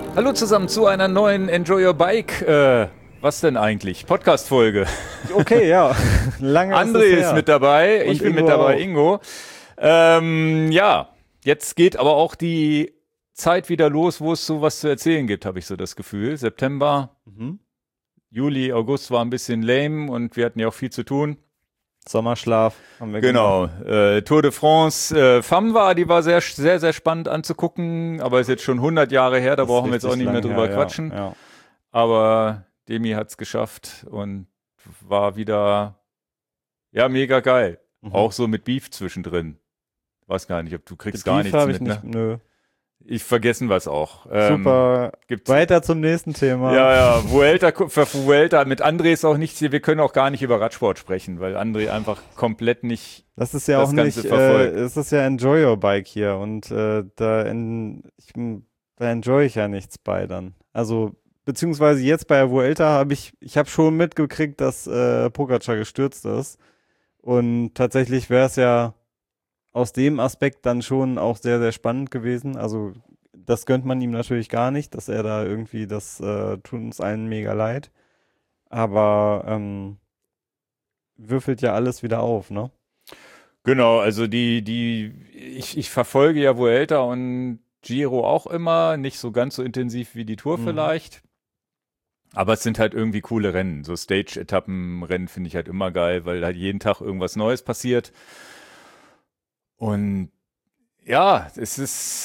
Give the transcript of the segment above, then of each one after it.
Hallo zusammen zu einer neuen Enjoy Your Bike, was denn eigentlich? Podcast-Folge. Okay, ja. Lange André ist mit dabei, ich bin Ingo mit dabei, auch. Ingo. Ja, jetzt geht aber auch die Zeit wieder los, wo es so was zu erzählen gibt, habe ich so das Gefühl. September, Juli, August war ein bisschen lame und wir hatten ja auch viel zu tun. Sommerschlaf haben wir Genau, gemacht. Tour de France, Femme die war sehr, sehr, sehr spannend anzugucken, aber ist jetzt schon 100 Jahre her, da Das ist brauchen wir jetzt auch richtig nicht mehr lang drüber her, quatschen. Ja. Aber Demi hat's geschafft und war wieder, ja, mega geil. Auch so mit Beef zwischendrin. Weiß gar nicht, ob du kriegst gar nichts habe mit, ich nicht, ne? nö. Ich vergessen was auch. Super. Gibt's, Weiter zum nächsten Thema. ja, für Vuelta mit André ist auch nichts hier. Wir können auch gar nicht über Radsport sprechen, weil André einfach komplett nicht Das ist ja das auch Ganze nicht, verfolgt. es ist ja Enjoy Your Bike hier und da enjoy ich ja nichts bei dann. Also, beziehungsweise jetzt bei der Vuelta habe ich habe schon mitgekriegt, dass Pogačar gestürzt ist und tatsächlich wäre es ja aus dem Aspekt dann schon auch sehr, sehr spannend gewesen. Also das gönnt man ihm natürlich gar nicht, dass er da irgendwie, das tut uns allen mega leid. Aber würfelt ja alles wieder auf, ne? Genau, also ich verfolge ja Vuelta und Giro auch immer, nicht so ganz so intensiv wie die Tour vielleicht. Aber es sind halt irgendwie coole Rennen. So Stage-Etappen-Rennen finde ich halt immer geil, weil halt jeden Tag irgendwas Neues passiert. Und ja, es ist,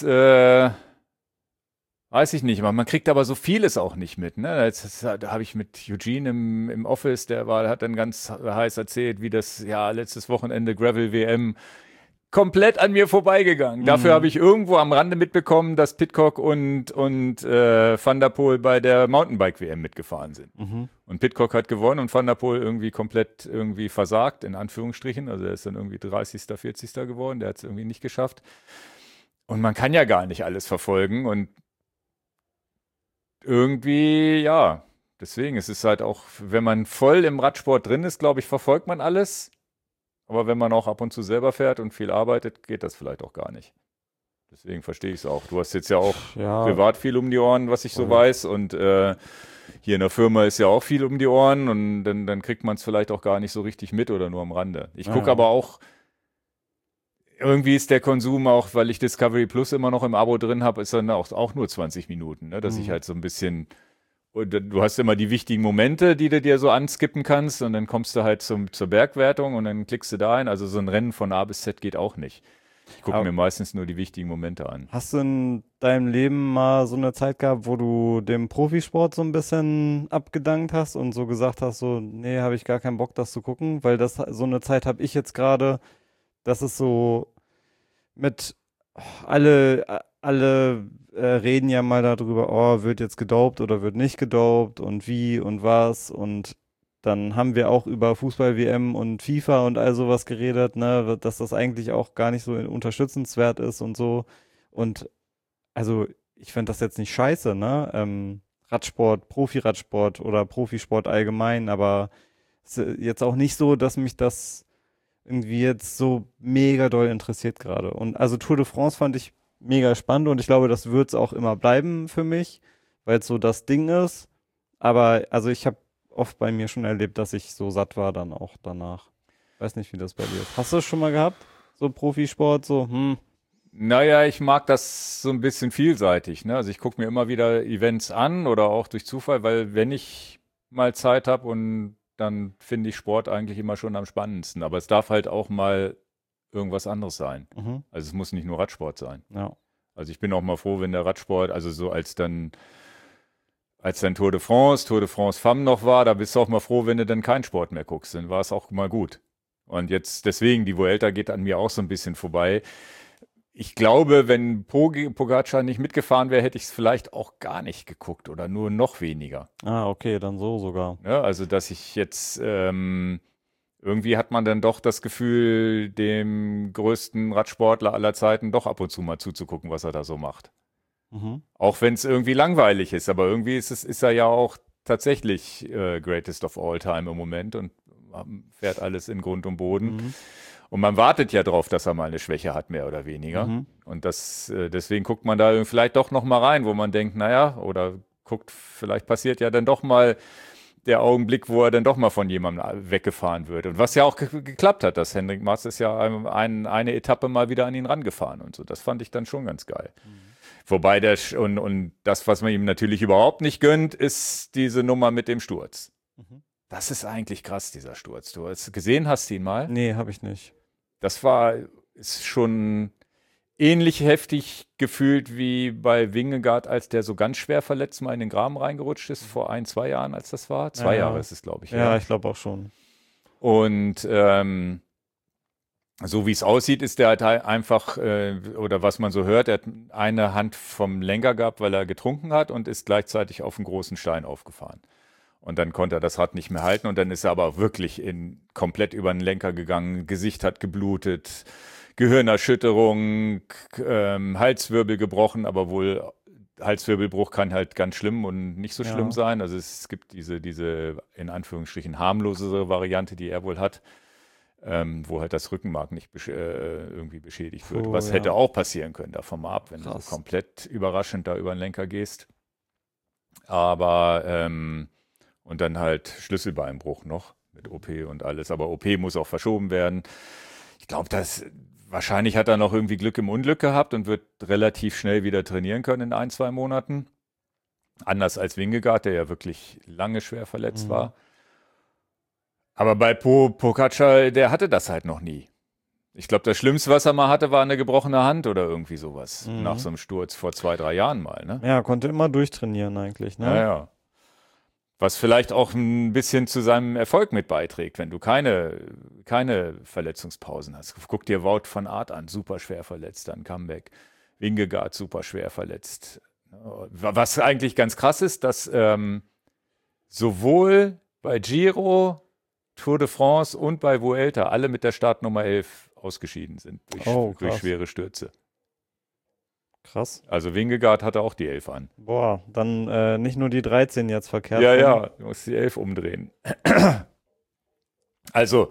weiß ich nicht, man kriegt aber so vieles auch nicht mit. Ne? Da habe ich mit Eugene im Office, hat dann ganz heiß erzählt, wie das ja letztes Wochenende Gravel WM komplett an mir vorbeigegangen. Dafür habe ich irgendwo am Rande mitbekommen, dass Pidcock und Van der Poel bei der Mountainbike-WM mitgefahren sind. Und Pidcock hat gewonnen und Van der Poel irgendwie komplett irgendwie versagt, in Anführungsstrichen. Also er ist dann irgendwie 30., 40. geworden, der hat es irgendwie nicht geschafft. Und man kann ja gar nicht alles verfolgen und irgendwie, ja, deswegen, es ist halt auch, wenn man voll im Radsport drin ist, glaube ich, verfolgt man alles. Aber wenn man auch ab und zu selber fährt und viel arbeitet, geht das vielleicht auch gar nicht. Deswegen verstehe ich es auch. Du hast jetzt ja auch privat viel um die Ohren, was ich so weiß. Und hier in der Firma ist ja auch viel um die Ohren. Und dann kriegt man es vielleicht auch gar nicht so richtig mit oder nur am Rande. Ich gucke aber auch, irgendwie ist der Konsum auch, weil ich Discovery Plus immer noch im Abo drin habe, ist dann auch nur 20 Minuten. Ne? Dass ich halt so ein bisschen... Und du hast immer die wichtigen Momente, die du dir so anskippen kannst und dann kommst du halt zur Bergwertung und dann klickst du da ein. Also so ein Rennen von A bis Z geht auch nicht. Ich gucke mir meistens nur die wichtigen Momente an. Hast du in deinem Leben mal so eine Zeit gehabt, wo du dem Profisport so ein bisschen abgedankt hast und so gesagt hast, so, nee, habe ich gar keinen Bock, das zu gucken? Weil so eine Zeit habe ich jetzt gerade, das ist so mit alle reden ja mal darüber, oh, wird jetzt gedopt oder wird nicht gedopt und wie und was und dann haben wir auch über Fußball-WM und FIFA und all sowas geredet, ne, dass das eigentlich auch gar nicht so unterstützenswert ist und so. Und also ich finde das jetzt nicht scheiße, ne? Radsport, Profi-Radsport oder Profisport allgemein, aber es ist jetzt auch nicht so, dass mich das irgendwie jetzt so mega doll interessiert gerade. Und also Tour de France fand ich mega spannend und ich glaube, das wird es auch immer bleiben für mich, weil es so das Ding ist. Aber also ich habe oft bei mir schon erlebt, dass ich so satt war dann auch danach. Weiß nicht, wie das bei dir ist. Hast du das schon mal gehabt? So Profisport, so, Naja, ich mag das so ein bisschen vielseitig. Ne? Also ich gucke mir immer wieder Events an oder auch durch Zufall, weil wenn ich mal Zeit habe und dann finde ich Sport eigentlich immer schon am spannendsten. Aber es darf halt auch mal irgendwas anderes sein. Also es muss nicht nur Radsport sein. Ja. Also ich bin auch mal froh, wenn der Radsport, also so als dann Tour de France Femme noch war, da bist du auch mal froh, wenn du dann keinen Sport mehr guckst. Dann war es auch mal gut. Und jetzt deswegen, die Vuelta geht an mir auch so ein bisschen vorbei. Ich glaube, wenn Pogačar nicht mitgefahren wäre, hätte ich es vielleicht auch gar nicht geguckt oder nur noch weniger. Ah, okay, dann so sogar. Ja, also, dass ich jetzt irgendwie hat man dann doch das Gefühl, dem größten Radsportler aller Zeiten doch ab und zu mal zuzugucken, was er da so macht. Auch wenn es irgendwie langweilig ist, aber irgendwie ist er ja auch tatsächlich Greatest of All Time im Moment und fährt alles in Grund und Boden. Und man wartet ja drauf, dass er mal eine Schwäche hat, mehr oder weniger. Mhm. Und deswegen guckt man da vielleicht doch noch mal rein, wo man denkt, naja, oder guckt, vielleicht passiert ja dann doch mal der Augenblick, wo er dann doch mal von jemandem weggefahren wird. Und was ja auch geklappt hat, dass Hendrik Mas ist ja eine Etappe mal wieder an ihn rangefahren und so. Das fand ich dann schon ganz geil. Wobei und das, was man ihm natürlich überhaupt nicht gönnt, ist diese Nummer mit dem Sturz. Mhm. Das ist eigentlich krass, dieser Sturz. Du hast gesehen, hast du ihn mal? Nee, habe ich nicht. Das ist schon ähnlich heftig gefühlt wie bei Wingegaard, als der so ganz schwer verletzt mal in den Graben reingerutscht ist, vor 2 Jahren, als das war. 2 Jahre ist es, glaube ich. Ja, ich glaube auch schon. Und so wie es aussieht, ist der halt einfach, oder was man so hört, er hat eine Hand vom Lenker gehabt, weil er getrunken hat und ist gleichzeitig auf einen großen Stein aufgefahren. Und dann konnte er das Rad nicht mehr halten und dann ist er aber wirklich komplett über den Lenker gegangen, Gesicht hat geblutet, Gehirnerschütterung, Halswirbel gebrochen, aber wohl Halswirbelbruch kann halt ganz schlimm und nicht so schlimm sein. Also es gibt diese in Anführungsstrichen harmlosere Variante, die er wohl hat, wo halt das Rückenmark nicht irgendwie beschädigt wird. Was hätte auch passieren können, davon mal ab, wenn du so komplett überraschend da über den Lenker gehst. Aber und dann halt Schlüsselbeinbruch noch mit OP und alles. Aber OP muss auch verschoben werden. Ich glaube, wahrscheinlich hat er noch irgendwie Glück im Unglück gehabt und wird relativ schnell wieder trainieren können in 1-2 Monaten. Anders als Wingegaard, der ja wirklich lange schwer verletzt war. Aber bei Pogačar, der hatte das halt noch nie. Ich glaube, das Schlimmste, was er mal hatte, war eine gebrochene Hand oder irgendwie sowas. Nach so einem Sturz vor 2-3 Jahren mal, ne? Ja, konnte immer durchtrainieren eigentlich, ne? Ja. Was vielleicht auch ein bisschen zu seinem Erfolg mit beiträgt, wenn du keine Verletzungspausen hast. Guck dir Wout van Aert an, super schwer verletzt, dann Comeback. Wingegaard super schwer verletzt. Was eigentlich ganz krass ist, dass sowohl bei Giro, Tour de France und bei Vuelta alle mit der Startnummer 11 ausgeschieden sind durch schwere Stürze. Krass. Also Wingegaard hatte auch die 11 an. Boah, dann nicht nur die 13 jetzt verkehrt. Ja, du musst die 11 umdrehen. Also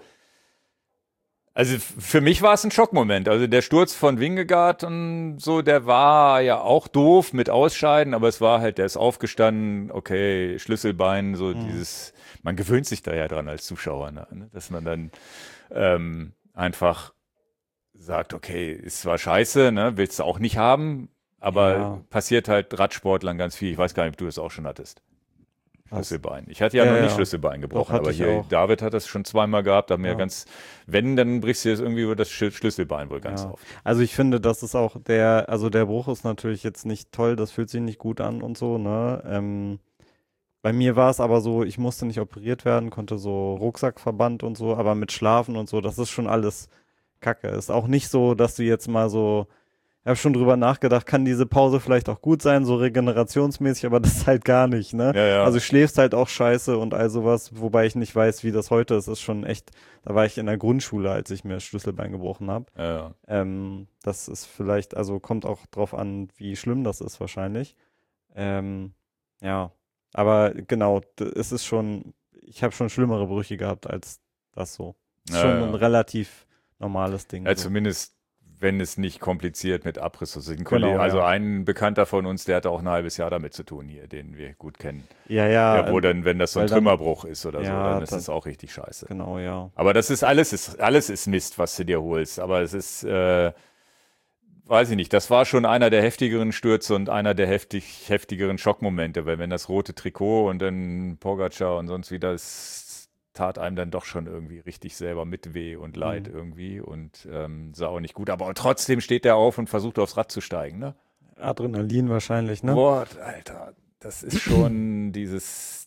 für mich war es ein Schockmoment. Also der Sturz von Wingegaard und so, der war ja auch doof mit Ausscheiden, aber es war halt, der ist aufgestanden, okay, Schlüsselbein, so dieses, man gewöhnt sich da ja dran als Zuschauer, ne? Dass man dann einfach sagt, okay, ist zwar scheiße, ne, willst du auch nicht haben, aber passiert halt Radsportlern ganz viel. Ich weiß gar nicht, ob du das auch schon hattest. Schlüsselbein. Ich hatte ja noch nicht Schlüsselbein gebrochen, aber hier David hat das schon zweimal gehabt, wenn, dann brichst du jetzt irgendwie über das Schlüsselbein wohl ganz oft. Also ich finde, das ist auch der Bruch ist natürlich jetzt nicht toll, das fühlt sich nicht gut an und so, ne, bei mir war es aber so, ich musste nicht operiert werden, konnte so Rucksackverband und so, aber mit Schlafen und so, das ist schon alles Kacke. Ist auch nicht so, dass du jetzt mal so, ich habe schon drüber nachgedacht, kann diese Pause vielleicht auch gut sein, so regenerationsmäßig, aber das ist halt gar nicht, ne? Ja. Also schläfst halt auch scheiße und all sowas, wobei ich nicht weiß, wie das heute ist. Das ist schon echt, da war ich in der Grundschule, als ich mir das Schlüsselbein gebrochen habe. Ja. Das ist vielleicht, also kommt auch drauf an, wie schlimm das ist wahrscheinlich. Ja, aber genau, es ist schon, ich habe schon schlimmere Brüche gehabt als das so. Ist schon ein relativ normales Ding. Ja, so. zumindest wenn es nicht kompliziert mit Abriss ist. Genau, also ein Bekannter von uns, der hatte auch ein halbes Jahr damit zu tun hier, den wir gut kennen. Ja. Wo dann, wenn das so ein Trümmerbruch ist oder so, dann ist das auch richtig scheiße. Genau, ja. Aber das ist alles ist Mist, was du dir holst. Aber es ist, weiß ich nicht, das war schon einer der heftigeren Stürze und einer der heftigeren Schockmomente, weil wenn das rote Trikot und dann Pogačar und sonst wieder, das tat einem dann doch schon irgendwie richtig selber mit weh und leid irgendwie und sah auch nicht gut. Aber trotzdem steht er auf und versucht aufs Rad zu steigen, ne? Adrenalin wahrscheinlich, ne? Boah, Alter, das ist schon dieses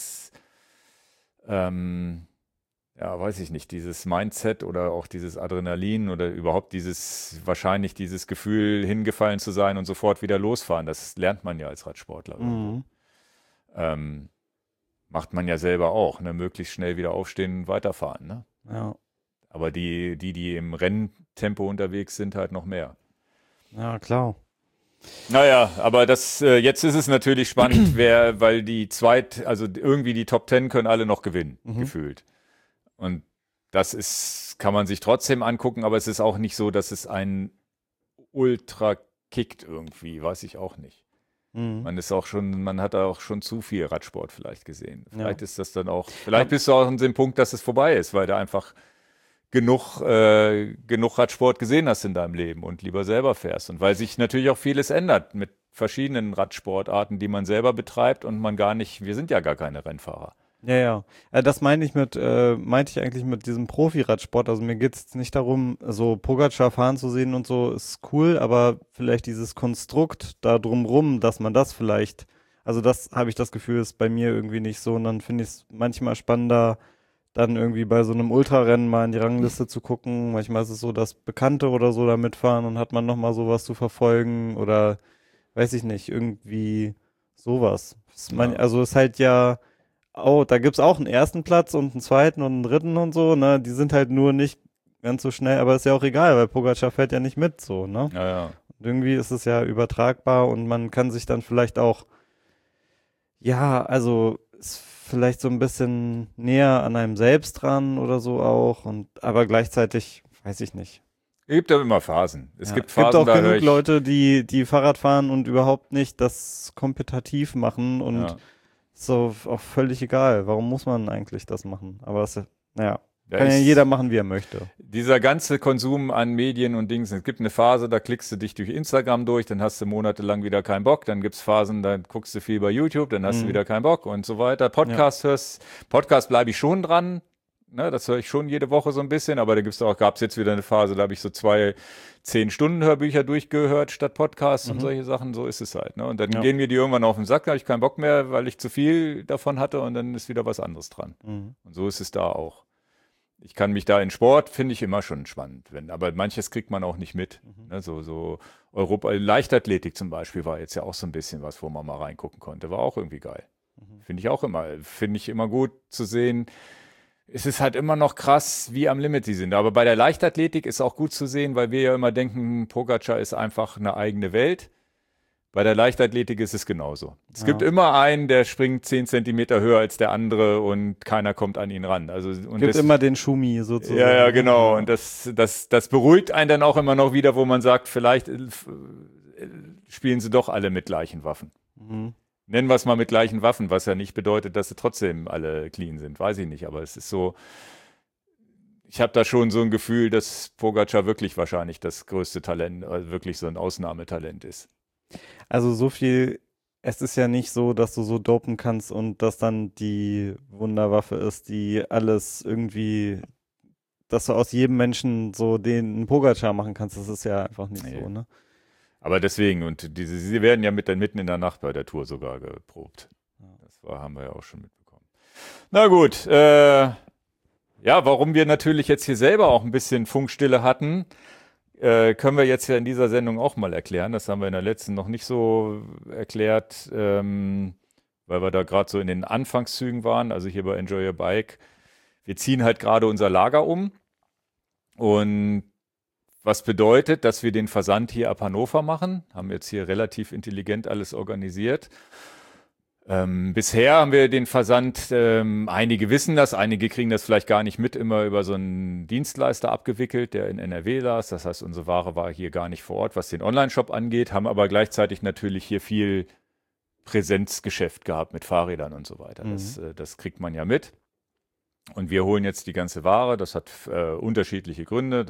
weiß ich nicht, dieses Mindset oder auch dieses Adrenalin oder überhaupt wahrscheinlich dieses Gefühl, hingefallen zu sein und sofort wieder losfahren, das lernt man ja als Radsportler. Macht man ja selber auch, ne? Möglichst schnell wieder aufstehen und weiterfahren, ne? Ja. Aber die im Renntempo unterwegs sind, halt noch mehr. Ja, klar. Naja, aber jetzt ist es natürlich spannend, weil also irgendwie die Top 10 können alle noch gewinnen, gefühlt. Und kann man sich trotzdem angucken, aber es ist auch nicht so, dass es einen ultra kickt irgendwie, weiß ich auch nicht. Mhm. Man hat auch schon zu viel Radsport vielleicht gesehen. Vielleicht Ja. ist das dann auch, vielleicht bist du auch an dem Punkt, dass es vorbei ist, weil du einfach genug Radsport gesehen hast in deinem Leben und lieber selber fährst. Und weil sich natürlich auch vieles ändert mit verschiedenen Radsportarten, die man selber betreibt und wir sind ja gar keine Rennfahrer. Ja, ja. Das meinte ich eigentlich mit diesem Profi-Radsport. Also mir geht es nicht darum, so Pogacar fahren zu sehen und so, ist cool, aber vielleicht dieses Konstrukt da drumrum, dass man das vielleicht, also das habe ich das Gefühl, ist bei mir irgendwie nicht so. Und dann finde ich es manchmal spannender, dann irgendwie bei so einem Ultrarennen mal in die Rangliste zu gucken. Manchmal ist es so, dass Bekannte oder so da mitfahren und hat man nochmal sowas zu verfolgen oder weiß ich nicht, irgendwie sowas. Ja. Also ist halt ja. Oh, da gibt's auch einen ersten Platz und einen zweiten und einen dritten und so, ne? Die sind halt nur nicht ganz so schnell, aber ist ja auch egal, weil Pogacar fährt ja nicht mit, so, ne? Ja, ja. Und irgendwie ist es ja übertragbar und man kann sich dann vielleicht auch, ja, also ist vielleicht so ein bisschen näher an einem selbst dran oder so auch aber gleichzeitig, weiß ich nicht. Es gibt ja immer Phasen. Es Ja, gibt es gibt Phasen, auch da höre genug ich, Leute, die Fahrrad fahren und überhaupt nicht das kompetitiv machen und ja, so auch völlig egal. Warum muss man eigentlich das machen? Aber das, naja, da kann ja ist jeder machen, wie er möchte. dieser ganze Konsum an Medien und Dings. Es gibt eine Phase, da klickst du dich durch Instagram durch, dann hast du monatelang wieder keinen Bock. Dann gibt es Phasen, da guckst du viel bei YouTube, dann hast du Mhm. wieder keinen Bock und so weiter. Podcast bleibe ich schon dran. Ne, das höre ich schon jede Woche so ein bisschen, aber da gab es jetzt wieder eine Phase, da habe ich so 2 10-Stunden-Hörbücher durchgehört statt Podcasts und Mhm. solche Sachen. So ist es halt. Ne? Und dann Ja. gehen mir die irgendwann auf den Sack, da habe ich keinen Bock mehr, weil ich zu viel davon hatte und dann ist wieder was anderes dran. Mhm. Und so ist es da auch. Ich kann mich da in Sport, finde ich immer schon spannend, aber manches kriegt man auch nicht mit. Mhm. Ne? So Leichtathletik zum Beispiel war jetzt ja auch so ein bisschen was, wo man mal reingucken konnte. War auch irgendwie geil. Mhm. Finde ich immer gut zu sehen. Es ist halt immer noch krass, wie am Limit die sind. Aber bei der Leichtathletik ist auch gut zu sehen, weil wir ja immer denken, Pogacar ist einfach eine eigene Welt. Bei der Leichtathletik ist es genauso. Es gibt Ja. immer einen, der springt 10 Zentimeter höher als der andere und keiner kommt an ihn ran. Gibt immer den Schumi sozusagen. ja, ja, Ne? genau. Ja. Und das beruhigt einen dann auch immer noch wieder, wo man sagt, vielleicht spielen sie doch alle mit gleichen Waffen. Mhm. Nennen wir es mal mit gleichen Waffen, was ja nicht bedeutet, dass sie trotzdem alle clean sind. Weiß ich nicht, aber es ist so, ich habe da schon so ein Gefühl, dass Pogacar wirklich wahrscheinlich das größte Talent, also wirklich so ein Ausnahmetalent ist. Also so viel, es ist ja nicht so, dass du so dopen kannst und das dann die Wunderwaffe ist, die alles irgendwie, dass du aus jedem Menschen so den Pogacar machen kannst. Das ist ja einfach nicht Nee. so, ne? Aber deswegen, sie werden ja mitten in der Nacht bei der Tour sogar geprobt. Haben wir ja auch schon mitbekommen. Na gut, ja, warum wir natürlich jetzt hier selber auch ein bisschen Funkstille hatten, können wir jetzt ja in dieser Sendung auch mal erklären. Das haben wir in der letzten noch nicht so erklärt, weil wir da gerade so in den Anfangszügen waren, also hier bei Enjoy Your Bike. Wir ziehen halt gerade unser Lager um und was bedeutet, dass wir den Versand hier ab Hannover machen. Haben jetzt hier relativ intelligent alles organisiert. Bisher haben wir den Versand, einige wissen das, einige kriegen das vielleicht gar nicht mit, immer über so einen Dienstleister abgewickelt, der in NRW las. Das heißt, unsere Ware war hier gar nicht vor Ort, was den Online-Shop angeht, haben aber gleichzeitig natürlich hier viel Präsenzgeschäft gehabt mit Fahrrädern und so weiter. Das kriegt man ja mit. Und wir holen jetzt die ganze Ware. Das hat unterschiedliche Gründe.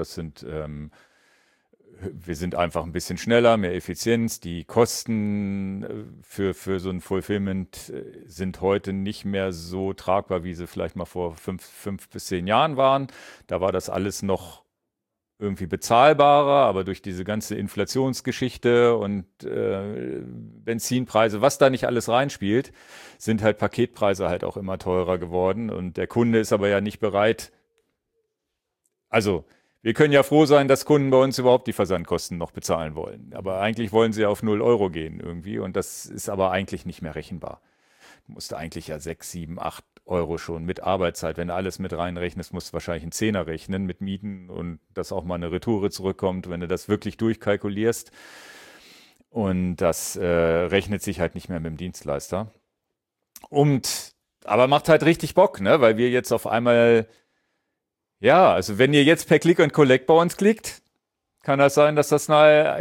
Wir sind einfach ein bisschen schneller, mehr Effizienz. Die Kosten für so ein Fulfillment sind heute nicht mehr so tragbar, wie sie vielleicht mal vor 5 bis 10 Jahren waren. Da war das alles noch irgendwie bezahlbarer, aber durch diese ganze Inflationsgeschichte und Benzinpreise, was da nicht alles reinspielt, sind halt Paketpreise halt auch immer teurer geworden. Und der Kunde ist aber ja nicht bereit. Also, wir können ja froh sein, dass Kunden bei uns überhaupt die Versandkosten noch bezahlen wollen. Aber eigentlich wollen sie ja auf 0 Euro gehen irgendwie. Und das ist aber eigentlich nicht mehr rechenbar. Du musst eigentlich ja 6, 7, 8 Euro schon mit Arbeitszeit. Wenn du alles mit reinrechnest, musst du wahrscheinlich einen Zehner rechnen mit Mieten und dass auch mal eine Retoure zurückkommt, wenn du das wirklich durchkalkulierst. Und das rechnet sich halt nicht mehr mit dem Dienstleister. Aber macht halt richtig Bock, ne? Weil wir jetzt auf einmal Ja, also wenn ihr jetzt per Click and Collect bei uns klickt, kann das sein, dass das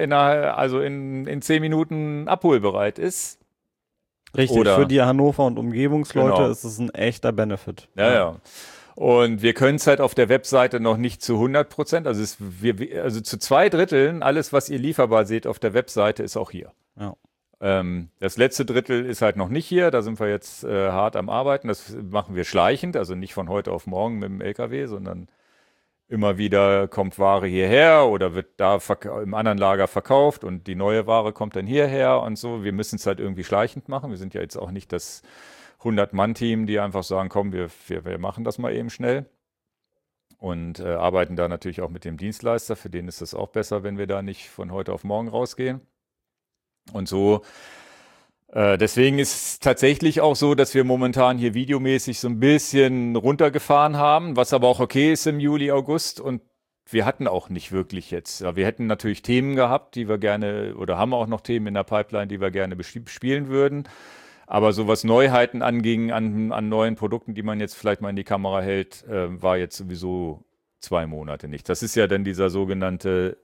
in 10 Minuten abholbereit ist. Richtig, für Oder, die Hannover und Umgebungsleute genau. ist es ein echter Benefit. Ja, ja. Und wir können es halt auf der Webseite noch nicht zu 100%. Also zu 2 Dritteln, alles, was ihr lieferbar seht auf der Webseite, ist auch hier. Ja. Das letzte Drittel ist halt noch nicht hier. Da sind wir jetzt hart am Arbeiten. Das machen wir schleichend, also nicht von heute auf morgen mit dem LKW, sondern immer wieder kommt Ware hierher oder wird da im anderen Lager verkauft und die neue Ware kommt dann hierher und so. Wir müssen es halt irgendwie schleichend machen. Wir sind ja jetzt auch nicht das 100-Mann-Team, die einfach sagen, komm, wir machen das mal eben schnell. Und arbeiten da natürlich auch mit dem Dienstleister. Für den ist das auch besser, wenn wir da nicht von heute auf morgen rausgehen. Und so deswegen ist es tatsächlich auch so, dass wir momentan hier videomäßig so ein bisschen runtergefahren haben, was aber auch okay ist im Juli, August. Und wir hatten auch nicht wirklich jetzt. Ja, wir hätten natürlich Themen gehabt, die wir gerne, oder haben auch noch Themen in der Pipeline, die wir gerne bespielen würden. Aber so was Neuheiten anging, an neuen Produkten, die man jetzt vielleicht mal in die Kamera hält, war jetzt sowieso 2 Monate nicht. Das ist ja dann dieser sogenannte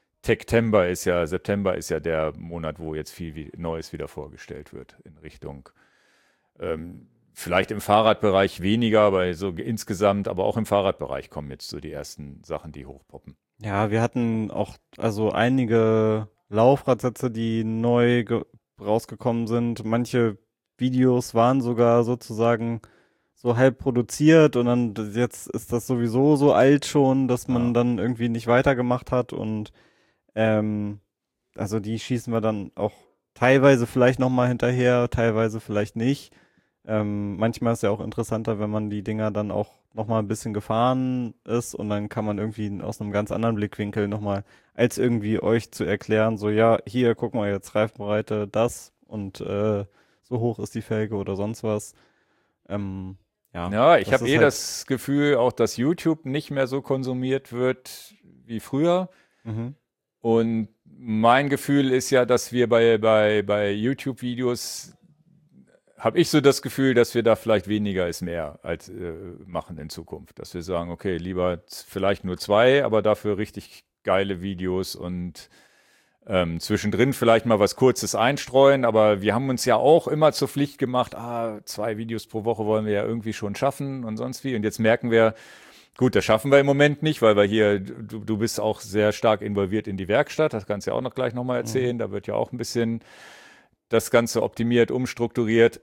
September ist ja der Monat, wo jetzt viel Neues wieder vorgestellt wird in Richtung, vielleicht im Fahrradbereich weniger, aber so insgesamt, aber auch im Fahrradbereich kommen jetzt so die ersten Sachen, die hochpoppen. Ja, wir hatten auch also einige Laufradsätze, die neu rausgekommen sind. Manche Videos waren sogar sozusagen so halb produziert und dann jetzt ist das sowieso so alt schon, dass man Ja. dann irgendwie nicht weitergemacht hat und ähm, also die schießen wir dann auch teilweise vielleicht nochmal hinterher, teilweise vielleicht nicht. Manchmal ist ja auch interessanter, wenn man die Dinger dann auch nochmal ein bisschen gefahren ist und dann kann man irgendwie aus einem ganz anderen Blickwinkel nochmal, als irgendwie euch zu erklären, so ja, hier, guck mal jetzt, Reifenbreite, das und so hoch ist die Felge oder sonst was. Ähm, ja, Ja, ich das habe ist halt, das Gefühl, auch dass YouTube nicht mehr so konsumiert wird wie früher. mhm, Und mein Gefühl ist ja, dass wir bei YouTube-Videos, habe ich so das Gefühl, dass wir da vielleicht weniger ist mehr als machen in Zukunft. Dass wir sagen, okay, lieber vielleicht nur 2, aber dafür richtig geile Videos und zwischendrin vielleicht mal was Kurzes einstreuen. Aber wir haben uns ja auch immer zur Pflicht gemacht, 2 Videos pro Woche wollen wir ja irgendwie schon schaffen und sonst wie. Und jetzt merken wir, gut, das schaffen wir im Moment nicht, weil wir hier, du bist auch sehr stark involviert in die Werkstatt, das kannst du ja auch noch gleich nochmal mhm, erzählen. Da wird ja auch ein bisschen das Ganze optimiert, umstrukturiert.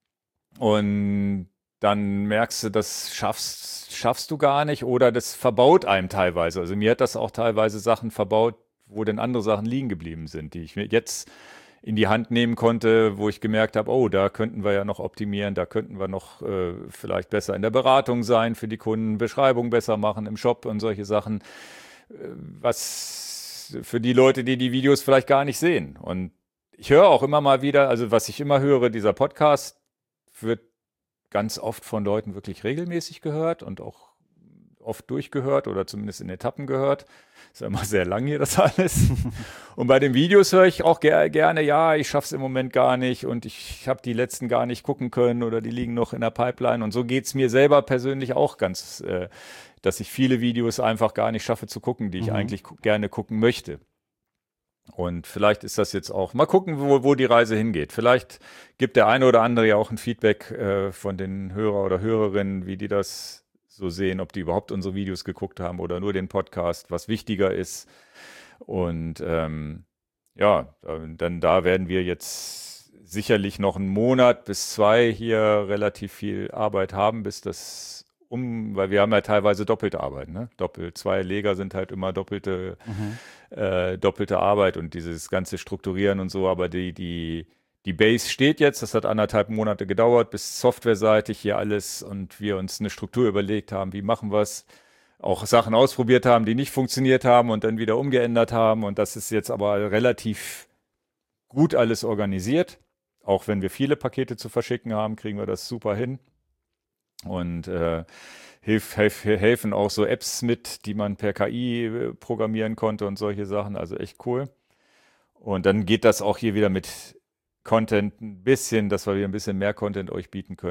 Und dann merkst du, das schaffst du gar nicht oder das verbaut einem teilweise. Also mir hat das auch teilweise Sachen verbaut, wo denn andere Sachen liegen geblieben sind, die ich mir jetzt in die Hand nehmen konnte, wo ich gemerkt habe, oh, da könnten wir ja noch optimieren, da könnten wir noch vielleicht besser in der Beratung sein für die Kunden, Beschreibung besser machen im Shop und solche Sachen, was für die Leute, die die Videos vielleicht gar nicht sehen. Und ich höre auch immer mal wieder, also was ich immer höre, dieser Podcast wird ganz oft von Leuten wirklich regelmäßig gehört und auch oft durchgehört oder zumindest in Etappen gehört. Ist ja immer sehr lang hier das alles. Und bei den Videos höre ich auch gerne, ja, ich schaffe es im Moment gar nicht und ich habe die letzten gar nicht gucken können oder die liegen noch in der Pipeline. Und so geht es mir selber persönlich auch ganz, dass ich viele Videos einfach gar nicht schaffe zu gucken, die ich mhm. eigentlich gerne gucken möchte. Und vielleicht ist das jetzt auch, mal gucken, wo die Reise hingeht. Vielleicht gibt der eine oder andere ja auch ein Feedback von den Hörer oder Hörerinnen, wie die das so sehen, ob die überhaupt unsere Videos geguckt haben oder nur den Podcast, was wichtiger ist. Und ja, dann da werden wir jetzt sicherlich noch einen Monat bis 2 hier relativ viel Arbeit haben, bis das weil wir haben ja teilweise doppelte Arbeit, ne? Doppelt, 2 Leger sind halt immer Mhm. doppelte Arbeit und dieses ganze Strukturieren und so, aber die Base steht jetzt, das hat 1,5 Monate gedauert, bis softwareseitig hier alles und wir uns eine Struktur überlegt haben, wie machen wir es, auch Sachen ausprobiert haben, die nicht funktioniert haben und dann wieder umgeändert haben und das ist jetzt aber relativ gut alles organisiert. Auch wenn wir viele Pakete zu verschicken haben, kriegen wir das super hin und helfen auch so Apps mit, die man per KI programmieren konnte und solche Sachen. Also echt cool. Und dann geht das auch hier wieder mit Content ein bisschen, dass wir wieder ein bisschen mehr Content euch bieten können.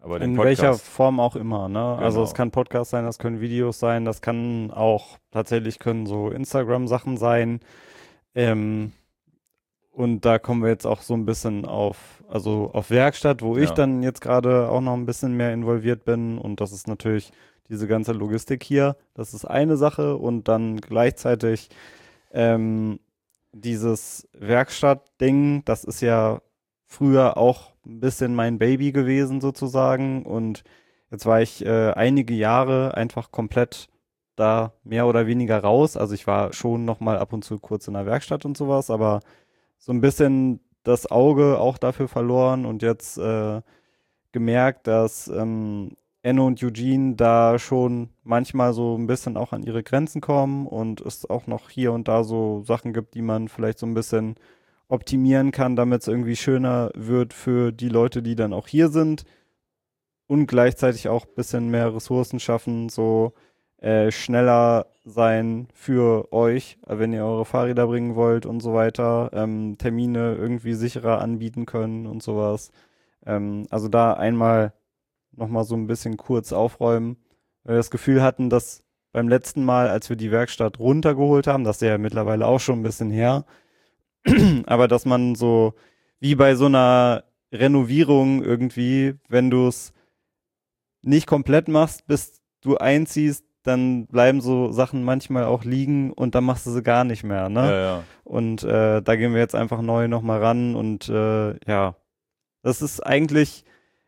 Aber den In welcher Podcast, Form auch immer, ne? Also es genau. kann Podcast sein, das können Videos sein, das kann auch tatsächlich können so Instagram-Sachen sein. Ähm, und da kommen wir jetzt auch so ein bisschen also auf Werkstatt, wo ich Ja, dann jetzt gerade auch noch ein bisschen mehr involviert bin. Und das ist natürlich diese ganze Logistik hier. Das ist eine Sache. Und dann gleichzeitig ähm, dieses Werkstattding, das ist ja früher auch ein bisschen mein Baby gewesen sozusagen. Und jetzt war ich einige Jahre einfach komplett da mehr oder weniger raus. Also ich war schon noch mal ab und zu kurz in der Werkstatt und sowas, aber so ein bisschen das Auge auch dafür verloren und jetzt gemerkt, dass Enno und Eugene da schon manchmal so ein bisschen auch an ihre Grenzen kommen und es auch noch hier und da so Sachen gibt, die man vielleicht so ein bisschen optimieren kann, damit es irgendwie schöner wird für die Leute, die dann auch hier sind und gleichzeitig auch ein bisschen mehr Ressourcen schaffen, so schneller sein für euch, wenn ihr eure Fahrräder bringen wollt und so weiter, Termine irgendwie sicherer anbieten können und sowas. Also da einmal nochmal so ein bisschen kurz aufräumen, weil wir das Gefühl hatten, dass beim letzten Mal, als wir die Werkstatt runtergeholt haben, das ist ja mittlerweile auch schon ein bisschen her, aber dass man so wie bei so einer Renovierung irgendwie, wenn du es nicht komplett machst, bis du einziehst, dann bleiben so Sachen manchmal auch liegen und dann machst du sie gar nicht mehr, ja, ne? ja. Und da gehen wir jetzt einfach neu nochmal ran und ja, das ist eigentlich,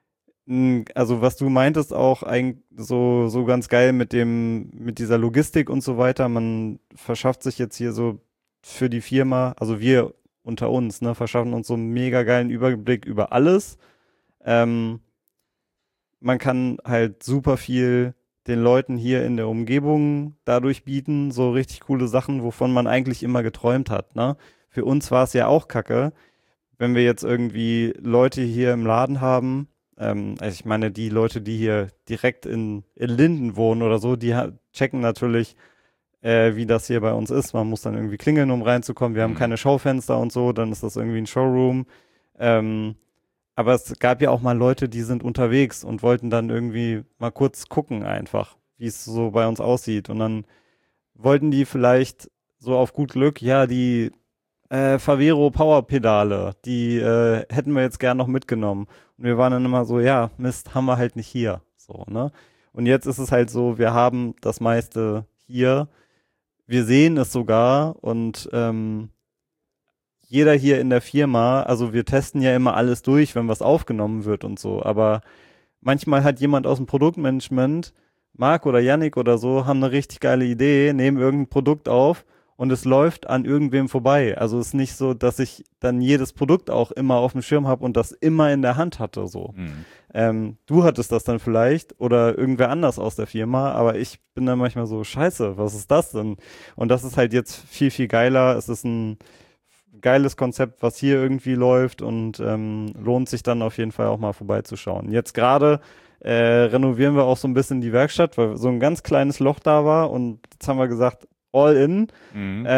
also was du meintest auch so ganz geil mit dieser Logistik und so weiter. Man verschafft sich jetzt hier so für die Firma, also wir unter uns, ne, verschaffen uns so einen mega geilen Überblick über alles. Ähm, Man kann halt super viel den Leuten hier in der Umgebung dadurch bieten, so richtig coole Sachen, wovon man eigentlich immer geträumt hat, ne? Für uns war es ja auch kacke, wenn wir jetzt irgendwie Leute hier im Laden haben, also ich meine, die Leute, die hier direkt in Linden wohnen oder so, die checken natürlich, wie das hier bei uns ist. Man muss dann irgendwie klingeln, um reinzukommen. Wir haben Hm. keine Schaufenster und so, dann ist das irgendwie ein Showroom. Ähm, aber es gab ja auch mal Leute, die sind unterwegs und wollten dann irgendwie mal kurz gucken einfach, wie es so bei uns aussieht. Und dann wollten die vielleicht so auf gut Glück, ja, die Favero Power-Pedale, die hätten wir jetzt gern noch mitgenommen. Und wir waren dann immer so, ja, Mist, haben wir halt nicht hier. So, ne? Und jetzt ist es halt so, wir haben das meiste hier. Wir sehen es sogar und jeder hier in der Firma, also wir testen ja immer alles durch, wenn was aufgenommen wird und so, aber manchmal hat jemand aus dem Produktmanagement, Marc oder Yannick oder so, haben eine richtig geile Idee, nehmen irgendein Produkt auf und es läuft an irgendwem vorbei. Also es ist nicht so, dass ich dann jedes Produkt auch immer auf dem Schirm habe und das immer in der Hand hatte, so. Hm. Du hattest das dann vielleicht oder irgendwer anders aus der Firma, aber ich bin dann manchmal so, scheiße, was ist das denn? Und das ist halt jetzt viel, viel geiler. Es ist ein geiles Konzept, was hier irgendwie läuft und lohnt sich dann auf jeden Fall auch mal vorbeizuschauen. Jetzt gerade renovieren wir auch so ein bisschen die Werkstatt, weil so ein ganz kleines Loch da war und jetzt haben wir gesagt, all in Mhm.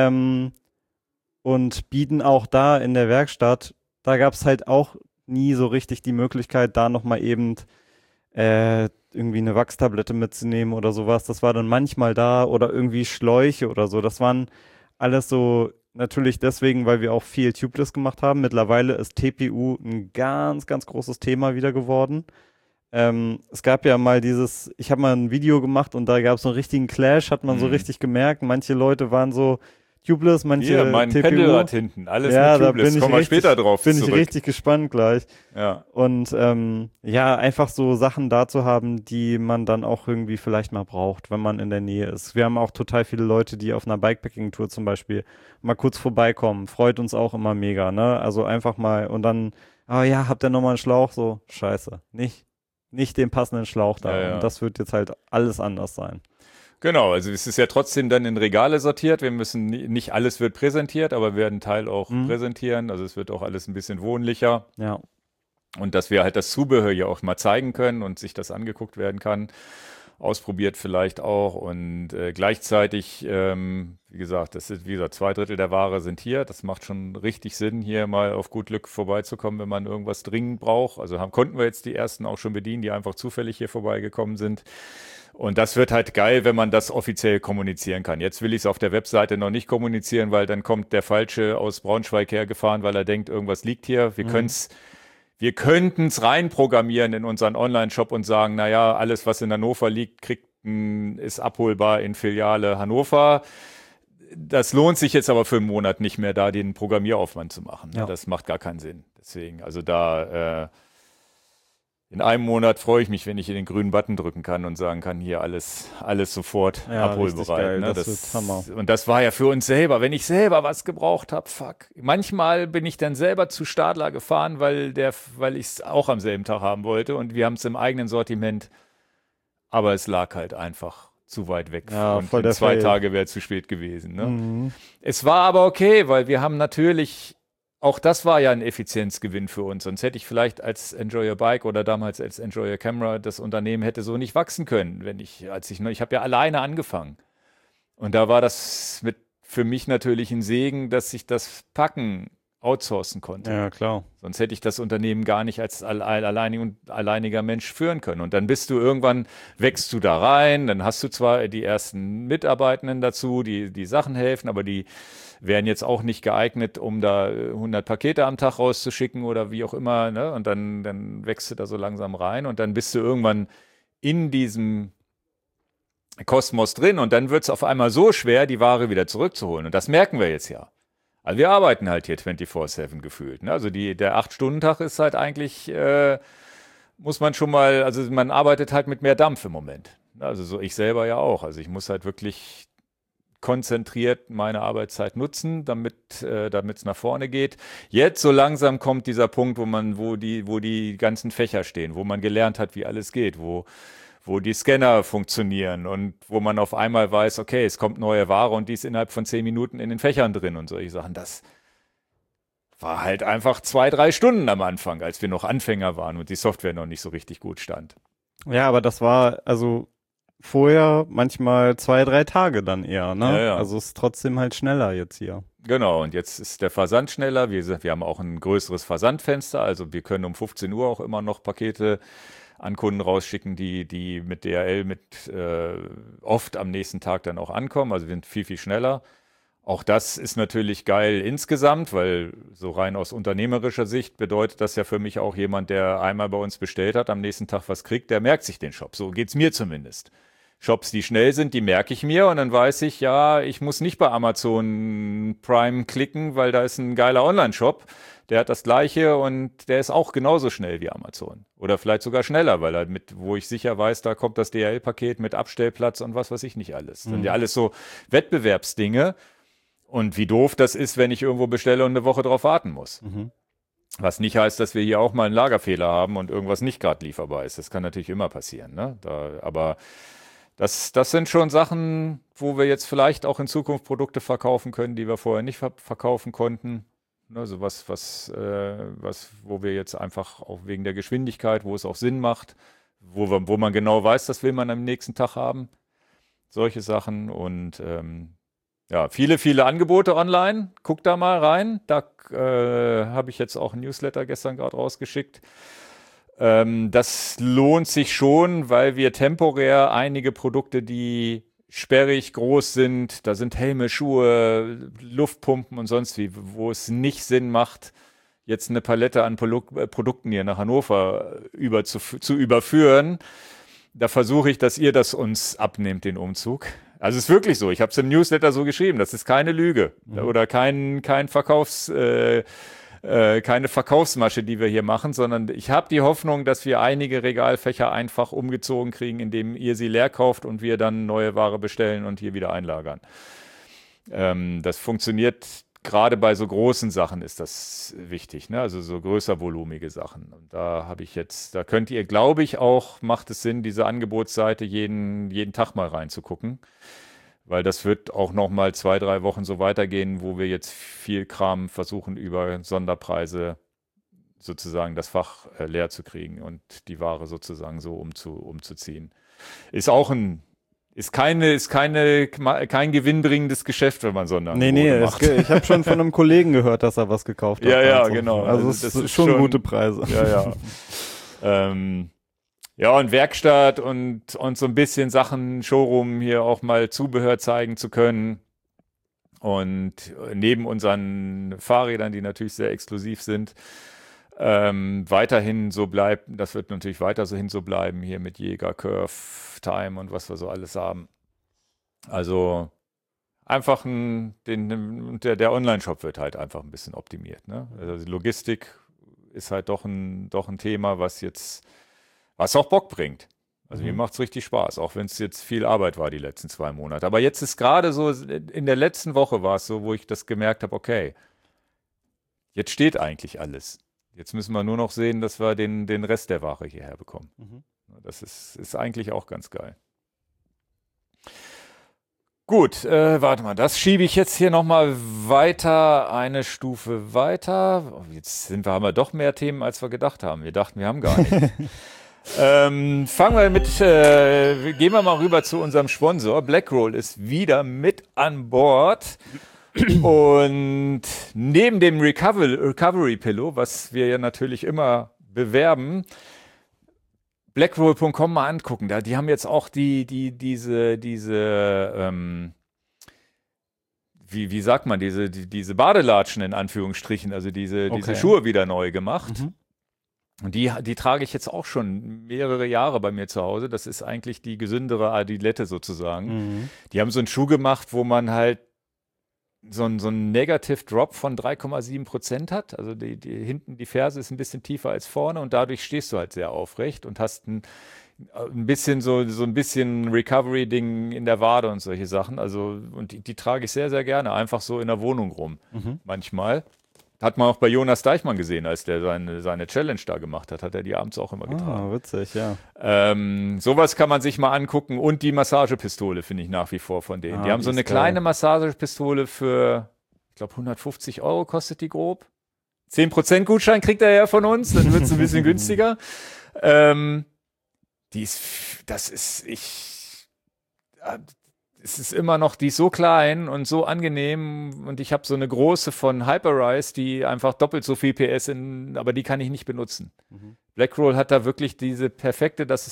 und bieten auch da in der Werkstatt, da gab es halt auch nie so richtig die Möglichkeit, da nochmal eben irgendwie eine Wachstablette mitzunehmen oder sowas. Das war dann manchmal da oder irgendwie Schläuche oder so. Das waren alles so natürlich deswegen, weil wir auch viel Tubeless gemacht haben. Mittlerweile ist TPU ein ganz, ganz großes Thema wieder geworden. Es gab ja mal ich habe mal ein Video gemacht und da gab es so einen richtigen Clash, hat man so Hm. richtig gemerkt. Manche Leute waren so Tubeless, Hier, manche mein TPU. Pendelrad hinten, alles mit Ja, da Tubeless. Kommen wir später drauf bin ich zurück. richtig gespannt gleich. Ja. Und ja, einfach so Sachen da zu haben, die man dann auch irgendwie vielleicht mal braucht, wenn man in der Nähe ist. Wir haben auch total viele Leute, die auf einer Bikepacking-Tour zum Beispiel mal kurz vorbeikommen. Freut uns auch immer mega, ne? Also einfach mal und dann, oh ja, habt ihr nochmal einen Schlauch? So, scheiße. Nicht den passenden Schlauch Ja, da. Und ja. das wird jetzt halt alles anders sein. Genau, also es ist ja trotzdem dann in Regale sortiert. Wir müssen nicht alles wird präsentiert, aber wir werden einen Teil auch Hm? präsentieren. Also es wird auch alles ein bisschen wohnlicher. Ja. Und dass wir halt das Zubehör hier auch mal zeigen können und sich das angeguckt werden kann. ausprobiert vielleicht auch und gleichzeitig, wie gesagt, das ist, wie gesagt, 2/3 der Ware sind hier. Das macht schon richtig Sinn, hier mal auf gut Glück vorbeizukommen, wenn man irgendwas dringend braucht. Also konnten wir jetzt die ersten auch schon bedienen, die einfach zufällig hier vorbeigekommen sind. Und das wird halt geil, wenn man das offiziell kommunizieren kann. Jetzt will ich es auf der Webseite noch nicht kommunizieren, weil dann kommt der Falsche aus Braunschweig hergefahren, weil er denkt, irgendwas liegt hier. Wir könnten es reinprogrammieren in unseren Online-Shop und sagen, naja, alles, was in Hannover liegt, ist abholbar in Filiale Hannover. Das lohnt sich jetzt aber für einen Monat nicht mehr, da den Programmieraufwand zu machen. Ja. Das macht gar keinen Sinn. Deswegen, also da in einem Monat freue ich mich, wenn ich hier den grünen Button drücken kann und sagen kann, hier alles sofort richtig geil. abholbereit. Ne? Das wird Hammer. Und das war ja für uns selber, wenn ich selber was gebraucht habe, fuck. Manchmal bin ich dann selber zu Stadler gefahren, weil ich es auch am selben Tag haben wollte und wir haben es im eigenen Sortiment, aber es lag halt einfach zu weit weg. Ja, und voll in der 2 Fail. Tage wäre zu spät gewesen. Ne? Mhm. Es war aber okay, weil wir haben natürlich, auch das war ja ein Effizienzgewinn für uns. Sonst hätte ich vielleicht als Enjoy Your Bike oder damals als Enjoy Your Camera, das Unternehmen hätte so nicht wachsen können, ich habe ja alleine angefangen. Und da war das für mich natürlich ein Segen, dass ich das Packen outsourcen konnte. Ja, klar. Sonst hätte ich das Unternehmen gar nicht als alleiniger Mensch führen können. Und dann wächst du da rein, dann hast du zwar die ersten Mitarbeitenden dazu, die Sachen helfen, aber die wären jetzt auch nicht geeignet, um da 100 Pakete am Tag rauszuschicken oder wie auch immer. Ne? Und dann wächst du da so langsam rein und dann bist du irgendwann in diesem Kosmos drin und dann wird es auf einmal so schwer, die Ware wieder zurückzuholen. Und das merken wir jetzt ja. Also wir arbeiten halt hier 24/7 gefühlt. Ne? Also der 8-Stunden-Tag ist halt eigentlich, muss man schon mal, also man arbeitet halt mit mehr Dampf im Moment. Also so ich selber ja auch. Also ich muss halt wirklich konzentriert meine Arbeitszeit nutzen, damit es nach vorne geht. Jetzt so langsam kommt dieser Punkt, wo die ganzen Fächer stehen, wo man gelernt hat, wie alles geht, wo die Scanner funktionieren und wo man auf einmal weiß, okay, es kommt neue Ware und die ist innerhalb von 10 Minuten in den Fächern drin und solche Sachen. Das war halt einfach 2-3 Stunden am Anfang, als wir noch Anfänger waren und die Software noch nicht so richtig gut stand. Ja, aber das war also vorher manchmal 2-3 Tage dann eher, ne? Ja, ja. Also ist trotzdem halt schneller jetzt hier. Genau, und jetzt ist der Versand schneller. Wie gesagt, wir haben auch ein größeres Versandfenster, also wir können um 15 Uhr auch immer noch Pakete an Kunden rausschicken, die mit DHL oft am nächsten Tag dann auch ankommen. Also wir sind viel, viel schneller. Auch das ist natürlich geil insgesamt, weil so rein aus unternehmerischer Sicht bedeutet das ja für mich auch jemand, der einmal bei uns bestellt hat, am nächsten Tag was kriegt, der merkt sich den Shop. So geht's mir zumindest. Shops, die schnell sind, die merke ich mir und dann weiß ich, ja, ich muss nicht bei Amazon Prime klicken, weil da ist ein geiler Online-Shop, der hat das gleiche und der ist auch genauso schnell wie Amazon. Oder vielleicht sogar schneller, weil wo ich sicher weiß, da kommt das DHL-Paket mit Abstellplatz und was weiß ich nicht alles. Das sind ja alles so Wettbewerbsdinge. Und wie doof das ist, wenn ich irgendwo bestelle und eine Woche drauf warten muss. Mhm. Was nicht heißt, dass wir hier auch mal einen Lagerfehler haben und irgendwas nicht gerade lieferbar ist. Das kann natürlich immer passieren. Ne? Aber das sind schon Sachen, wo wir jetzt vielleicht auch in Zukunft Produkte verkaufen können, die wir vorher nicht verkaufen konnten. Also wo wir jetzt einfach auch wegen der Geschwindigkeit, wo es auch Sinn macht, wo man genau weiß, das will man am nächsten Tag haben. Solche Sachen und ja, viele, viele Angebote online. Guck da mal rein. Da habe ich jetzt auch ein Newsletter gestern gerade rausgeschickt. Das lohnt sich schon, weil wir temporär einige Produkte, die sperrig groß sind, da sind Helme, Schuhe, Luftpumpen und sonst wie, wo es nicht Sinn macht, jetzt eine Palette an Produkten hier nach Hannover zu überführen. Da versuche ich, dass ihr das uns abnehmt, den Umzug. Also es ist wirklich so. Ich habe es im Newsletter so geschrieben. Das ist keine Lüge oder keine Verkaufsmasche, die wir hier machen, sondern ich habe die Hoffnung, dass wir einige Regalfächer einfach umgezogen kriegen, indem ihr sie leer kauft und wir dann neue Ware bestellen und hier wieder einlagern. Das funktioniert. Gerade bei so großen Sachen ist das wichtig, ne? Also so größer volumige Sachen. Und da könnt ihr, glaube ich, auch, macht es Sinn, diese Angebotsseite jeden Tag mal reinzugucken. Weil das wird auch noch mal 2-3 Wochen so weitergehen, wo wir jetzt viel Kram versuchen, über Sonderpreise sozusagen das Fach leer zu kriegen und die Ware sozusagen so umzuziehen. Ist auch kein gewinnbringendes Geschäft, wenn man Sonderangebote macht. Ich habe schon von einem Kollegen gehört, dass er was gekauft hat. Ja, genau. Also es ist schon gute Preise. Ja. Ja, und Werkstatt und so ein bisschen Sachen, Showroom hier auch mal Zubehör zeigen zu können. Und neben unseren Fahrrädern, die natürlich sehr exklusiv sind, weiterhin so bleibt, das wird natürlich weiterhin so bleiben, hier mit Jäger, Curve, Time und was wir so alles haben. Also einfach der Online-Shop wird halt einfach ein bisschen optimiert. Ne? Also die Logistik ist halt doch ein Thema, was auch Bock bringt. Also mir macht es richtig Spaß, auch wenn es jetzt viel Arbeit war die letzten 2 Monate. Aber jetzt ist gerade so, in der letzten Woche war es so, wo ich das gemerkt habe, okay, jetzt steht eigentlich alles. Jetzt müssen wir nur noch sehen, dass wir den Rest der Ware hierher bekommen. Das ist eigentlich auch ganz geil. Gut, warte mal, das schiebe ich jetzt hier nochmal weiter, eine Stufe weiter. Jetzt haben wir doch mehr Themen, als wir gedacht haben. Wir dachten, wir haben gar nicht. Gehen wir mal rüber zu unserem Sponsor. Blackroll ist wieder mit an Bord. Und neben dem Recovery Pillow, was wir ja natürlich immer bewerben, blackroll.com mal angucken. Die haben jetzt auch diese wie sagt man, diese Badelatschen in Anführungsstrichen, also diese Schuhe wieder neu gemacht. Und die trage ich jetzt auch schon mehrere Jahre bei mir zu Hause. Das ist eigentlich die gesündere Adilette sozusagen. Die haben so einen Schuh gemacht, wo man halt so ein Negative Drop von 3,7% hat. Also hinten die Ferse ist ein bisschen tiefer als vorne und dadurch stehst du halt sehr aufrecht und hast ein bisschen so ein bisschen Recovery-Ding in der Wade und solche Sachen. Also, und die trage ich sehr, sehr gerne, einfach so in der Wohnung rum. Manchmal. Hat man auch bei Jonas Deichmann gesehen, als der seine Challenge da gemacht hat er die abends auch immer getragen. Ah, witzig, ja. Sowas kann man sich mal angucken und die Massagepistole finde ich nach wie vor von denen. Die haben so eine kleine Massagepistole für, ich glaube 150 € kostet die grob. 10% Gutschein kriegt er ja von uns, dann wird es ein bisschen günstiger. Es ist immer noch, die ist so klein und so angenehm und ich habe so eine große von Hyperrise, die einfach doppelt so viel PS aber die kann ich nicht benutzen. Blackroll hat da wirklich diese perfekte, dass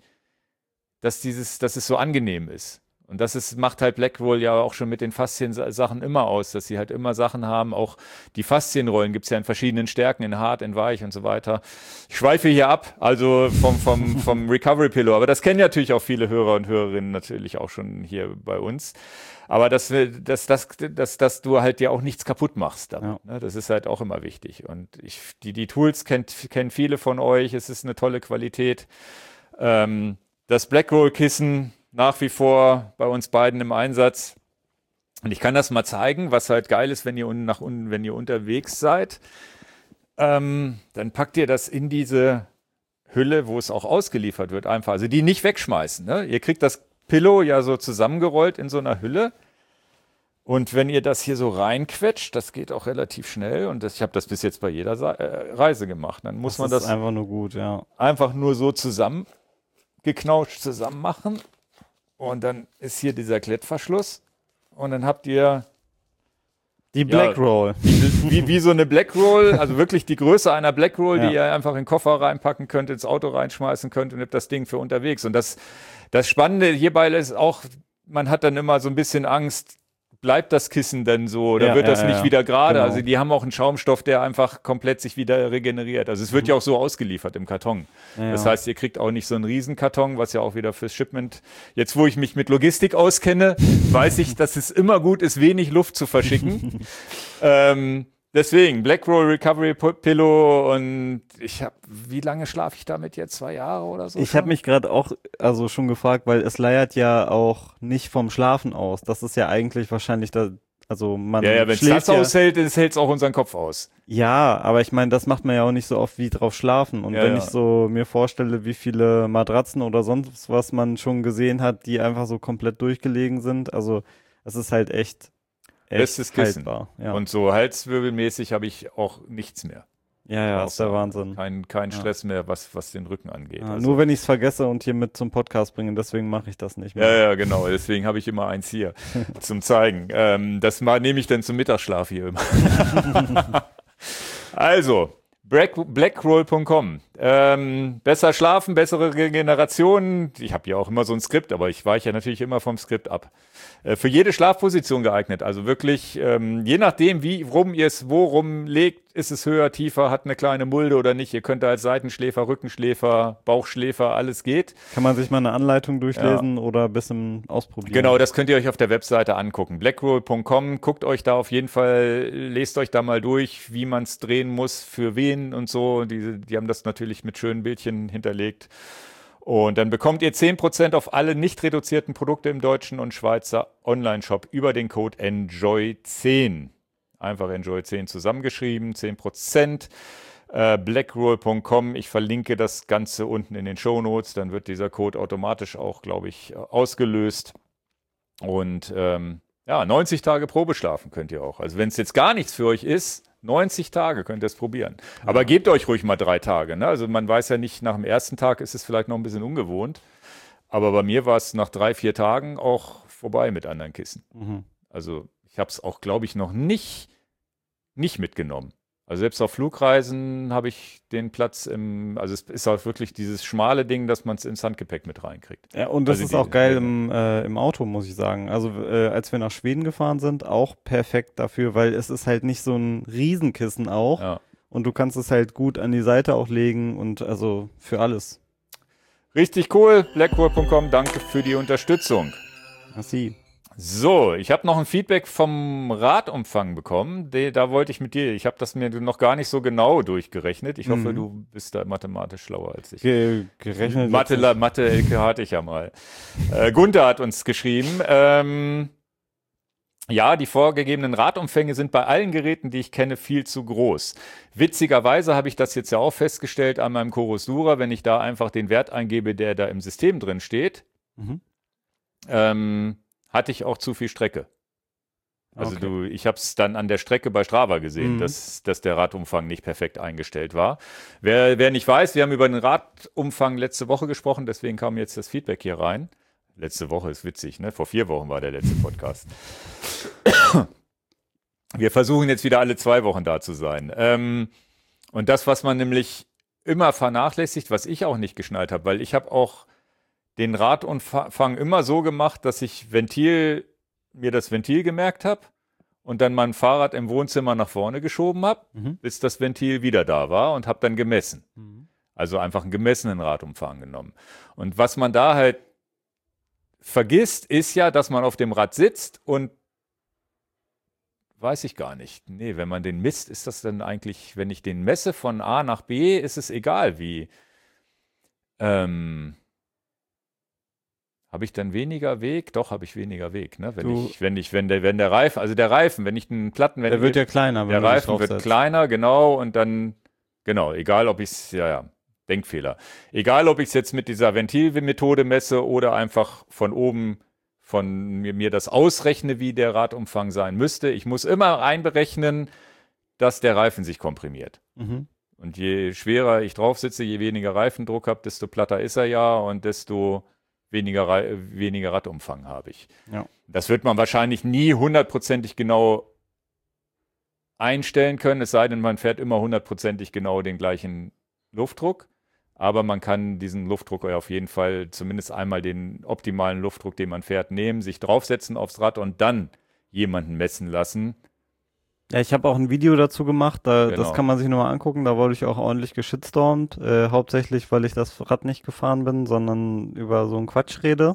es so angenehm ist. Und macht halt Blackroll ja auch schon mit den Faszien-Sachen immer aus, dass sie halt immer Sachen haben. Auch die Faszienrollen gibt es ja in verschiedenen Stärken, in hart, in weich und so weiter. Ich schweife hier ab, also vom Recovery Pillow. Aber das kennen natürlich auch viele Hörer und Hörerinnen natürlich auch schon hier bei uns. Aber dass du halt dir auch nichts kaputt machst damit. Ja. Ne? Das ist halt auch immer wichtig. Und die Tools kennen viele von euch. Es ist eine tolle Qualität. Das Blackroll-Kissen nach wie vor bei uns beiden im Einsatz. Und ich kann das mal zeigen, was halt geil ist, wenn ihr unterwegs seid. Dann packt ihr das in diese Hülle, wo es auch ausgeliefert wird, einfach. Also die nicht wegschmeißen. Ne? Ihr kriegt das Pillow ja so zusammengerollt in so einer Hülle. Und wenn ihr das hier so reinquetscht, das geht auch relativ schnell. Und ich habe das bis jetzt bei jeder Reise gemacht. Dann muss man das einfach nur gut, ja. Einfach nur so zusammengeknautscht zusammen machen. Und dann ist hier dieser Klettverschluss und dann habt ihr die Blackroll. Wie so eine Blackroll, also wirklich die Größe einer Blackroll, die ihr einfach in den Koffer reinpacken könnt, ins Auto reinschmeißen könnt und habt das Ding für unterwegs. Und das Spannende hierbei ist auch, man hat dann immer so ein bisschen Angst, bleibt das Kissen denn so oder wird das nicht wieder gerade? Genau. Also die haben auch einen Schaumstoff, der einfach komplett sich wieder regeneriert. Also es wird ja auch so ausgeliefert im Karton. Ja. Das heißt, ihr kriegt auch nicht so einen Riesenkarton, was ja auch wieder fürs Shipment. Jetzt, wo ich mich mit Logistik auskenne, weiß ich, dass es immer gut ist, wenig Luft zu verschicken. Deswegen, Blackroll Recovery Pillow und wie lange schlafe ich damit jetzt? 2 Jahre oder so? Ich habe mich gerade auch schon gefragt, weil es leiert ja auch nicht vom Schlafen aus. Das ist ja eigentlich wahrscheinlich man wenn es das aushält, hält es auch unseren Kopf aus. Ja, aber ich meine, das macht man ja auch nicht so oft wie drauf schlafen. Und wenn ich so mir vorstelle, wie viele Matratzen oder sonst was man schon gesehen hat, die einfach so komplett durchgelegen sind, also es ist halt echt bestes Kissen. Haltbar, ja. Und so halswirbelmäßig habe ich auch nichts mehr. Ja, Auch ist der sagen. Wahnsinn. Kein Ja. Stress mehr, was den Rücken angeht. Ja, Also, nur wenn ich es vergesse und hier mit zum Podcast bringe, deswegen mache ich das nicht ja, mehr. ja, genau. Deswegen habe ich immer eins hier zum Zeigen. Das mal nehme ich dann zum Mittagsschlaf hier immer. Also, blackroll.com. Besser schlafen, bessere Regeneration. Ich habe ja auch immer so ein Skript, aber ich weiche ja natürlich immer vom Skript ab. Für jede Schlafposition geeignet. Also wirklich, je nachdem, wie rum ihr es worum legt, ist es höher, tiefer, hat eine kleine Mulde oder nicht. Ihr könnt da als Seitenschläfer, Rückenschläfer, Bauchschläfer, alles geht. Kann man sich mal eine Anleitung durchlesen oder ein bisschen ausprobieren? Genau, das könnt ihr euch auf der Webseite angucken. blackroll.com, guckt euch da auf jeden Fall, lest euch da mal durch, wie man es drehen muss, für wen und so. Die haben das natürlich mit schönen Bildchen hinterlegt. Und dann bekommt ihr 10% auf alle nicht reduzierten Produkte im deutschen und Schweizer Online-Shop über den Code ENJOY10. Einfach ENJOY10 zusammengeschrieben, 10%. Blackroll.com, ich verlinke das Ganze unten in den Shownotes, dann wird dieser Code automatisch auch, glaube ich, ausgelöst. Und ja, 90 Tage Probeschlafen könnt ihr auch. Also wenn es jetzt gar nichts für euch ist, 90 Tage könnt ihr es probieren. Aber gebt euch ruhig mal 3 Tage. Ne? Also man weiß ja nicht, nach dem ersten Tag ist es vielleicht noch ein bisschen ungewohnt. Aber bei mir war es nach 3, 4 Tagen auch vorbei mit anderen Kissen. Mhm. Also ich habe es auch, glaube ich, noch nicht mitgenommen. Also selbst auf Flugreisen habe ich den Platz also es ist auch wirklich dieses schmale Ding, dass man es ins Handgepäck mit reinkriegt. Ja, und das Also ist auch geil Länge. im Auto, muss ich sagen. Also als wir nach Schweden gefahren sind, auch perfekt dafür, weil es ist halt nicht so ein Riesenkissen auch. Ja. Und du kannst es halt gut an die Seite auch legen und also für alles. Richtig cool, blackroll.com, danke für die Unterstützung. Merci. So, ich habe noch ein Feedback vom Radumfang bekommen. Da wollte ich mit dir, ich habe das mir noch gar nicht so genau durchgerechnet. Ich hoffe, du bist da mathematisch schlauer als ich. Gerechnet. Mathe Elke hatte ich ja mal. Gunther hat uns geschrieben, ja, die vorgegebenen Radumfänge sind bei allen Geräten, die ich kenne, viel zu groß. Witzigerweise habe ich das jetzt ja auch festgestellt an meinem Chorus Dura, wenn ich da einfach den Wert eingebe, der da im System drin steht, hatte ich auch zu viel Strecke. Also Okay. ich habe es dann an der Strecke bei Strava gesehen, dass der Radumfang nicht perfekt eingestellt war. Wer nicht weiß, wir haben über den Radumfang letzte Woche gesprochen, deswegen kam jetzt das Feedback hier rein. Letzte Woche ist witzig, ne? Vor 4 Wochen war der letzte Podcast. Wir versuchen jetzt wieder alle 2 Wochen da zu sein. Und das, was man nämlich immer vernachlässigt, was ich auch nicht geschnallt habe, weil ich habe auch den Radumfang immer so gemacht, dass ich mir das Ventil gemerkt habe und dann mein Fahrrad im Wohnzimmer nach vorne geschoben habe, bis das Ventil wieder da war und habe dann gemessen. Also einfach einen gemessenen Radumfang genommen. Und was man da halt vergisst, ist ja, dass man auf dem Rad sitzt und weiß ich gar nicht. Nee, wenn man den misst, ist das dann eigentlich, wenn ich den messe von A nach B, ist es egal wie. Habe ich dann weniger Weg? Doch, habe ich weniger Weg. Ne? Wenn der Reifen, also der Reifen, wenn ich einen Platten, Der wird ja kleiner, der wenn du dich Reifen wird draufsetzt. kleiner, genau, und dann, genau, egal ob ich es, Denkfehler. Egal ob ich es jetzt mit dieser Ventilmethode messe oder einfach von oben von mir das ausrechne, wie der Radumfang sein müsste. Ich muss immer einberechnen, dass der Reifen sich komprimiert. Und je schwerer ich drauf sitze, je weniger Reifendruck habe, desto platter ist er ja und desto weniger Radumfang habe ich. Ja. Das wird man wahrscheinlich nie hundertprozentig genau einstellen können, es sei denn, man fährt immer hundertprozentig genau den gleichen Luftdruck. Aber man kann diesen Luftdruck auf jeden Fall zumindest einmal den optimalen Luftdruck, den man fährt, nehmen, sich draufsetzen aufs Rad und dann jemanden messen lassen. Ja, ich habe auch ein Video dazu gemacht, das Genau. kann man sich nochmal angucken, da wurde ich auch ordentlich geschitstormt, hauptsächlich, weil ich das Rad nicht gefahren bin, sondern über so einen Quatsch rede.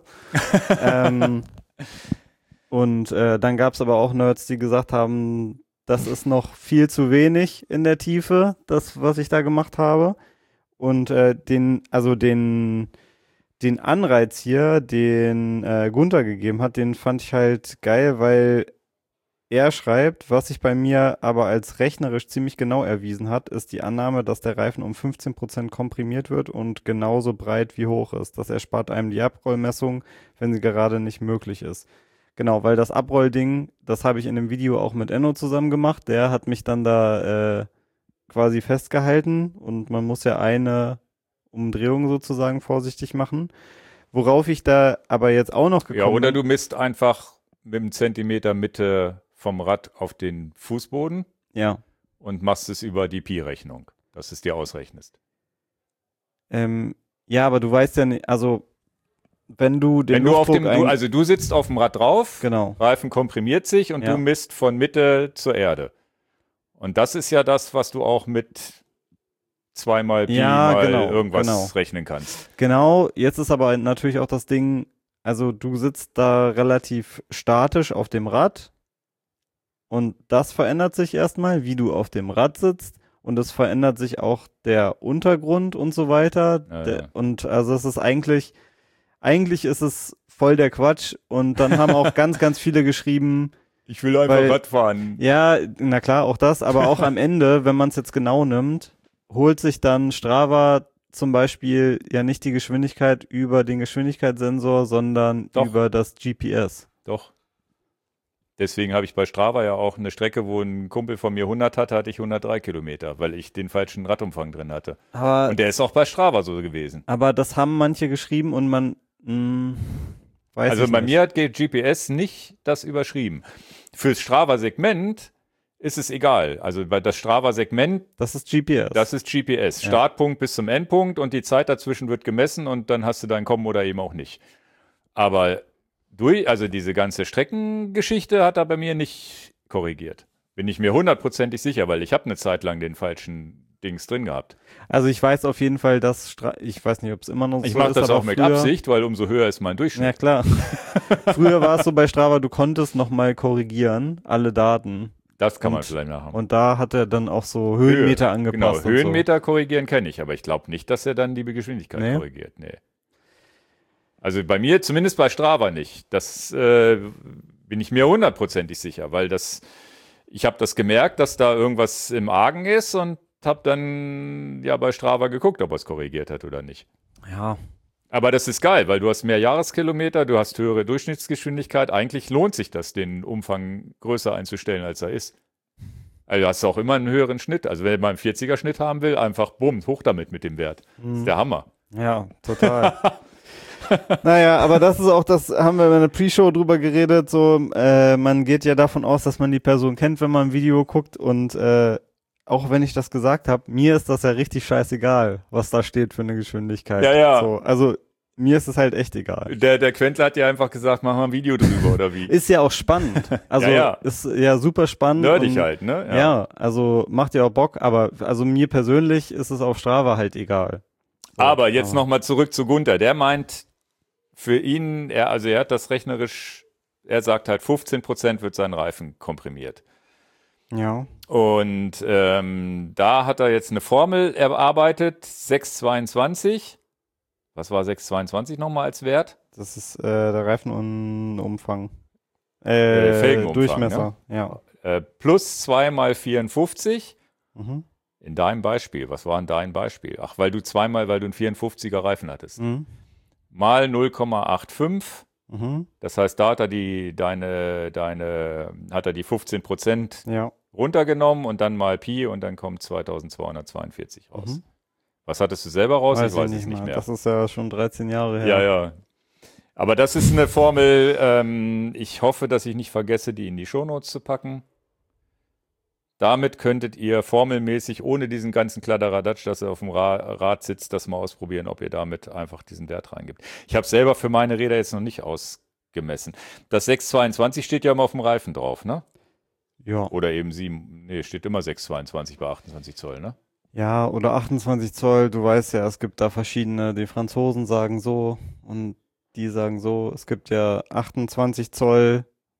Und dann gab es aber auch Nerds, die gesagt haben, das ist noch viel zu wenig in der Tiefe, das, was ich da gemacht habe. Und den Anreiz hier, den Gunther gegeben hat, den fand ich halt geil, weil er schreibt, was sich bei mir aber als rechnerisch ziemlich genau erwiesen hat, ist die Annahme, dass der Reifen um 15% komprimiert wird und genauso breit wie hoch ist. Das erspart einem die Abrollmessung, wenn sie gerade nicht möglich ist. Genau, weil das Abrollding, das habe ich in dem Video auch mit Enno zusammen gemacht. Der hat mich dann da quasi festgehalten und man muss ja eine Umdrehung sozusagen vorsichtig machen. Worauf ich da aber jetzt auch noch gekommen Ja, oder bin. du misst einfach mit einem Zentimeter Mitte vom Rad auf den Fußboden Ja. und machst es über die Pi-Rechnung, dass du es dir ausrechnest. Ja, aber du weißt ja nicht, also wenn du den Wenn du auf Luftdruck dem, also du sitzt auf dem Rad drauf, genau. Reifen komprimiert sich und Ja. du misst von Mitte zur Erde. Und das ist ja das, was du auch mit 2 mal Pi Ja, mal genau, irgendwas genau. rechnen kannst. Genau, jetzt ist aber natürlich auch das Ding, also du sitzt da relativ statisch auf dem Rad und das verändert sich erstmal, wie du auf dem Rad sitzt und es verändert sich auch der Untergrund und so weiter. Ja. Und also es ist eigentlich ist es voll der Quatsch und dann haben auch ganz, ganz viele geschrieben, Ich will einfach Weil- Rad fahren. ja, na klar, auch das, aber auch am Ende, wenn man es jetzt genau nimmt, holt sich dann Strava zum Beispiel ja nicht die Geschwindigkeit über den Geschwindigkeitssensor, sondern Doch. über das GPS. Doch. Deswegen habe ich bei Strava ja auch eine Strecke, wo ein Kumpel von mir 100 hatte ich 103 Kilometer, weil ich den falschen Radumfang drin hatte. Aber, Und der ist auch bei Strava so gewesen. aber das haben manche geschrieben und man weiß Also ich bei nicht. mir hat GPS nicht das überschrieben. Fürs Strava-Segment ist es egal. Also bei das Strava-Segment, Das ist GPS. das ist GPS. Ja. Startpunkt bis zum Endpunkt und die Zeit dazwischen wird gemessen und dann hast du dein Kommen oder eben auch nicht. Aber also diese ganze Streckengeschichte hat er bei mir nicht korrigiert. Bin ich mir hundertprozentig sicher, weil ich habe eine Zeit lang den falschen Dings drin gehabt. Also ich weiß auf jeden Fall, dass ich weiß nicht, ob es immer noch so Ich ist. mache das aber auch mit früher, Absicht, weil umso höher ist mein Durchschnitt. Ja, klar. Früher war es so bei Strava, du konntest nochmal korrigieren, alle Daten. Das kann man Und- vielleicht nachher. Und da hat er dann auch so Höhenmeter Genau, angepasst. Höhenmeter korrigieren kenne ich, aber ich glaube nicht, dass er dann die Geschwindigkeit Nee. korrigiert. Nee. Also bei mir, zumindest bei Strava nicht. Das bin ich mir hundertprozentig sicher, weil ich habe das gemerkt, dass da irgendwas im Argen ist und habe dann ja bei Strava geguckt, ob er es korrigiert hat oder nicht. So. Ja. Aber das ist geil, weil du hast mehr Jahreskilometer, du hast höhere Durchschnittsgeschwindigkeit. Eigentlich lohnt sich das, den Umfang größer einzustellen, als er ist. Also du hast auch immer einen höheren Schnitt. Also wenn man einen 40er Schnitt haben will, einfach bumm, hoch damit mit dem Wert. Das ist der Hammer. Ja, total. Naja, aber das ist auch, das haben wir in der Pre-Show drüber geredet, so, man geht ja davon aus, dass man die Person kennt, wenn man ein Video guckt und auch wenn ich das gesagt habe, mir ist das ja richtig scheißegal, was da steht für eine Geschwindigkeit. Ja, ja. So, also mir ist es halt echt egal. Der Quentler hat ja einfach gesagt, mach mal ein Video drüber oder wie. Ist ja auch spannend. Also Ja, ja. ist ja super spannend. Nerdig und, halt, ne? Ja. Also macht ja auch Bock, aber also mir persönlich ist es auf Strava halt egal. So, Aber jetzt nochmal zurück zu Gunther. Der meint, für ihn, er hat das rechnerisch, er sagt halt, 15% wird sein Reifen komprimiert. Ja. Und da hat er jetzt eine Formel erarbeitet, 622. Was war 622 nochmal als Wert? Das ist der Reifenumfang. Felgenumfang, Durchmesser, ja. Plus 2 mal 54. Mhm. In deinem Beispiel, was war in deinem Beispiel? Ach, weil du einen 54er Reifen hattest. Mhm. Mal 0,85. Mhm. Das heißt, da hat er die 15% Ja. runtergenommen und dann mal Pi und dann kommt 2242 raus. Mhm. Was hattest du selber raus? Weiß Ich weiß ich es nicht mal. mehr. Das ist ja schon 13 Jahre her. Ja, ja. Aber das ist eine Formel, ich hoffe, dass ich nicht vergesse, die in die Shownotes zu packen. Damit könntet ihr formelmäßig, ohne diesen ganzen Kladderadatsch, dass er auf dem Rad sitzt, das mal ausprobieren, ob ihr damit einfach diesen Wert reingibt. Ich habe selber für meine Räder jetzt noch nicht ausgemessen. Das 622 steht ja immer auf dem Reifen drauf, ne? Ja. Oder eben steht immer 622 bei 28 Zoll, ne? Ja, oder 28 Zoll, du weißt ja, es gibt da verschiedene, die Franzosen sagen so und die sagen so, es gibt ja 28 Zoll,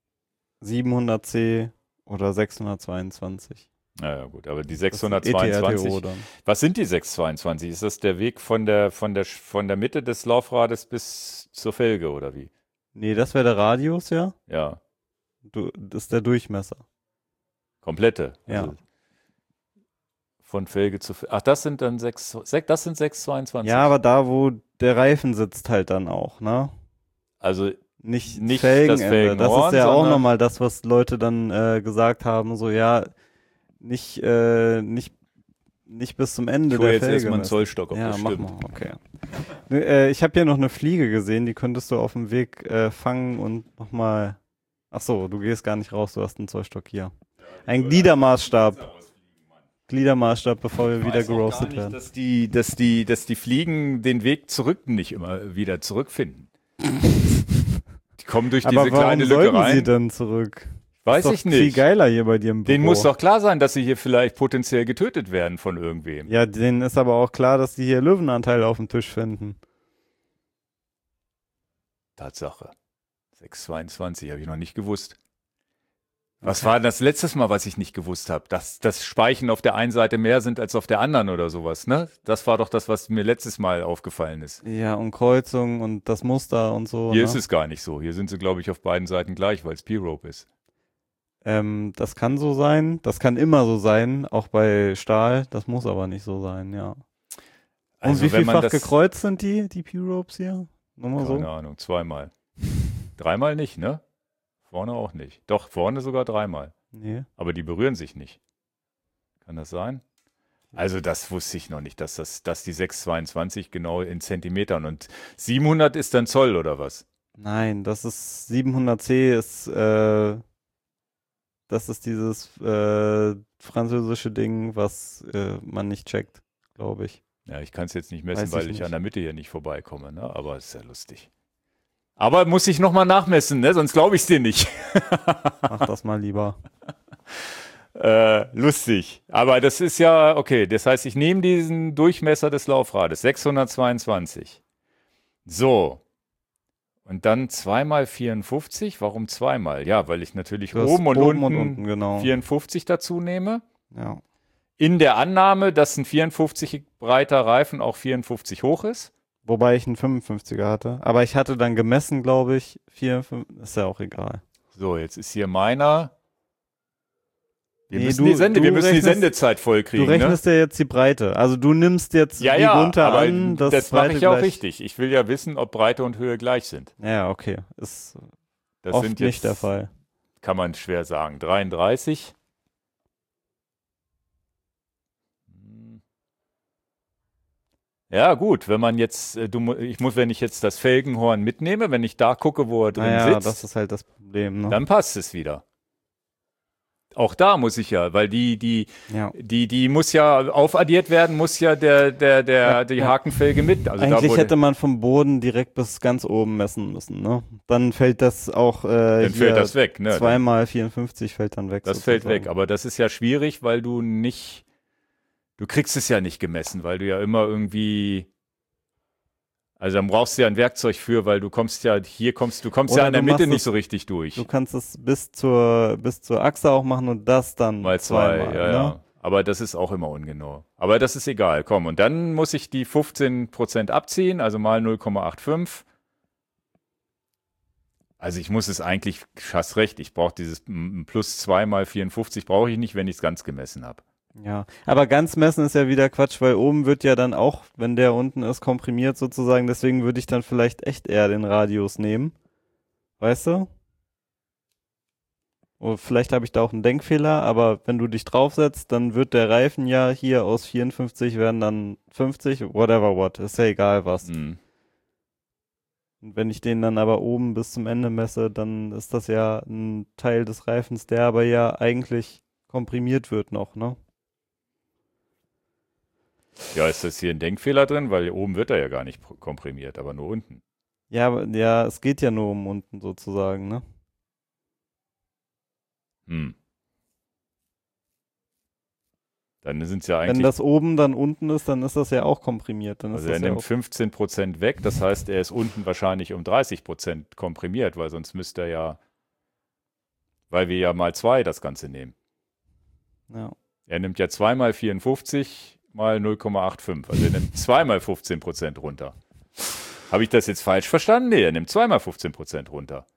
700C oder 622. Ja, gut, aber die Das ist 622, ETRTO dann. was sind die 622? Ist das der Weg von der Mitte des Laufrades bis zur Felge oder wie? Nee, das wäre der Radius, ja. Ja, Das ist der Durchmesser. komplette. Ja. Also von Felge zu Felge. Ach, das sind dann 622. Ja, aber da, wo der Reifen sitzt halt dann auch, ne? Also Nicht, Nicht Felgenende. das Felgenhorn, Das ist ja auch sondern- nochmal das, was Leute dann gesagt haben, so ja, nicht nicht bis zum Ende Ich hole der jetzt Felge erstmal einen messen. Zollstock, ob Ja, das mach stimmt. mal, okay. Ich habe hier noch eine Fliege gesehen, die könntest du auf dem Weg fangen und nochmal. Ach so, du gehst gar nicht raus, du hast einen Zollstock hier. Ein Gliedermaßstab. Gliedermaßstab, bevor wir wieder geroastet werden. Dass die Fliegen den Weg zurück nicht immer wieder zurückfinden. Die kommen durch Aber diese warum kleine Lücke sollten rein. sie denn zurück? Weiß Ist ich doch viel nicht. geiler hier bei dir im Büro. Denen muss doch klar sein, dass sie hier vielleicht potenziell getötet werden von irgendwem. Ja, denen ist aber auch klar, dass die hier Löwenanteile auf dem Tisch finden. Tatsache. 6,22 habe ich noch nicht gewusst. Was war das letztes Mal, was ich nicht gewusst habe? Dass das Speichen auf der einen Seite mehr sind als auf der anderen oder sowas, ne? Das war doch das, was mir letztes Mal aufgefallen ist. Ja, und Kreuzung und das Muster und so. Hier ne? ist es gar nicht so. Hier sind sie, glaube ich, auf beiden Seiten gleich, weil es P-Rope ist. Das kann so sein. Das kann immer so sein, auch bei Stahl. Das muss aber nicht so sein, ja. Und Also, wie wenn man vielfach das- gekreuzt sind die P-Ropes hier? Nochmal Keine so? Ahnung, zweimal. Dreimal nicht, ne? Vorne auch nicht. Doch, vorne sogar dreimal. Nee. Aber die berühren sich nicht. Kann das sein? Also das wusste ich noch nicht, dass die 6,22 genau in Zentimetern und 700 ist dann Zoll oder was? Nein, das ist 700C das ist dieses französische Ding, was man nicht checkt, glaube ich. Ja, ich kann es jetzt nicht messen, Weiß ich weil ich nicht. an der Mitte hier nicht vorbeikomme, ne? Aber es ist ja lustig. Aber muss ich nochmal nachmessen, ne? Sonst glaube ich es dir nicht. Mach das mal lieber. Lustig. Aber das ist ja, okay, das heißt, ich nehme diesen Durchmesser des Laufrades, 622. So. Und dann 2x54. Warum zweimal? Ja, weil ich natürlich Du hast oben und oben unten und unten, genau. 54 dazu nehme. Ja. In der Annahme, dass ein 54 breiter Reifen auch 54 hoch ist. Wobei ich einen 55er hatte. Aber ich hatte dann gemessen, glaube ich, 54. Ist ja auch egal. So, jetzt ist hier meiner. Wir Nee, müssen du- die du rechnest- Sendezeit Du vollkriegen, ne? rechnest ja jetzt die Breite. Also du nimmst jetzt Ja, die ja, runter aber an, dass das mache Breite ich ja auch gleich- richtig. Ich will ja wissen, ob Breite und Höhe gleich sind. Ja, okay. Ist Das oft sind jetzt, nicht der Fall. kann man schwer sagen. 33. Ja, gut, wenn man jetzt, wenn ich jetzt das Felgenhorn mitnehme, wenn ich da gucke, wo er drin Naja, sitzt, das ist halt das Problem, ne? dann passt es wieder. Auch da muss ich ja, weil die Ja. muss ja aufaddiert werden, muss ja die ja. Hakenfelge mit. Also Eigentlich da, wo hätte man vom Boden direkt bis ganz oben messen müssen, ne? Dann fällt das auch dann fällt das weg, ne? zweimal 54 fällt dann weg. Das fällt weg, sozusagen. aber das ist ja schwierig, weil du kriegst es ja nicht gemessen, weil du ja immer irgendwie, also dann brauchst du ja ein Werkzeug für, weil du kommst ja Oder ja in der du Mitte machst nicht es- so richtig durch. Du kannst es bis zur Achse auch machen und das dann Mal zwei, zweimal, ja, ne? ja. Aber das ist auch immer ungenau. Aber das ist egal, komm. Und dann muss ich die 15% abziehen, also mal 0,85. Also ich muss es eigentlich, hast recht, ich brauche dieses plus 2 mal 54 brauche ich nicht, wenn ich es ganz gemessen habe. Ja, aber ganz messen ist ja wieder Quatsch, weil oben wird ja dann auch, wenn der unten ist, komprimiert sozusagen. Deswegen würde ich dann vielleicht echt eher den Radius nehmen. Weißt du? Oder vielleicht habe ich da auch einen Denkfehler, aber wenn du dich draufsetzt, dann wird der Reifen ja hier aus 54 werden dann 50, whatever what, ist ja egal was. Mhm. Und wenn ich den dann aber oben bis zum Ende messe, dann ist das ja ein Teil des Reifens, der aber ja eigentlich komprimiert wird noch, ne? Ja, ist das hier ein Denkfehler drin? Weil oben wird er ja gar nicht komprimiert, aber nur unten. Ja, ja, es geht ja nur um unten sozusagen, ne? Hm. Dann sind es ja Wenn eigentlich, das oben dann unten ist, dann ist das ja auch komprimiert. Dann ist also er das ja nimmt auch, 15% weg, das heißt, er ist unten wahrscheinlich um 30% komprimiert, weil sonst müsste er ja, weil wir ja mal 2 das Ganze nehmen. ja. Er nimmt ja 2 mal 54 mal 0,85, also er nimmt 2 mal 15% runter. Habe ich das jetzt falsch verstanden? Nee, er nimmt 2 mal 15% runter.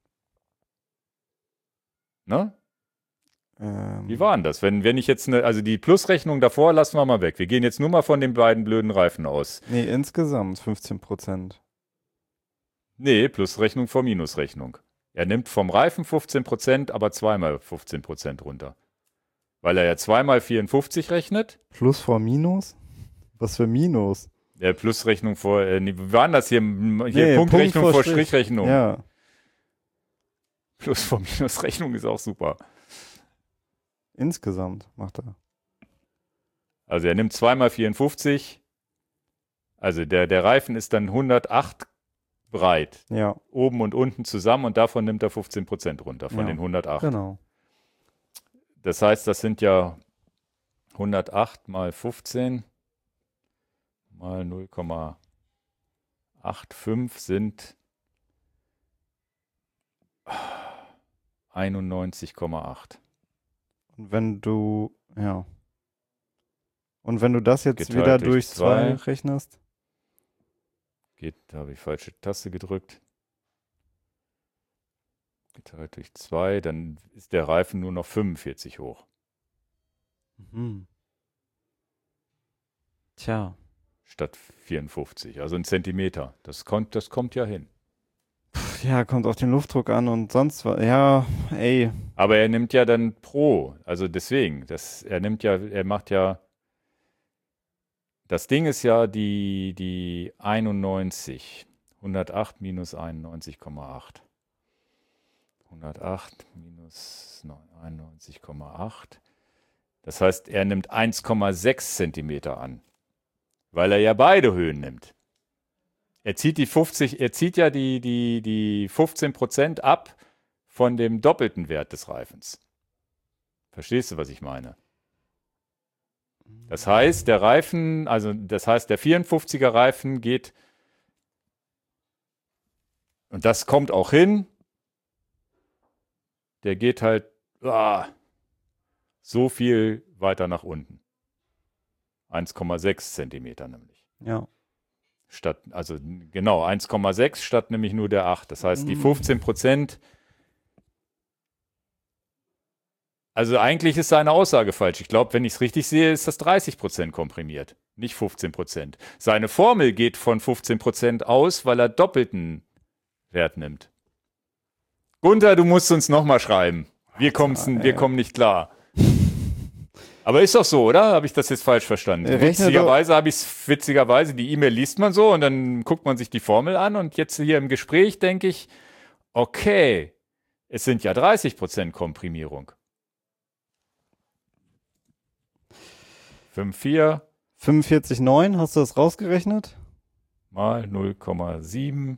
Ne? Wie war denn das? Wenn ich jetzt also die Plusrechnung davor lassen wir mal weg. Wir gehen jetzt nur mal von den beiden blöden Reifen aus. Nee, insgesamt 15%. Nee, Plusrechnung vor Minusrechnung. Er nimmt vom Reifen 15%, aber 2 mal 15% runter. Weil er ja 2 mal 54 rechnet. Plus vor Minus? Was für Minus? Plusrechnung vor, wie war denn das hier? Nee, Punktrechnung Punkt vor Strich. Strichrechnung. Ja. Plus vor Minusrechnung ist auch super. Insgesamt macht er. Also er nimmt 2 mal 54. Also der Reifen ist dann 108 breit. Ja, Oben und unten zusammen und davon nimmt er 15% runter von Ja, den 108. genau. Das heißt, das sind ja 108 mal 15 mal 0,85 sind 91,8. Und wenn du, ja. Und wenn du das jetzt Geteilt wieder durch durch 2 2. rechnest? Da habe ich falsche Taste gedrückt. Geteilt durch 2, dann ist der Reifen nur noch 45 hoch. Mhm. Tja. Statt 54, also 1 Zentimeter. Das kommt ja hin. Ja, kommt auf den Luftdruck an und sonst was. Ja, ey. Aber er nimmt ja dann pro, also deswegen, er macht ja, das Ding ist ja die 91, 108 minus 91,8. 108 minus 91,8. Das heißt, er nimmt 1,6 Zentimeter an, weil er ja beide Höhen nimmt. Er zieht die 15% ab von dem doppelten Wert des Reifens. Verstehst du, was ich meine? Das heißt, der 54er Reifen geht, und das kommt auch hin, der geht halt so viel weiter nach unten. 1,6 Zentimeter nämlich. Ja. Also genau, 1,6 statt nämlich nur der 8. Das heißt, die 15%, also eigentlich ist seine Aussage falsch. Ich glaube, wenn ich es richtig sehe, ist das 30% komprimiert, nicht 15%. Seine Formel geht von 15% aus, weil er doppelten Wert nimmt. Gunther, du musst uns nochmal schreiben. Wir kommen nicht klar. Aber ist doch so, oder? Habe ich das jetzt falsch verstanden? Witzigerweise, die E-Mail liest man so und dann guckt man sich die Formel an und jetzt hier im Gespräch denke ich, okay, es sind ja 30% Komprimierung. 5,4 45,9, hast du das rausgerechnet? mal 0,7.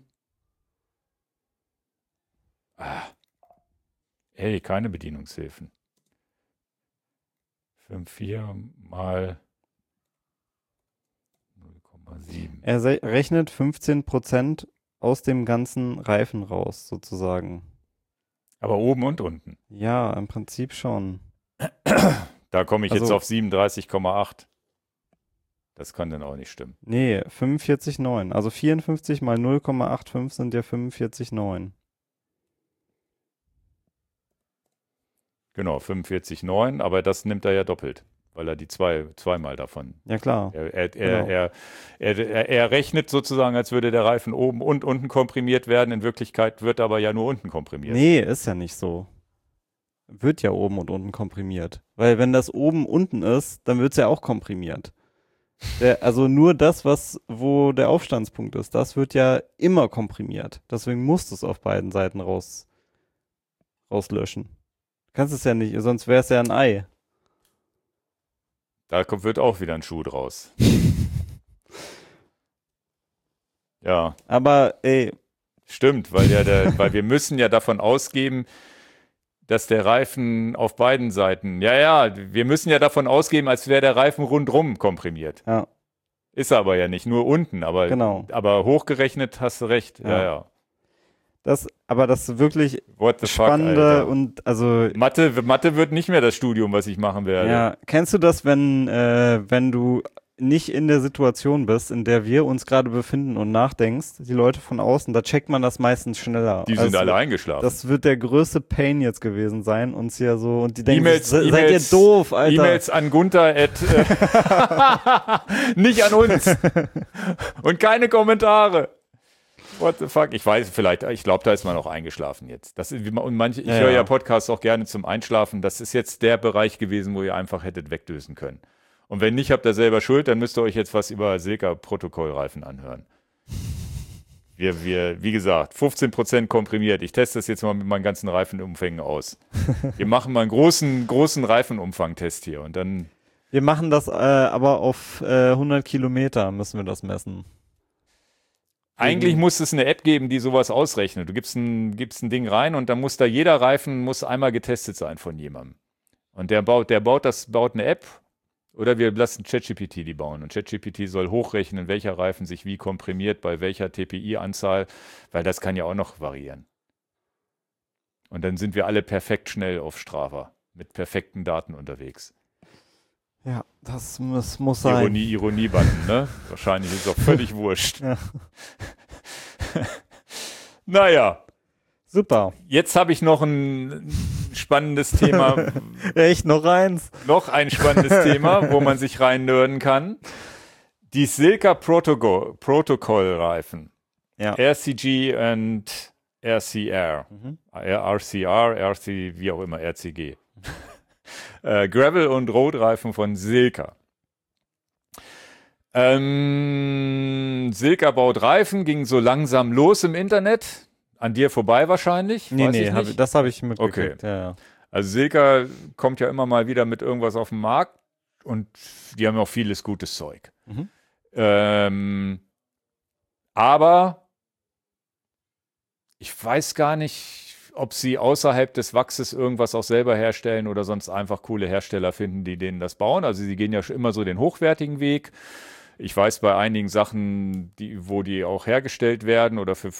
Ey, keine Bedienungshilfen. 5,4 mal 0,7. Er rechnet 15% aus dem ganzen Reifen raus, sozusagen. Aber oben und unten. Ja, im Prinzip schon. Da komme ich jetzt Also- auf 37,8. Das kann dann auch nicht stimmen. Nee, 45,9. Also 54 mal 0,85 sind ja 45,9. Genau, 45,9, aber das nimmt er ja doppelt, weil er die zweimal davon. Ja, klar. Er rechnet sozusagen, als würde der Reifen oben und unten komprimiert werden. In Wirklichkeit wird aber ja nur unten komprimiert. Nee, ist ja nicht so. Wird ja oben und unten komprimiert. Weil wenn das oben unten ist, dann wird es ja auch komprimiert. Also nur das, wo der Aufstandspunkt ist, das wird ja immer komprimiert. Deswegen musst du es auf beiden Seiten rauslöschen. Kannst es ja nicht, sonst wäre es ja ein Ei. Da wird auch wieder ein Schuh draus. Ja. Aber ey, Stimmt, weil wir müssen ja davon ausgehen, dass der Reifen auf beiden Seiten, wir müssen ja davon ausgehen, als wäre der Reifen rundrum komprimiert. ja, Ist er aber ja nicht, nur unten, aber, Genau. aber hochgerechnet hast du recht. Ja. Aber das wirklich What the Spannende fuck, Alter. und also Mathe wird nicht mehr das Studium, was ich machen werde. ja, kennst du das, wenn du nicht in der Situation bist, in der wir uns gerade befinden und nachdenkst, die Leute von außen, da checkt man das meistens schneller. Die sind alle eingeschlafen. Das wird der größte Pain jetzt gewesen sein, uns hier so, und die denken, E-Mails- seid ihr doof, Alter. E-Mails an Gunther nicht an uns. Und keine Kommentare. What the fuck? Ich weiß, vielleicht, ich glaube, da ist man auch eingeschlafen jetzt. Das ist, und manche, ich Ja, höre ja ja. Podcasts auch gerne zum Einschlafen. Das ist jetzt der Bereich gewesen, wo ihr einfach hättet wegdösen können. Und wenn nicht, habt ihr selber Schuld, dann müsst ihr euch jetzt was über Silka-Protokollreifen anhören. Wie gesagt, 15% komprimiert. Ich teste das jetzt mal mit meinen ganzen Reifenumfängen aus. Wir machen mal einen großen Reifenumfang-Test hier und dann. Wir machen das aber auf 100 Kilometer müssen wir das messen. Eigentlich muss es eine App geben, die sowas ausrechnet. Du gibst ein Ding rein und dann muss da jeder Reifen muss einmal getestet sein von jemandem. Und der baut eine App oder wir lassen ChatGPT die bauen. Und ChatGPT soll hochrechnen, welcher Reifen sich wie komprimiert, bei welcher TPI-Anzahl, weil das kann ja auch noch variieren. Und dann sind wir alle perfekt schnell auf Strava mit perfekten Daten unterwegs. Ja, das muss sein. Ironie-Button, ne? Wahrscheinlich ist auch völlig wurscht. Ja. Naja, Super. jetzt habe ich noch ein spannendes Thema. Echt, noch eins? Noch ein spannendes Thema, wo man sich reinnörden kann. Die Silka Protokollreifen. Ja. RCG und RCR. RCR, RC, wie auch immer, RCG. Gravel- und Roadreifen von Silka. Silka baut Reifen, ging so langsam los im Internet. An dir vorbei wahrscheinlich? Nee, das habe ich mitgekriegt. Okay. Ja. Also Silka kommt ja immer mal wieder mit irgendwas auf den Markt und die haben auch vieles gutes Zeug. Aber ich weiß gar nicht, ob sie außerhalb des Wachses irgendwas auch selber herstellen oder sonst einfach coole Hersteller finden, die denen das bauen. Also sie gehen ja immer so den hochwertigen Weg. Ich weiß bei einigen Sachen, wo die auch hergestellt werden oder für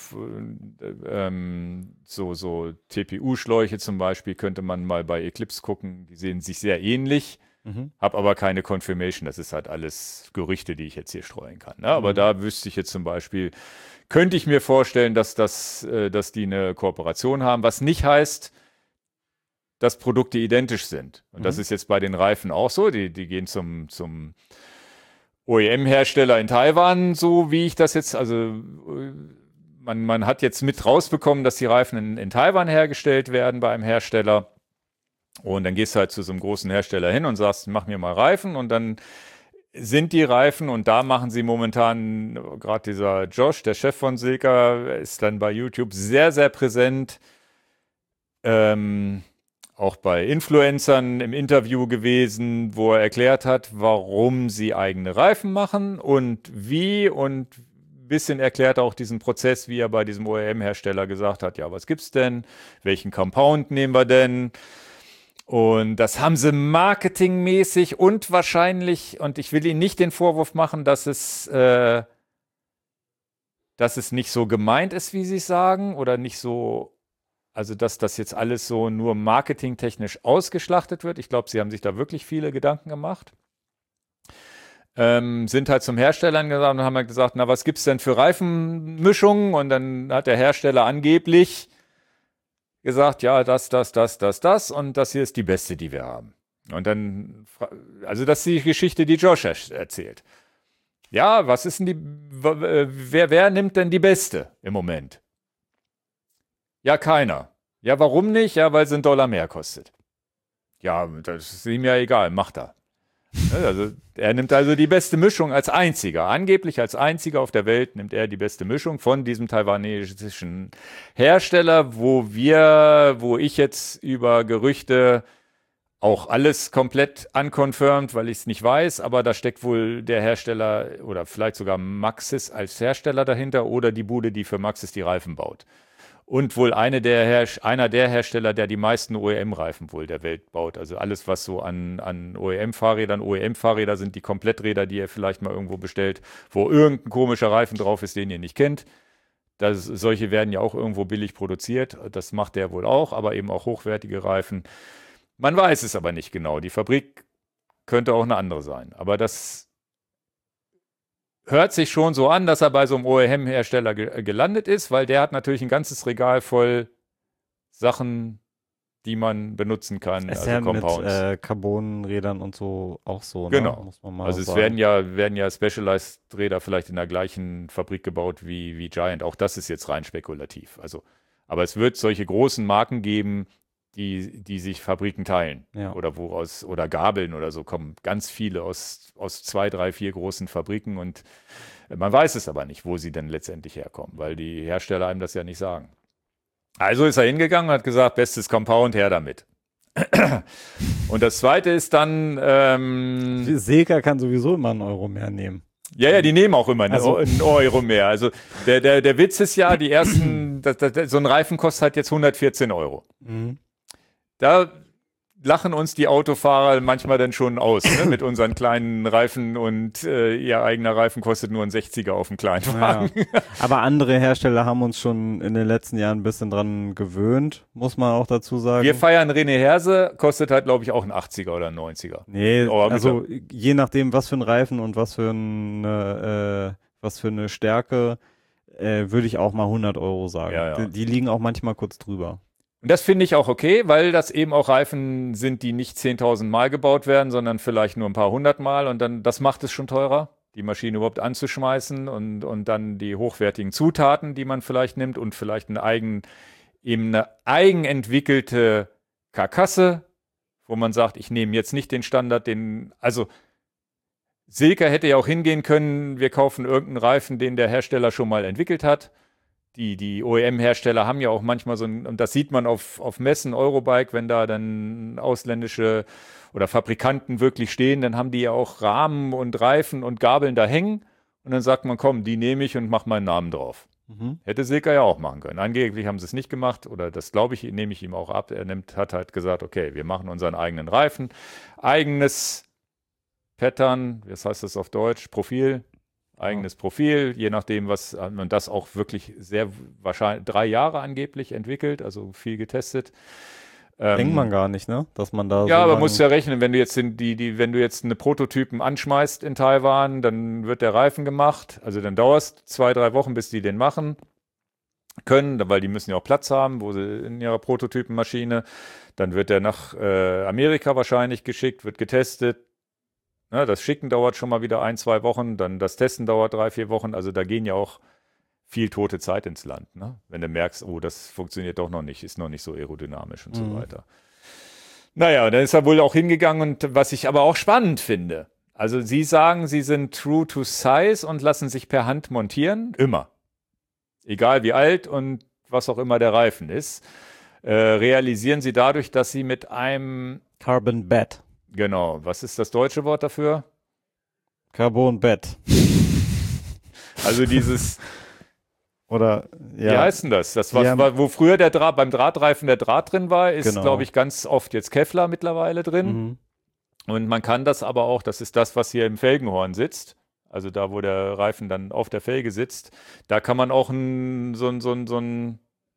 so TPU-Schläuche zum Beispiel, könnte man mal bei Eclipse gucken. Die sehen sich sehr ähnlich, habe aber keine Confirmation. Das ist halt alles Gerüchte, die ich jetzt hier streuen kann. Ne? Aber da wüsste ich jetzt zum Beispiel, könnte ich mir vorstellen, dass die eine Kooperation haben, was nicht heißt, dass Produkte identisch sind. Und das ist jetzt bei den Reifen auch so. Die gehen zum OEM-Hersteller in Taiwan, so wie ich das jetzt, also man hat jetzt mit rausbekommen, dass die Reifen in Taiwan hergestellt werden bei einem Hersteller. Und dann gehst du halt zu so einem großen Hersteller hin und sagst, mach mir mal Reifen. Und dann sind die Reifen, und da machen sie momentan, gerade dieser Josh, der Chef von Silka, ist dann bei YouTube sehr, sehr präsent. Auch bei Influencern im Interview gewesen, wo er erklärt hat, warum sie eigene Reifen machen und wie, und ein bisschen erklärt auch diesen Prozess, wie er bei diesem OEM-Hersteller gesagt hat, ja, was gibt's denn? Welchen Compound nehmen wir denn? Und das haben sie marketingmäßig und wahrscheinlich, und ich will ihnen nicht den Vorwurf machen, dass es nicht so gemeint ist, wie sie es sagen, oder nicht so. Also, dass das jetzt alles so nur marketingtechnisch ausgeschlachtet wird. Ich glaube, sie haben sich da wirklich viele Gedanken gemacht. Sind halt zum Hersteller gegangen und haben halt gesagt, na, was gibt's denn für Reifenmischungen? Und dann hat der Hersteller angeblich gesagt, ja, das. Und das hier ist die beste, die wir haben. Und dann, also das ist die Geschichte, die Josh erzählt. Ja, was ist denn wer nimmt denn die beste im Moment? Ja, keiner. Ja, warum nicht? Ja, weil sie $1 mehr kostet. Ja, das ist ihm ja egal, macht er. Also, er nimmt also die beste Mischung als einziger. Angeblich als einziger auf der Welt nimmt er die beste Mischung von diesem taiwanesischen Hersteller, wo ich jetzt über Gerüchte auch alles komplett unconfirmed, weil ich es nicht weiß, aber da steckt wohl der Hersteller oder vielleicht sogar Maxxis als Hersteller dahinter oder die Bude, die für Maxxis die Reifen baut. Und wohl einer der Hersteller, der die meisten OEM-Reifen wohl der Welt baut. Also alles, was so an OEM-Fahrräder sind die Kompletträder, die ihr vielleicht mal irgendwo bestellt, wo irgendein komischer Reifen drauf ist, den ihr nicht kennt. Solche werden ja auch irgendwo billig produziert. Das macht der wohl auch, aber eben auch hochwertige Reifen. Man weiß es aber nicht genau. Die Fabrik könnte auch eine andere sein. Aber das hört sich schon so an, dass er bei so einem OEM-Hersteller gelandet ist, weil der hat natürlich ein ganzes Regal voll Sachen, die man benutzen kann, Ist also ja Compounds. mit Carbonrädern und so auch so, ne? Genau. Muss man mal Also es sagen. werden ja Specialized-Räder vielleicht in der gleichen Fabrik gebaut wie Giant. Auch das ist jetzt rein spekulativ. Also, aber es wird solche großen Marken geben, die sich Fabriken teilen. Ja. Oder Gabeln oder so kommen ganz viele aus 2, 3, 4 großen Fabriken und man weiß es aber nicht, wo sie denn letztendlich herkommen, weil die Hersteller einem das ja nicht sagen. Also ist er hingegangen und hat gesagt, bestes Compound, her damit. Und das zweite ist dann, Seka kann sowieso immer einen Euro mehr nehmen. ja, die nehmen auch immer Also- einen Euro mehr. Also der Witz ist ja, die ersten, so ein Reifen kostet halt jetzt 114 Euro. Mhm. Da lachen uns die Autofahrer manchmal dann schon aus, ne? Mit unseren kleinen Reifen und ihr eigener Reifen kostet nur ein 60er auf dem kleinen Ja. Wagen. Aber andere Hersteller haben uns schon in den letzten Jahren ein bisschen dran gewöhnt, muss man auch dazu sagen. Wir feiern René Herse, kostet halt, glaube ich, auch ein 80er oder ein 90er. Nee, Aber also je nachdem, was für ein Reifen und was für eine Stärke, würde ich auch mal 100 Euro sagen. Ja, ja. Die liegen auch manchmal kurz drüber. Und das finde ich auch okay, weil das eben auch Reifen sind, die nicht 10.000 Mal gebaut werden, sondern vielleicht nur ein paar hundert Mal. Und dann, das macht es schon teurer, die Maschine überhaupt anzuschmeißen und dann die hochwertigen Zutaten, die man vielleicht nimmt und vielleicht eine eigenentwickelte Karkasse, wo man sagt, ich nehme jetzt nicht den Standard, also Silka hätte ja auch hingehen können, wir kaufen irgendeinen Reifen, den der Hersteller schon mal entwickelt hat. Die OEM-Hersteller haben ja auch manchmal und das sieht man auf Messen, Eurobike, wenn da dann ausländische oder Fabrikanten wirklich stehen, dann haben die ja auch Rahmen und Reifen und Gabeln da hängen und dann sagt man, komm, die nehme ich und mach meinen Namen drauf. Mhm. Hätte Silka ja auch machen können. Angeblich haben sie es nicht gemacht oder das glaube ich, nehme ich ihm auch ab. Hat halt gesagt, okay, wir machen unseren eigenen Reifen, eigenes Pattern, was heißt das auf Deutsch? Profil. Eigenes Profil, je nachdem, was, und das auch wirklich sehr wahrscheinlich 3 Jahre angeblich entwickelt, also viel getestet. Denkt man gar nicht, ne? Dass man da Ja, so aber lang- musst ja rechnen, wenn du jetzt wenn du jetzt eine Prototypen anschmeißt in Taiwan, dann wird der Reifen gemacht. Also dann dauert es 2, 3 Wochen, bis die den machen können, weil die müssen ja auch Platz haben, wo sie in ihrer Prototypenmaschine. Dann wird der nach Amerika wahrscheinlich geschickt, wird getestet. Ja, das Schicken dauert schon mal wieder 1, 2 Wochen, dann das Testen dauert 3, 4 Wochen. Also da gehen ja auch viel tote Zeit ins Land, ne? Wenn du merkst, oh, das funktioniert doch noch nicht, ist noch nicht so aerodynamisch und so weiter. Naja, dann ist er wohl auch hingegangen und was ich aber auch spannend finde, also Sie sagen, Sie sind true to size und lassen sich per Hand montieren, immer. Egal wie alt und was auch immer der Reifen ist, realisieren Sie dadurch, dass Sie mit einem, Carbon Bed. genau, was ist das deutsche Wort dafür? Carbon Bed. Also dieses, Oder, wie ja. heißt denn das? Das Die haben- war, wo früher beim Drahtreifen der Draht drin war, ist, Genau. glaube ich, ganz oft jetzt Kevlar mittlerweile drin. Mhm. Und man kann das aber auch, das ist das, was hier im Felgenhorn sitzt, also da, wo der Reifen dann auf der Felge sitzt, da kann man auch so ein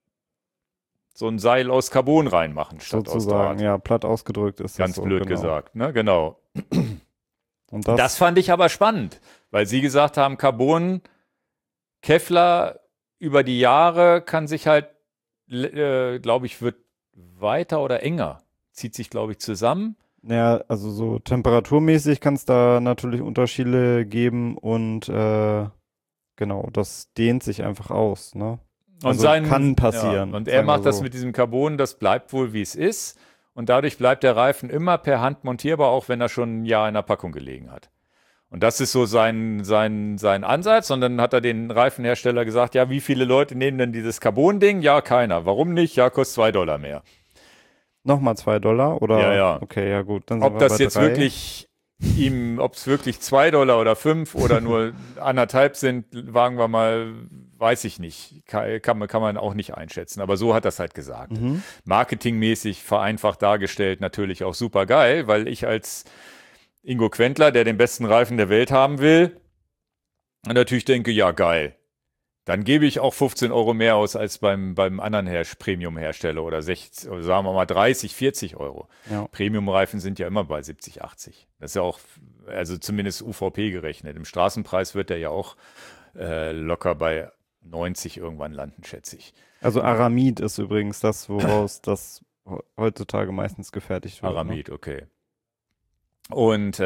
Seil aus Carbon reinmachen, statt aus Sozusagen, Draht. ja, platt ausgedrückt ist Ganz das so, blöd genau. gesagt, ne? Genau. Und Das fand ich aber spannend, weil Sie gesagt haben, Carbon, Kevlar über die Jahre kann sich halt, glaube ich, wird weiter oder enger, zieht sich, glaube ich, zusammen. ja, also so temperaturmäßig kann es da natürlich Unterschiede geben und genau, das dehnt sich einfach aus, ne? Und Also kann passieren, Ja, und er sagen wir macht das so. mit diesem Carbon, das bleibt wohl, wie es ist. Und dadurch bleibt der Reifen immer per Hand montierbar, auch wenn er schon ein Jahr in der Packung gelegen hat. Und das ist so sein Ansatz. Und dann hat er den Reifenhersteller gesagt, ja, wie viele Leute nehmen denn dieses Carbon-Ding? Ja, keiner. Warum nicht? Ja, kostet $2 mehr. Nochmal $2 oder? Ja, ja. Okay, ja gut. Dann sind Ob wir das bei jetzt 3. wirklich ob es wirklich $2 oder 5 oder nur 1,5 sind, wagen wir mal, weiß ich nicht. Kann man auch nicht einschätzen. Aber so hat er es halt gesagt. Mhm. Marketingmäßig vereinfacht dargestellt natürlich auch super geil, weil ich als Ingo Quentler, der den besten Reifen der Welt haben will, natürlich denke, ja geil. Dann gebe ich auch 15 Euro mehr aus als beim anderen Premium-Hersteller oder 60, oder sagen wir mal 30, 40 Euro. Ja. Premium-Reifen sind ja immer bei 70, 80. Das ist ja auch, also zumindest UVP gerechnet. Im Straßenpreis wird der ja auch locker bei 90 irgendwann landen, schätze ich. Also Aramid ist übrigens das, woraus das heutzutage meistens gefertigt wird. Ne? Aramid, okay. Und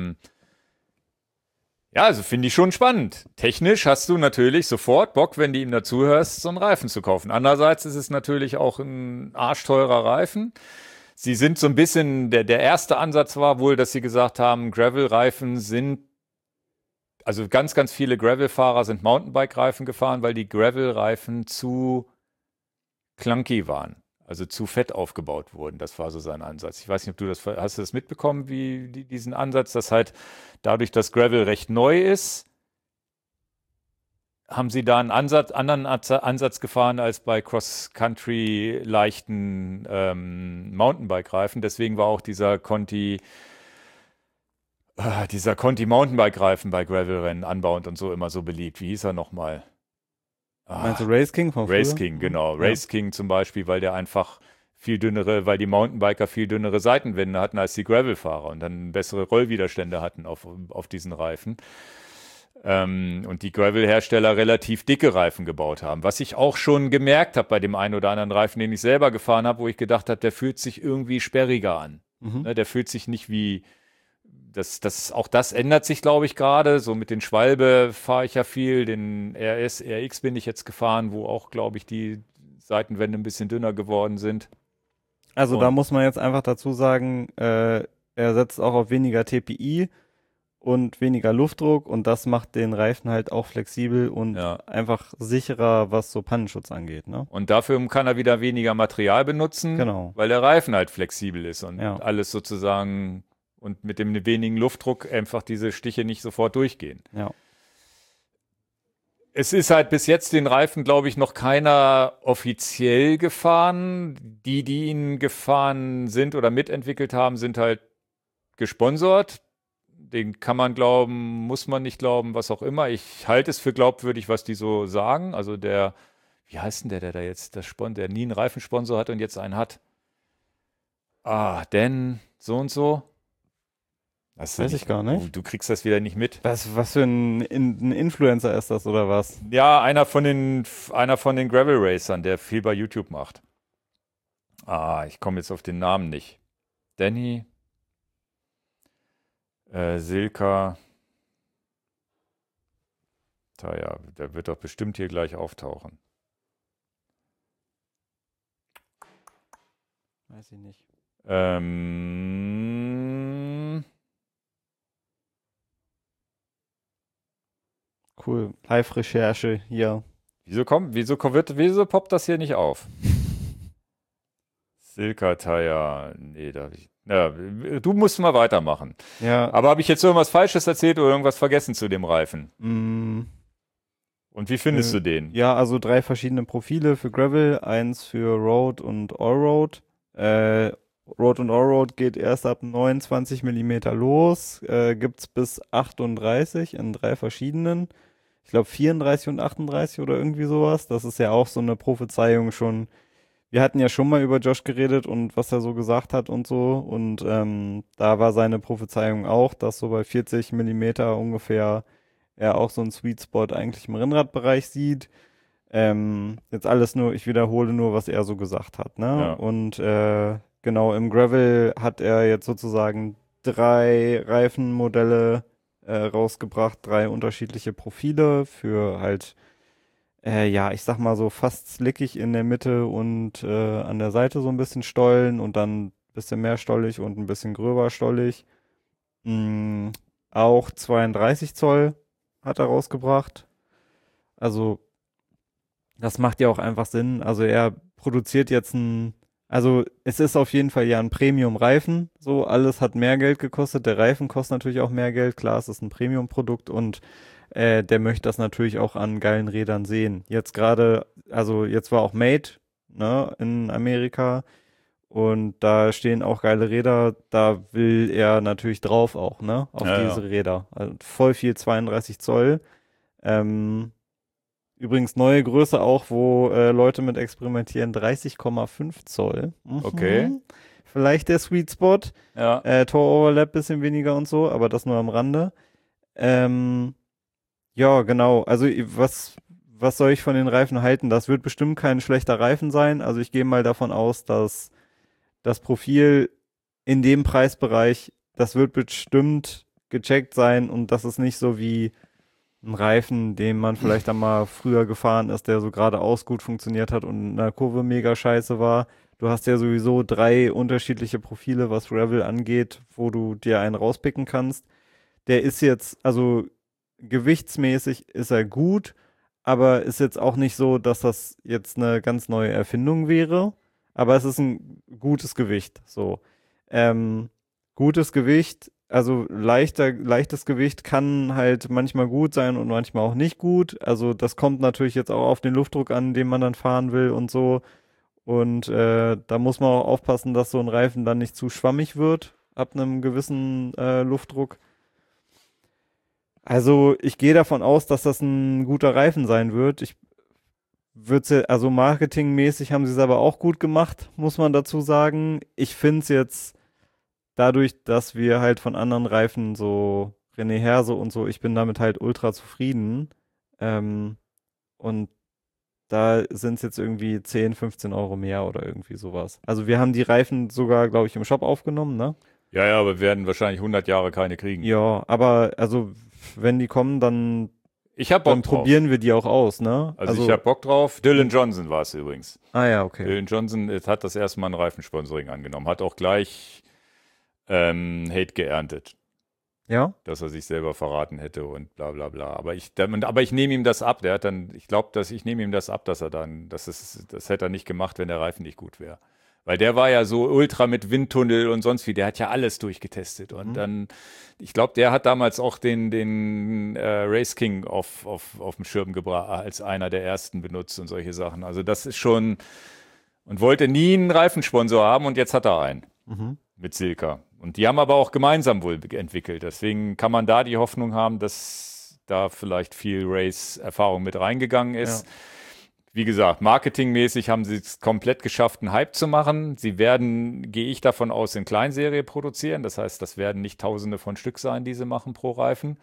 ja, also finde ich schon spannend. Technisch hast du natürlich sofort Bock, wenn du ihm dazuhörst, so einen Reifen zu kaufen. Andererseits ist es natürlich auch ein arschteurer Reifen. Sie sind so ein bisschen, der erste Ansatz war wohl, dass sie gesagt haben, Gravel-Reifen sind, also ganz, ganz viele Gravel-Fahrer sind Mountainbike-Reifen gefahren, weil die Gravel-Reifen zu clunky waren. Also zu fett aufgebaut wurden. Das war so sein Ansatz. Ich weiß nicht, ob du hast du das mitbekommen, wie diesen Ansatz, dass halt dadurch, dass Gravel recht neu ist, haben sie da einen anderen Ansatz gefahren als bei Cross-Country leichten Mountainbike-Reifen. Deswegen war auch dieser Conti Mountainbike-Reifen bei Gravel-Rennen anbauend und so immer so beliebt. Wie hieß er nochmal? Meinst du Race King von früher? Race King, genau. Race King zum Beispiel, weil der einfach weil die Mountainbiker viel dünnere Seitenwände hatten als die Gravelfahrer und dann bessere Rollwiderstände hatten auf diesen Reifen. Und die Gravel-Hersteller relativ dicke Reifen gebaut haben. Was ich auch schon gemerkt habe bei dem einen oder anderen Reifen, den ich selber gefahren habe, wo ich gedacht habe, der fühlt sich irgendwie sperriger an. Ne, der fühlt sich nicht wie auch das ändert sich, glaube ich, gerade. So mit den Schwalbe fahre ich ja viel. Den RX bin ich jetzt gefahren, wo auch, glaube ich, die Seitenwände ein bisschen dünner geworden sind. Also da muss man jetzt einfach dazu sagen, er setzt auch auf weniger TPI und weniger Luftdruck und das macht den Reifen halt auch flexibel und einfach sicherer, was so Pannenschutz angeht. Ne? Und dafür kann er wieder weniger Material benutzen, weil der Reifen halt flexibel ist und alles sozusagen und mit dem wenigen Luftdruck einfach diese Stiche nicht sofort durchgehen. Ja. Es ist halt bis jetzt den Reifen, glaube ich, noch keiner offiziell gefahren. Die ihn gefahren sind oder mitentwickelt haben, sind halt gesponsert. Den kann man glauben, muss man nicht glauben, was auch immer. Ich halte es für glaubwürdig, was die so sagen. Also wie heißt denn der da jetzt, der nie einen Reifensponsor hat und jetzt einen hat? Dan so und so. Das weiß ich gar nicht. Du kriegst das wieder nicht mit. Was für ein Influencer ist das oder was? Ja, einer von den Gravel Racern, der viel bei YouTube macht. Ich komme jetzt auf den Namen nicht. Danny, Silka. Ja, der wird doch bestimmt hier gleich auftauchen. Weiß ich nicht. Cool. Live-Recherche hier. Wieso poppt das hier nicht auf? Silka Taya. Nee, du musst mal weitermachen. Ja. Aber habe ich jetzt irgendwas Falsches erzählt oder irgendwas vergessen zu dem Reifen? Und wie findest du den? Ja, also 3 verschiedene Profile für Gravel, eins für Road und Allroad. Road und Allroad geht erst ab 29 mm los, gibt's bis 38 in 3 verschiedenen. Ich glaube 34 und 38 oder irgendwie sowas. Das ist ja auch so eine Prophezeiung schon. Wir hatten ja schon mal über Josh geredet und was er so gesagt hat und so. Und da war seine Prophezeiung auch, dass so bei 40 Millimeter ungefähr er auch so einen Sweet Spot eigentlich im Rennradbereich sieht. Jetzt alles nur, ich wiederhole nur, was er so gesagt hat. Ne? Ja. Und genau, im Gravel hat er jetzt sozusagen 3 Reifenmodelle rausgebracht, 3 unterschiedliche Profile für halt, ich sag mal so fast slickig in der Mitte und an der Seite so ein bisschen Stollen und dann ein bisschen mehr stollig und ein bisschen gröber stollig. Auch 32 Zoll hat er rausgebracht. Also das macht ja auch einfach Sinn. Also er produziert jetzt also es ist auf jeden Fall ja ein Premium-Reifen. So, alles hat mehr Geld gekostet. Der Reifen kostet natürlich auch mehr Geld. Klar, es ist ein Premium-Produkt und der möchte das natürlich auch an geilen Rädern sehen. Jetzt gerade, also jetzt war auch Made, ne, in Amerika und da stehen auch geile Räder. Da will er natürlich drauf auch, ne, auf diese Räder. Also voll viel 32 Zoll. Übrigens neue Größe auch, wo Leute mit experimentieren, 30,5 Zoll. Okay. Vielleicht der Sweet Spot. Ja. Tor-Overlap bisschen weniger und so, aber das nur am Rande. Ja, genau. Also was soll ich von den Reifen halten? Das wird bestimmt kein schlechter Reifen sein. Also ich gehe mal davon aus, dass das Profil in dem Preisbereich, das wird bestimmt gecheckt sein und das ist nicht so wie ein Reifen, den man vielleicht einmal früher gefahren ist, der so geradeaus gut funktioniert hat und in der Kurve mega scheiße war. Du hast ja sowieso 3 unterschiedliche Profile, was Gravel angeht, wo du dir einen rauspicken kannst. Der ist jetzt, also gewichtsmäßig ist er gut, aber ist jetzt auch nicht so, dass das jetzt eine ganz neue Erfindung wäre. Aber es ist ein gutes Gewicht. So. Gutes Gewicht, also leichtes Gewicht kann halt manchmal gut sein und manchmal auch nicht gut. Also das kommt natürlich jetzt auch auf den Luftdruck an, den man dann fahren will und so. Und da muss man auch aufpassen, dass so ein Reifen dann nicht zu schwammig wird ab einem gewissen Luftdruck. Also ich gehe davon aus, dass das ein guter Reifen sein wird. Also marketingmäßig haben sie es aber auch gut gemacht, muss man dazu sagen. Ich finde es jetzt dadurch, dass wir halt von anderen Reifen so René Herse und so, ich bin damit halt ultra zufrieden. Und da sind es jetzt irgendwie 10, 15 Euro mehr oder irgendwie sowas. Also wir haben die Reifen sogar, glaube ich, im Shop aufgenommen, ne? Ja, aber wir werden wahrscheinlich 100 Jahre keine kriegen. Ja, aber also wenn die kommen, dann Ich hab Bock dann probieren wir die auch aus, ne? Also ich hab Bock drauf. Dylan Johnson war es übrigens. Ah ja, okay. Dylan Johnson hat das erste Mal ein Reifensponsoring angenommen, hat auch gleich Hate geerntet, Ja? dass er sich selber verraten hätte und bla bla bla. Aber ich nehme ihm das ab. Der hat dann, ich glaube, ich nehme ihm das ab, das hätte er nicht gemacht, wenn der Reifen nicht gut wäre. Weil der war ja so ultra mit Windtunnel und sonst wie, der hat ja alles durchgetestet. Und dann, ich glaube, der hat damals auch den Race King auf dem Schirm gebracht, als einer der ersten benutzt und solche Sachen. Also das ist schon, und wollte nie einen Reifensponsor haben und jetzt hat er einen mit Silca. Und die haben aber auch gemeinsam wohl entwickelt. Deswegen kann man da die Hoffnung haben, dass da vielleicht viel Race-Erfahrung mit reingegangen ist. Ja. Wie gesagt, marketingmäßig haben sie es komplett geschafft, einen Hype zu machen. Sie werden, gehe ich davon aus, in Kleinserie produzieren. Das heißt, das werden nicht Tausende von Stück sein, die sie machen pro Reifen.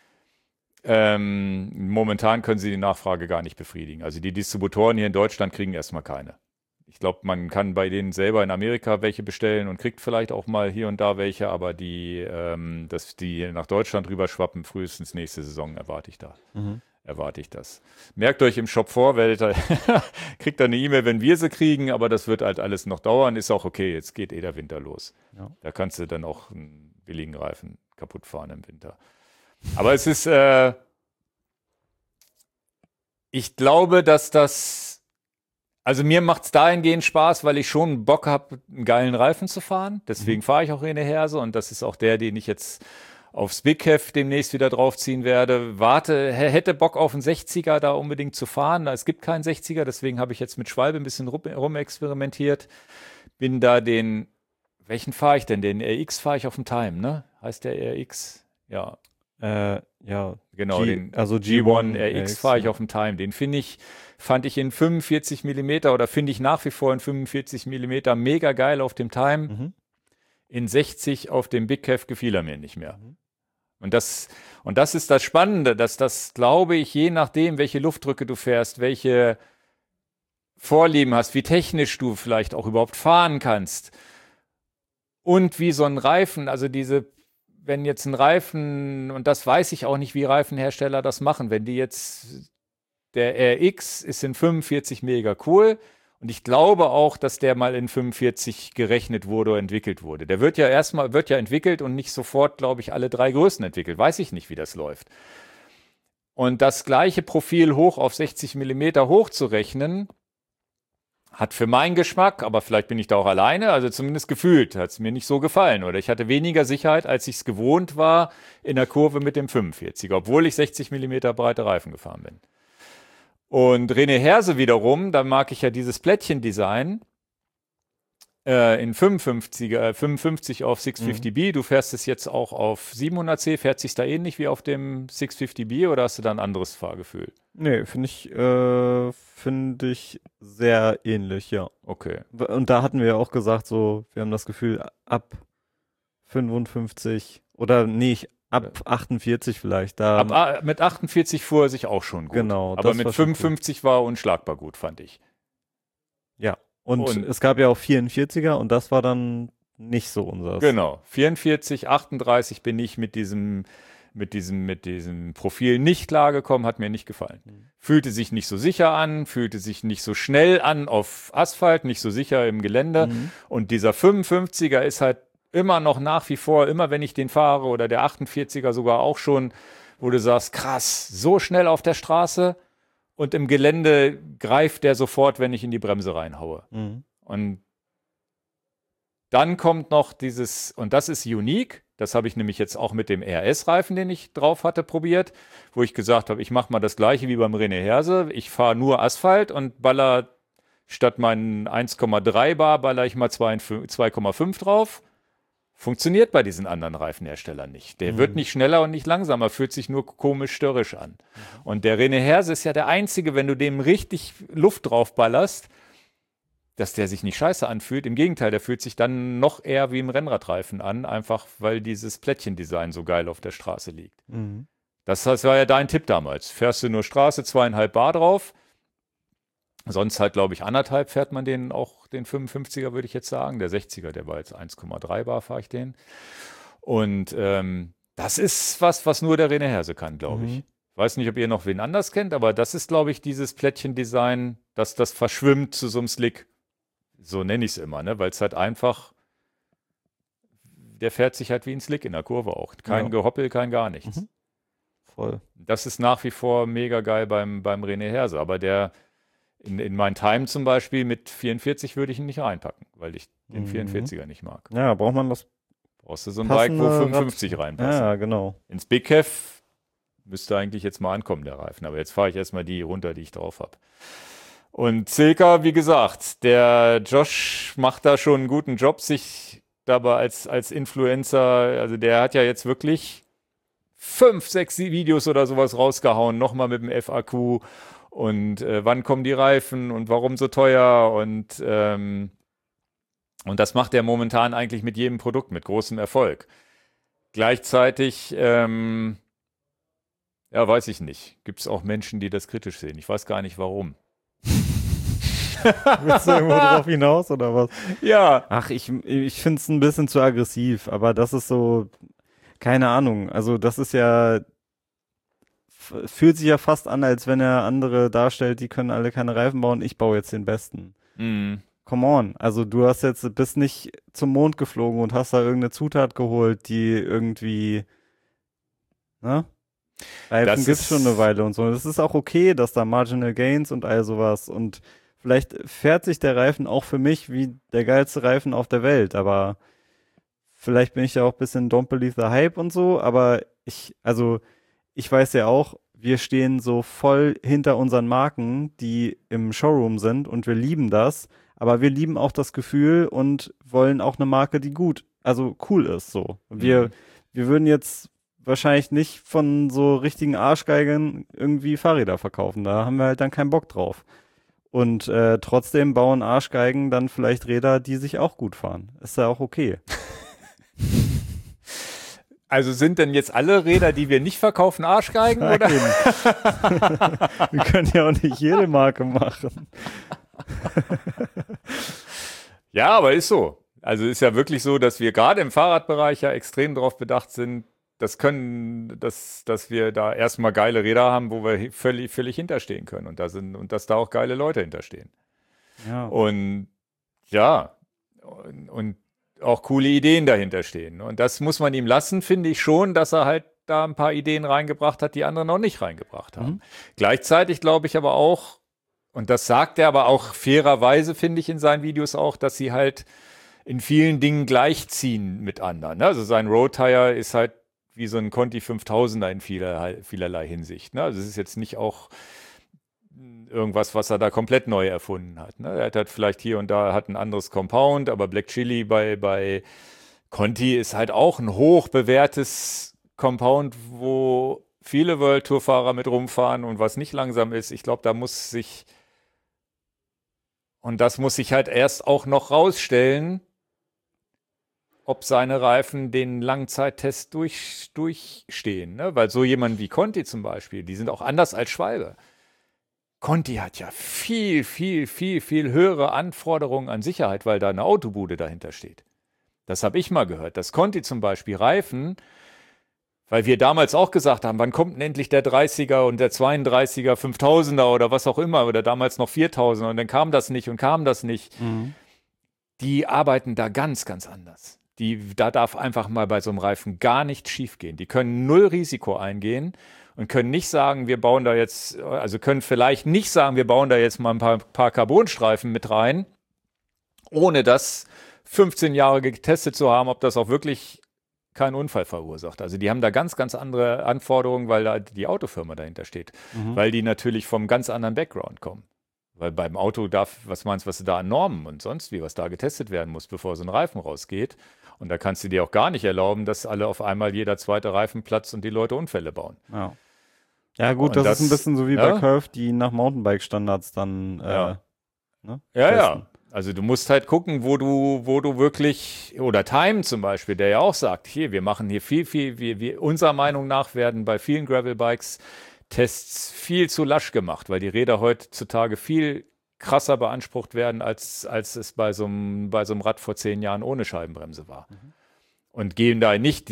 Momentan können sie die Nachfrage gar nicht befriedigen. Also die Distributoren hier in Deutschland kriegen erstmal keine. Ich glaube, man kann bei denen selber in Amerika welche bestellen und kriegt vielleicht auch mal hier und da welche, aber dass die nach Deutschland rüberschwappen, frühestens nächste Saison erwarte ich das. Merkt euch im Shop vor, kriegt dann eine E-Mail, wenn wir sie kriegen, aber das wird halt alles noch dauern. Ist auch okay, jetzt geht der Winter los. Ja. Da kannst du dann auch einen billigen Reifen kaputt fahren im Winter. Aber es ist, ich glaube, also mir macht es dahingehend Spaß, weil ich schon Bock habe, einen geilen Reifen zu fahren. Deswegen fahre ich auch René Herse und das ist auch der, den ich jetzt aufs Big Heft demnächst wieder draufziehen werde. Hätte Bock auf einen 60er da unbedingt zu fahren. Es gibt keinen 60er, deswegen habe ich jetzt mit Schwalbe ein bisschen rumexperimentiert. Bin da welchen fahre ich denn? Den RX fahre ich auf dem Time, ne? Heißt der RX? Ja. Ja. Genau, also G1 RX fahre ich auf dem Time. Den fand ich in 45 mm oder finde ich nach wie vor in 45 mm mega geil auf dem Time. In 60 auf dem Big Heft gefiel er mir nicht mehr. Und das ist das Spannende, dass das, glaube ich, je nachdem, welche Luftdrücke du fährst, welche Vorlieben hast, wie technisch du vielleicht auch überhaupt fahren kannst und wie so ein Reifen, also wenn jetzt ein Reifen, und das weiß ich auch nicht, wie Reifenhersteller das machen, wenn die jetzt, der RX ist in 45 mega cool und ich glaube auch, dass der mal in 45 gerechnet wurde oder entwickelt wurde. Der wird ja entwickelt und nicht sofort, glaube ich, alle 3 Größen entwickelt. Weiß ich nicht, wie das läuft. Und das gleiche Profil hoch auf 60 mm hochzurechnen, hat für meinen Geschmack, aber vielleicht bin ich da auch alleine, also zumindest gefühlt, hat es mir nicht so gefallen. Oder ich hatte weniger Sicherheit, als ich es gewohnt war, in der Kurve mit dem 45er, obwohl ich 60 mm breite Reifen gefahren bin. Und René Herse wiederum, da mag ich ja dieses Plättchen-Design in 55 auf 650B. Du fährst es jetzt auch auf 700C. Fährt sich da ähnlich wie auf dem 650B oder hast du da ein anderes Fahrgefühl? Nee, finde ich sehr ähnlich, ja. Okay. Und da hatten wir ja auch gesagt, so, wir haben das Gefühl, ab 55 oder nicht, ab 48 vielleicht. Mit 48 fuhr er sich auch schon gut. Genau. Aber mit 55 war unschlagbar gut, fand ich. Ja. Und es gab ja auch 44er und das war dann nicht so unseres. Genau, 44, 38 bin ich mit diesem Profil nicht klargekommen, hat mir nicht gefallen. Fühlte sich nicht so sicher an, fühlte sich nicht so schnell an auf Asphalt, nicht so sicher im Gelände. Und dieser 55er ist halt immer noch nach wie vor, immer wenn ich den fahre oder der 48er sogar auch schon, wo du sagst, krass, so schnell auf der Straße und im Gelände greift der sofort, wenn ich in die Bremse reinhaue. Und dann kommt noch dieses, und das ist unique, das habe ich nämlich jetzt auch mit dem RS-Reifen, den ich drauf hatte, probiert, wo ich gesagt habe, ich mache mal das gleiche wie beim René Herse, ich fahre nur Asphalt und baller statt meinen 1,3 Bar, baller ich mal 2,5 drauf. Funktioniert bei diesen anderen Reifenherstellern nicht. Der wird nicht schneller und nicht langsamer, fühlt sich nur komisch störrisch an. Und der René Herse ist ja der einzige, wenn du dem richtig Luft drauf ballerst, dass der sich nicht scheiße anfühlt. Im Gegenteil, der fühlt sich dann noch eher wie im Rennradreifen an, einfach weil dieses Plättchendesign so geil auf der Straße liegt. Das war ja dein Tipp damals. Fährst du nur Straße, 2,5 Bar drauf. Sonst halt, glaube ich, 1,5 fährt man den auch, den 55er, würde ich jetzt sagen. Der 60er, der war jetzt 1,3 Bar, fahre ich den. Und das ist was nur der René Herse kann, glaube ich. Weiß nicht, ob ihr noch wen anders kennt, aber das ist, glaube ich, dieses Plättchendesign, dass das verschwimmt zu so einem Slick. So nenne ich es immer, ne? Weil es halt einfach, der fährt sich halt wie ein Slick in der Kurve auch. Kein Gehoppel, kein gar nichts. Voll. Das ist nach wie vor mega geil beim René Herse, aber der in mein Time zum Beispiel mit 44 würde ich ihn nicht reinpacken, weil ich den 44er nicht mag. Ja, braucht man das. Brauchst du so ein Bike, wo 55 reinpasst. Ja, genau. Ins Big Hef müsste eigentlich jetzt mal ankommen, der Reifen, aber jetzt fahre ich erstmal die runter, die ich drauf habe. Und Silka, wie gesagt, der Josh macht da schon einen guten Job, sich dabei als Influencer, also der hat ja jetzt wirklich 5, 6 Videos oder sowas rausgehauen, nochmal mit dem FAQ und wann kommen die Reifen und warum so teuer und das macht er momentan eigentlich mit jedem Produkt mit großem Erfolg. Gleichzeitig, ja, weiß ich nicht, gibt es auch Menschen, die das kritisch sehen. Ich weiß gar nicht, warum. Willst du irgendwo drauf hinaus oder was? Ja. Ach, ich finde es ein bisschen zu aggressiv, aber das ist so, keine Ahnung. Also das ist ja, fühlt sich ja fast an, als wenn er andere darstellt, die können alle keine Reifen bauen, ich baue jetzt den besten. Come on. Also du bist nicht zum Mond geflogen und hast da irgendeine Zutat geholt, die irgendwie, ne? Reifen gibt es schon eine Weile und so. Das ist auch okay, dass da Marginal Gains und all sowas und vielleicht fährt sich der Reifen auch für mich wie der geilste Reifen auf der Welt, aber vielleicht bin ich ja auch ein bisschen Don't Believe the Hype und so, aber ich weiß ja auch, wir stehen so voll hinter unseren Marken, die im Showroom sind und wir lieben das, aber wir lieben auch das Gefühl und wollen auch eine Marke, die cool ist, so. Wir würden jetzt wahrscheinlich nicht von so richtigen Arschgeigern irgendwie Fahrräder verkaufen, da haben wir halt dann keinen Bock drauf. Und trotzdem bauen Arschgeigen dann vielleicht Räder, die sich auch gut fahren. Ist ja auch okay. Also sind denn jetzt alle Räder, die wir nicht verkaufen, Arschgeigen? Nein. Oder? Wir können ja auch nicht jede Marke machen. Ja, aber ist so. Also ist ja wirklich so, dass wir gerade im Fahrradbereich ja extrem darauf bedacht sind, dass wir da erstmal geile Räder haben, wo wir völlig hinterstehen können und dass da auch geile Leute hinterstehen. Ja. Und ja, und auch coole Ideen dahinter stehen. Und das muss man ihm lassen, finde ich schon, dass er halt da ein paar Ideen reingebracht hat, die andere noch nicht reingebracht haben. Gleichzeitig glaube ich aber auch, und das sagt er aber auch fairerweise, finde ich in seinen Videos auch, dass sie halt in vielen Dingen gleichziehen mit anderen. Also sein Road-Tire ist halt wie so ein Conti 5000er in vielerlei Hinsicht. Ne? Also es ist jetzt nicht auch irgendwas, was er da komplett neu erfunden hat. Ne? Er hat halt vielleicht hier und da ein anderes Compound, aber Black Chili bei Conti ist halt auch ein hoch bewährtes Compound, wo viele World Tour Fahrer mit rumfahren und was nicht langsam ist. Ich glaube, das muss sich halt erst auch noch rausstellen, ob seine Reifen den Langzeittest durchstehen. Ne? Weil so jemand wie Conti zum Beispiel, die sind auch anders als Schwalbe. Conti hat ja viel, viel, viel, viel höhere Anforderungen an Sicherheit, weil da eine Autobude dahinter steht. Das habe ich mal gehört, dass Conti zum Beispiel Reifen, weil wir damals auch gesagt haben, wann kommt denn endlich der 30er und der 32er, 5000er oder was auch immer, oder damals noch 4000er und dann kam das nicht und kam das nicht. Mhm. Die arbeiten da ganz, ganz anders. Da darf einfach mal bei so einem Reifen gar nichts schief gehen. Die können null Risiko eingehen und können nicht sagen, wir bauen da jetzt, also können vielleicht nicht sagen, wir bauen da jetzt mal ein paar Carbonstreifen mit rein, ohne das 15 Jahre getestet zu haben, ob das auch wirklich keinen Unfall verursacht. Also die haben da ganz, ganz andere Anforderungen, weil da die Autofirma dahinter steht. Weil die natürlich vom ganz anderen Background kommen. Weil beim Auto was meinst du, was da an Normen und sonst wie, was da getestet werden muss, bevor so ein Reifen rausgeht. Und da kannst du dir auch gar nicht erlauben, dass alle auf einmal jeder zweite Reifen platzt und die Leute Unfälle bauen. Ja. Ja, gut, Und das ist ein bisschen so wie ja, bei Curve, die nach Mountainbike-Standards dann ja. Ne, Ja, testen. ja. Also du musst halt gucken, wo du wirklich, oder Time zum Beispiel, der ja auch sagt, hier, wir machen hier viel, unserer Meinung nach werden bei vielen Gravelbikes Tests viel zu lasch gemacht, weil die Räder heutzutage viel krasser beansprucht werden, als es bei so einem Rad vor 10 Jahren ohne Scheibenbremse war. Und gehen da nicht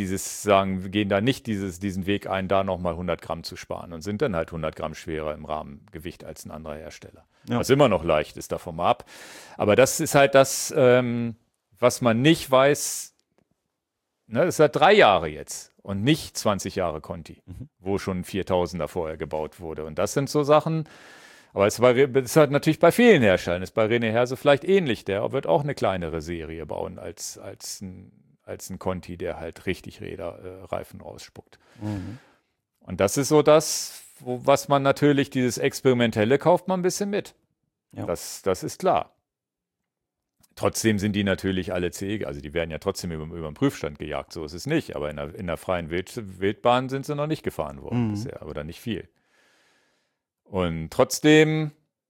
diesen Weg ein, da nochmal 100 Gramm zu sparen und sind dann halt 100 Gramm schwerer im Rahmengewicht als ein anderer Hersteller. Ja. Was immer noch leicht ist, davon mal ab. Aber das ist halt das, was man nicht weiß. Ne, das ist halt 3 Jahre jetzt und nicht 20 Jahre Conti, wo schon ein 4000er vorher gebaut wurde. Und das sind so Sachen, aber es ist halt natürlich bei vielen Herstellern. Ist bei René Herse vielleicht ähnlich. Der wird auch eine kleinere Serie bauen als ein Conti, der halt richtig Reifen rausspuckt. Und das ist so das, was man natürlich, dieses Experimentelle kauft man ein bisschen mit. Ja. Das ist klar. Trotzdem sind die natürlich alle CE, also die werden ja trotzdem über den Prüfstand gejagt, so ist es nicht. Aber in der freien Wildbahn sind sie noch nicht gefahren worden bisher, oder nicht viel. Und trotzdem,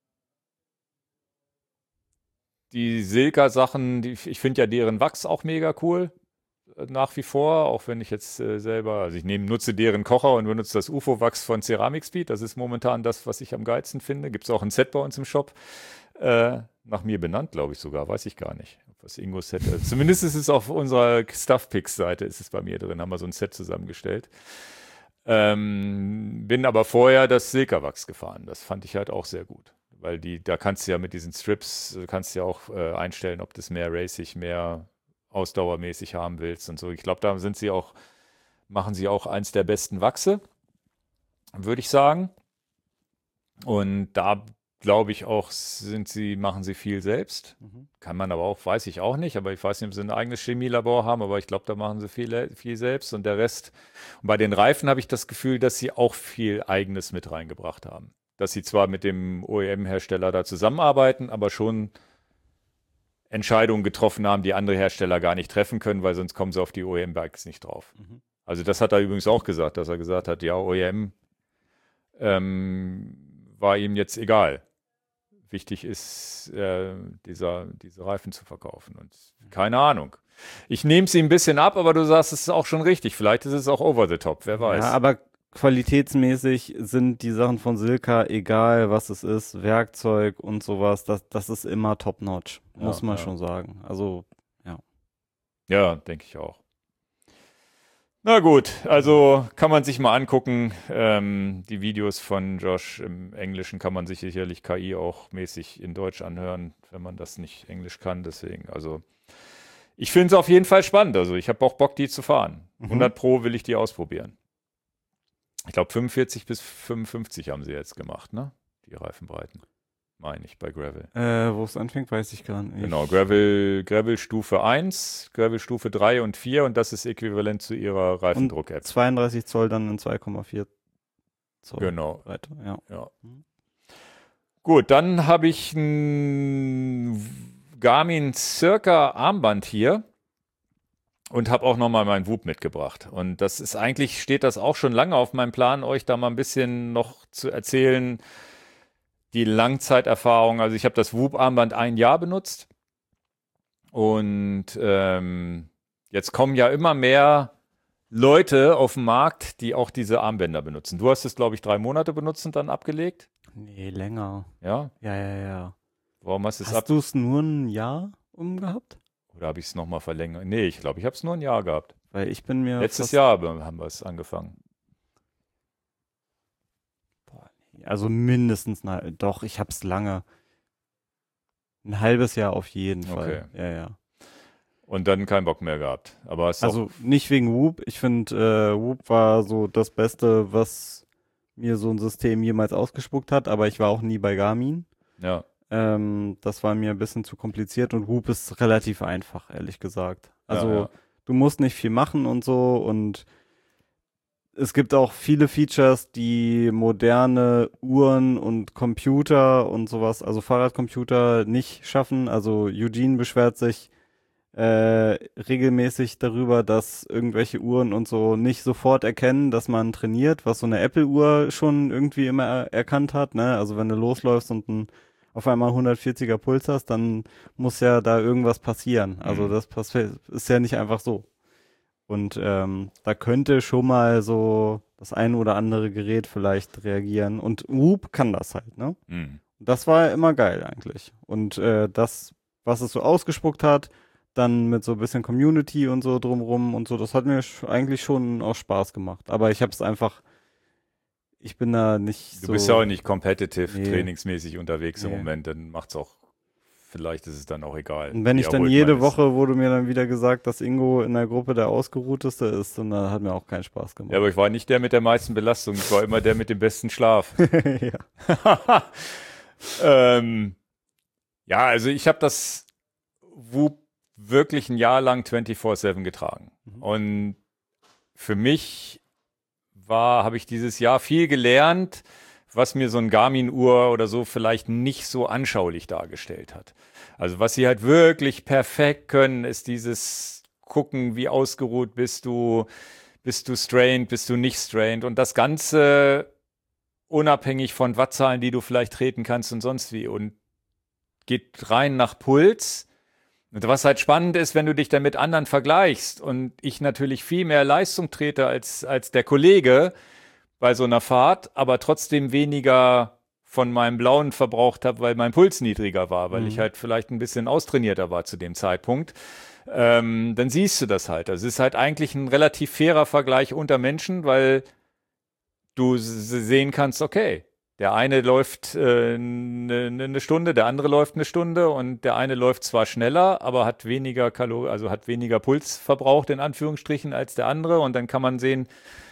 die Silka-Sachen, ich finde ja deren Wachs auch mega cool, nach wie vor, auch wenn ich jetzt also ich nutze deren Kocher und benutze das UFO-Wachs von Ceramic Speed. Das ist momentan das, was ich am geilsten finde. Gibt es auch ein Set bei uns im Shop. Nach mir benannt, glaube ich sogar, weiß ich gar nicht. Was Ingo-Set, zumindest ist es auf unserer Stuff-Picks-Seite, ist es bei mir drin, haben wir so ein Set zusammengestellt. Bin aber vorher das Silka-Wachs gefahren. Das fand ich halt auch sehr gut. Weil da kannst du ja mit diesen Strips, kannst du ja auch einstellen, ob das mehr racing, mehr ausdauermäßig haben willst und so. Ich glaube, da machen sie auch eins der besten Wachse, würde ich sagen. Und da glaube ich auch, machen sie viel selbst. Kann man aber auch, weiß ich auch nicht, aber ich weiß nicht, ob sie ein eigenes Chemielabor haben, aber ich glaube, da machen sie viel selbst und der Rest. Und bei den Reifen habe ich das Gefühl, dass sie auch viel Eigenes mit reingebracht haben. Dass sie zwar mit dem OEM-Hersteller da zusammenarbeiten, aber schon Entscheidungen getroffen haben, die andere Hersteller gar nicht treffen können, weil sonst kommen sie auf die OEM-Bikes nicht drauf. Also das hat er übrigens auch gesagt, dass er gesagt hat, ja, OEM war ihm jetzt egal. Wichtig ist, diese Reifen zu verkaufen. Und keine Ahnung. Ich nehme es ihm ein bisschen ab, aber du sagst, es ist auch schon richtig. Vielleicht ist es auch over the top, wer weiß. Ja, aber qualitätsmäßig sind die Sachen von Silka, egal was es ist, Werkzeug und sowas, das ist immer top-notch, muss man schon sagen. Also, ja. Ja, denke ich auch. Na gut, also kann man sich mal angucken. Die Videos von Josh im Englischen kann man sich sicherlich KI auch mäßig in Deutsch anhören, wenn man das nicht Englisch kann. Deswegen, also ich finde es auf jeden Fall spannend. Also ich habe auch Bock, die zu fahren. 100 Pro will ich die ausprobieren. Ich glaube 45 bis 55 haben sie jetzt gemacht, ne? Die Reifenbreiten. Meine ich, bei Gravel. Wo es anfängt, weiß ich gar nicht. Genau, Gravel Stufe 1, Gravel Stufe 3 und 4 und das ist äquivalent zu ihrer Reifendruck-App. 32 Zoll dann in 2,4 Zoll. Genau. Breite, ja. Gut, dann habe ich ein Garmin Circa Armband hier und habe auch nochmal meinen Whoop mitgebracht. Und das ist eigentlich, steht das auch schon lange auf meinem Plan, euch da mal ein bisschen noch zu erzählen, die Langzeiterfahrung. Also ich habe das Whoop-Armband 1 Jahr benutzt und jetzt kommen ja immer mehr Leute auf den Markt, die auch diese Armbänder benutzen. Du hast es, glaube ich, 3 Monate benutzt und dann abgelegt. Nee, länger. Ja? Ja. Warum hast du es Hast du es nur ein Jahr umgehabt? Oder habe ich es nochmal verlängert? Nee, ich glaube, ich habe es nur ein Jahr gehabt. Weil ich bin mir Letztes fast, Jahr haben wir es angefangen. boah, nee, also mindestens, doch, ich hab's lange. Ein halbes Jahr auf jeden Okay. Fall. Ja. Und dann keinen Bock mehr gehabt. Aber es ist auch, Also nicht wegen Whoop. Ich finde, Whoop war so das Beste, was mir so ein System jemals ausgespuckt hat, aber ich war auch nie bei Garmin. ja, Das war mir ein bisschen zu kompliziert und Whoop ist relativ einfach, ehrlich gesagt. Also ja. du musst nicht viel machen und so und es gibt auch viele Features, die moderne Uhren und Computer und sowas, also Fahrradcomputer nicht schaffen. Also Eugene beschwert sich regelmäßig darüber, dass irgendwelche Uhren und so nicht sofort erkennen, dass man trainiert, was so eine Apple-Uhr schon irgendwie immer erkannt hat, ne? Also wenn du losläufst und auf einmal 140er Puls hast, dann muss ja da irgendwas passieren. Also das ist ja nicht einfach so. Und da könnte schon mal so das ein oder andere Gerät vielleicht reagieren. Und Whoop kann das halt, ne? Mhm. Das war immer geil eigentlich. Und das, was es so ausgespuckt hat, dann mit so ein bisschen Community und so drumrum und so, das hat mir eigentlich schon auch Spaß gemacht. Aber ich habe es einfach, ich bin da nicht Du so. bist ja auch nicht competitive, Nee. trainingsmäßig unterwegs im Nee. Moment, dann macht's auch, vielleicht ist es dann auch egal. Und wenn wie ich dann erholt jede man ist. Woche wurde mir dann wieder gesagt, dass Ingo in der Gruppe der Ausgeruhteste ist, und dann hat mir auch keinen Spaß Ja, gemacht. aber ich war nicht der mit der meisten Belastung, ich war immer der mit dem besten Schlaf. Ja. Ja, also ich habe das Whoop wirklich ein Jahr lang 24/7 getragen. Und für mich habe ich dieses Jahr viel gelernt, was mir so ein Garmin-Uhr oder so vielleicht nicht so anschaulich dargestellt hat. Also was sie halt wirklich perfekt können, ist dieses gucken, wie ausgeruht bist du strained, bist du nicht strained und das Ganze unabhängig von Wattzahlen, die du vielleicht treten kannst und sonst wie und geht rein nach Puls. Und was halt spannend ist, wenn du dich dann mit anderen vergleichst und ich natürlich viel mehr Leistung trete als der Kollege bei so einer Fahrt, aber trotzdem weniger von meinem Blauen verbraucht habe, weil mein Puls niedriger war, weil ich halt vielleicht ein bisschen austrainierter war zu dem Zeitpunkt, dann siehst du das halt. Also es ist halt eigentlich ein relativ fairer Vergleich unter Menschen, weil du sehen kannst, okay, der eine läuft eine Stunde, der andere läuft eine Stunde und der eine läuft zwar schneller, aber hat weniger also hat weniger Puls verbraucht in Anführungsstrichen als der andere und dann kann man sehen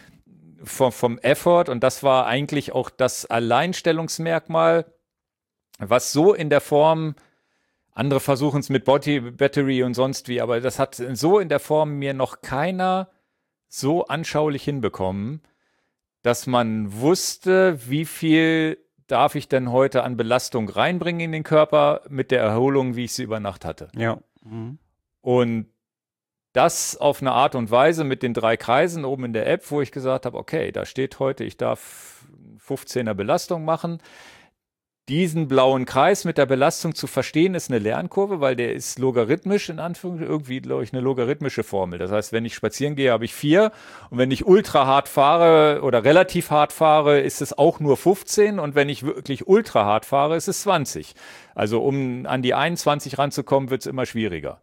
vom Effort und das war eigentlich auch das Alleinstellungsmerkmal, was so in der Form, andere versuchen es mit Battery und sonst wie, aber das hat so in der Form mir noch keiner so anschaulich hinbekommen, dass man wusste, wie viel darf ich denn heute an Belastung reinbringen in den Körper mit der Erholung, wie ich sie über Nacht hatte. Ja. Und das auf eine Art und Weise mit den 3 Kreisen oben in der App, wo ich gesagt habe, okay, da steht heute, ich darf 15er Belastung machen. Diesen blauen Kreis mit der Belastung zu verstehen, ist eine Lernkurve, weil der ist logarithmisch, in Anführungszeichen, irgendwie, glaube ich, eine logarithmische Formel. Das heißt, wenn ich spazieren gehe, habe ich 4 und wenn ich ultra hart fahre oder relativ hart fahre, ist es auch nur 15 und wenn ich wirklich ultra hart fahre, ist es 20. Also um an die 21 ranzukommen, wird es immer schwieriger.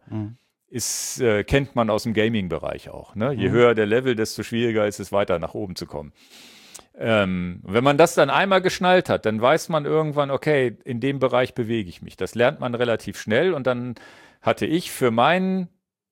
Kennt man aus dem Gaming-Bereich auch. Ne? Je höher der Level, desto schwieriger ist es, weiter nach oben zu kommen. Wenn man das dann einmal geschnallt hat, dann weiß man irgendwann, okay, in dem Bereich bewege ich mich. Das lernt man relativ schnell und dann hatte ich für mein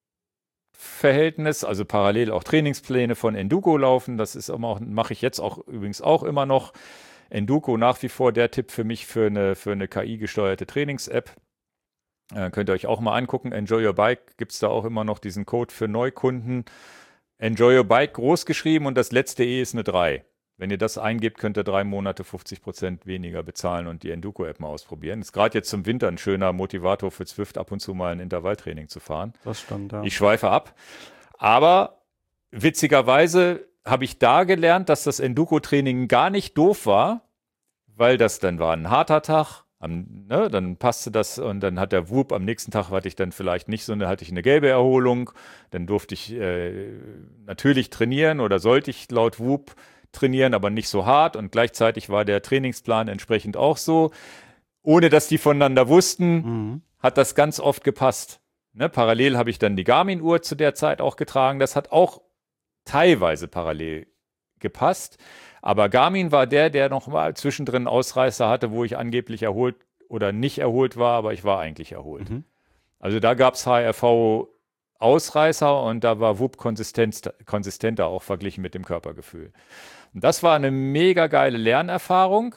Verhältnis, also parallel auch Trainingspläne von Enduko laufen. Das ist immer, mache ich jetzt auch übrigens auch immer noch. Enduko nach wie vor der Tipp für mich für eine KI-gesteuerte Trainings-App. Könnt ihr euch auch mal angucken. Enjoy Your Bike gibt es da auch immer noch diesen Code für Neukunden. Enjoy Your Bike groß geschrieben und das letzte E ist eine 3. Wenn ihr das eingebt, könnt ihr 3 Monate 50% weniger bezahlen und die Enduko-App mal ausprobieren. Ist gerade jetzt zum Winter ein schöner Motivator für Zwift, ab und zu mal ein Intervalltraining zu fahren. Das stimmt, ja. Ich schweife ab. Aber witzigerweise habe ich da gelernt, dass das Enduko-Training gar nicht doof war, weil das dann war ein harter Tag. Dann passte das und dann hat der Whoop am nächsten Tag hatte ich dann vielleicht nicht so hatte ich eine gelbe Erholung. Dann durfte ich natürlich trainieren oder sollte ich laut Whoop trainieren, aber nicht so hart. Und gleichzeitig war der Trainingsplan entsprechend auch so. Ohne dass die voneinander wussten, hat das ganz oft gepasst. Ne? Parallel habe ich dann die Garmin-Uhr zu der Zeit auch getragen. Das hat auch teilweise parallel gepasst. Aber Garmin war der noch mal zwischendrin Ausreißer hatte, wo ich angeblich erholt oder nicht erholt war, aber ich war eigentlich erholt. Also da gab es HRV-Ausreißer und da war Whoop konsistenter auch verglichen mit dem Körpergefühl. Und das war eine mega geile Lernerfahrung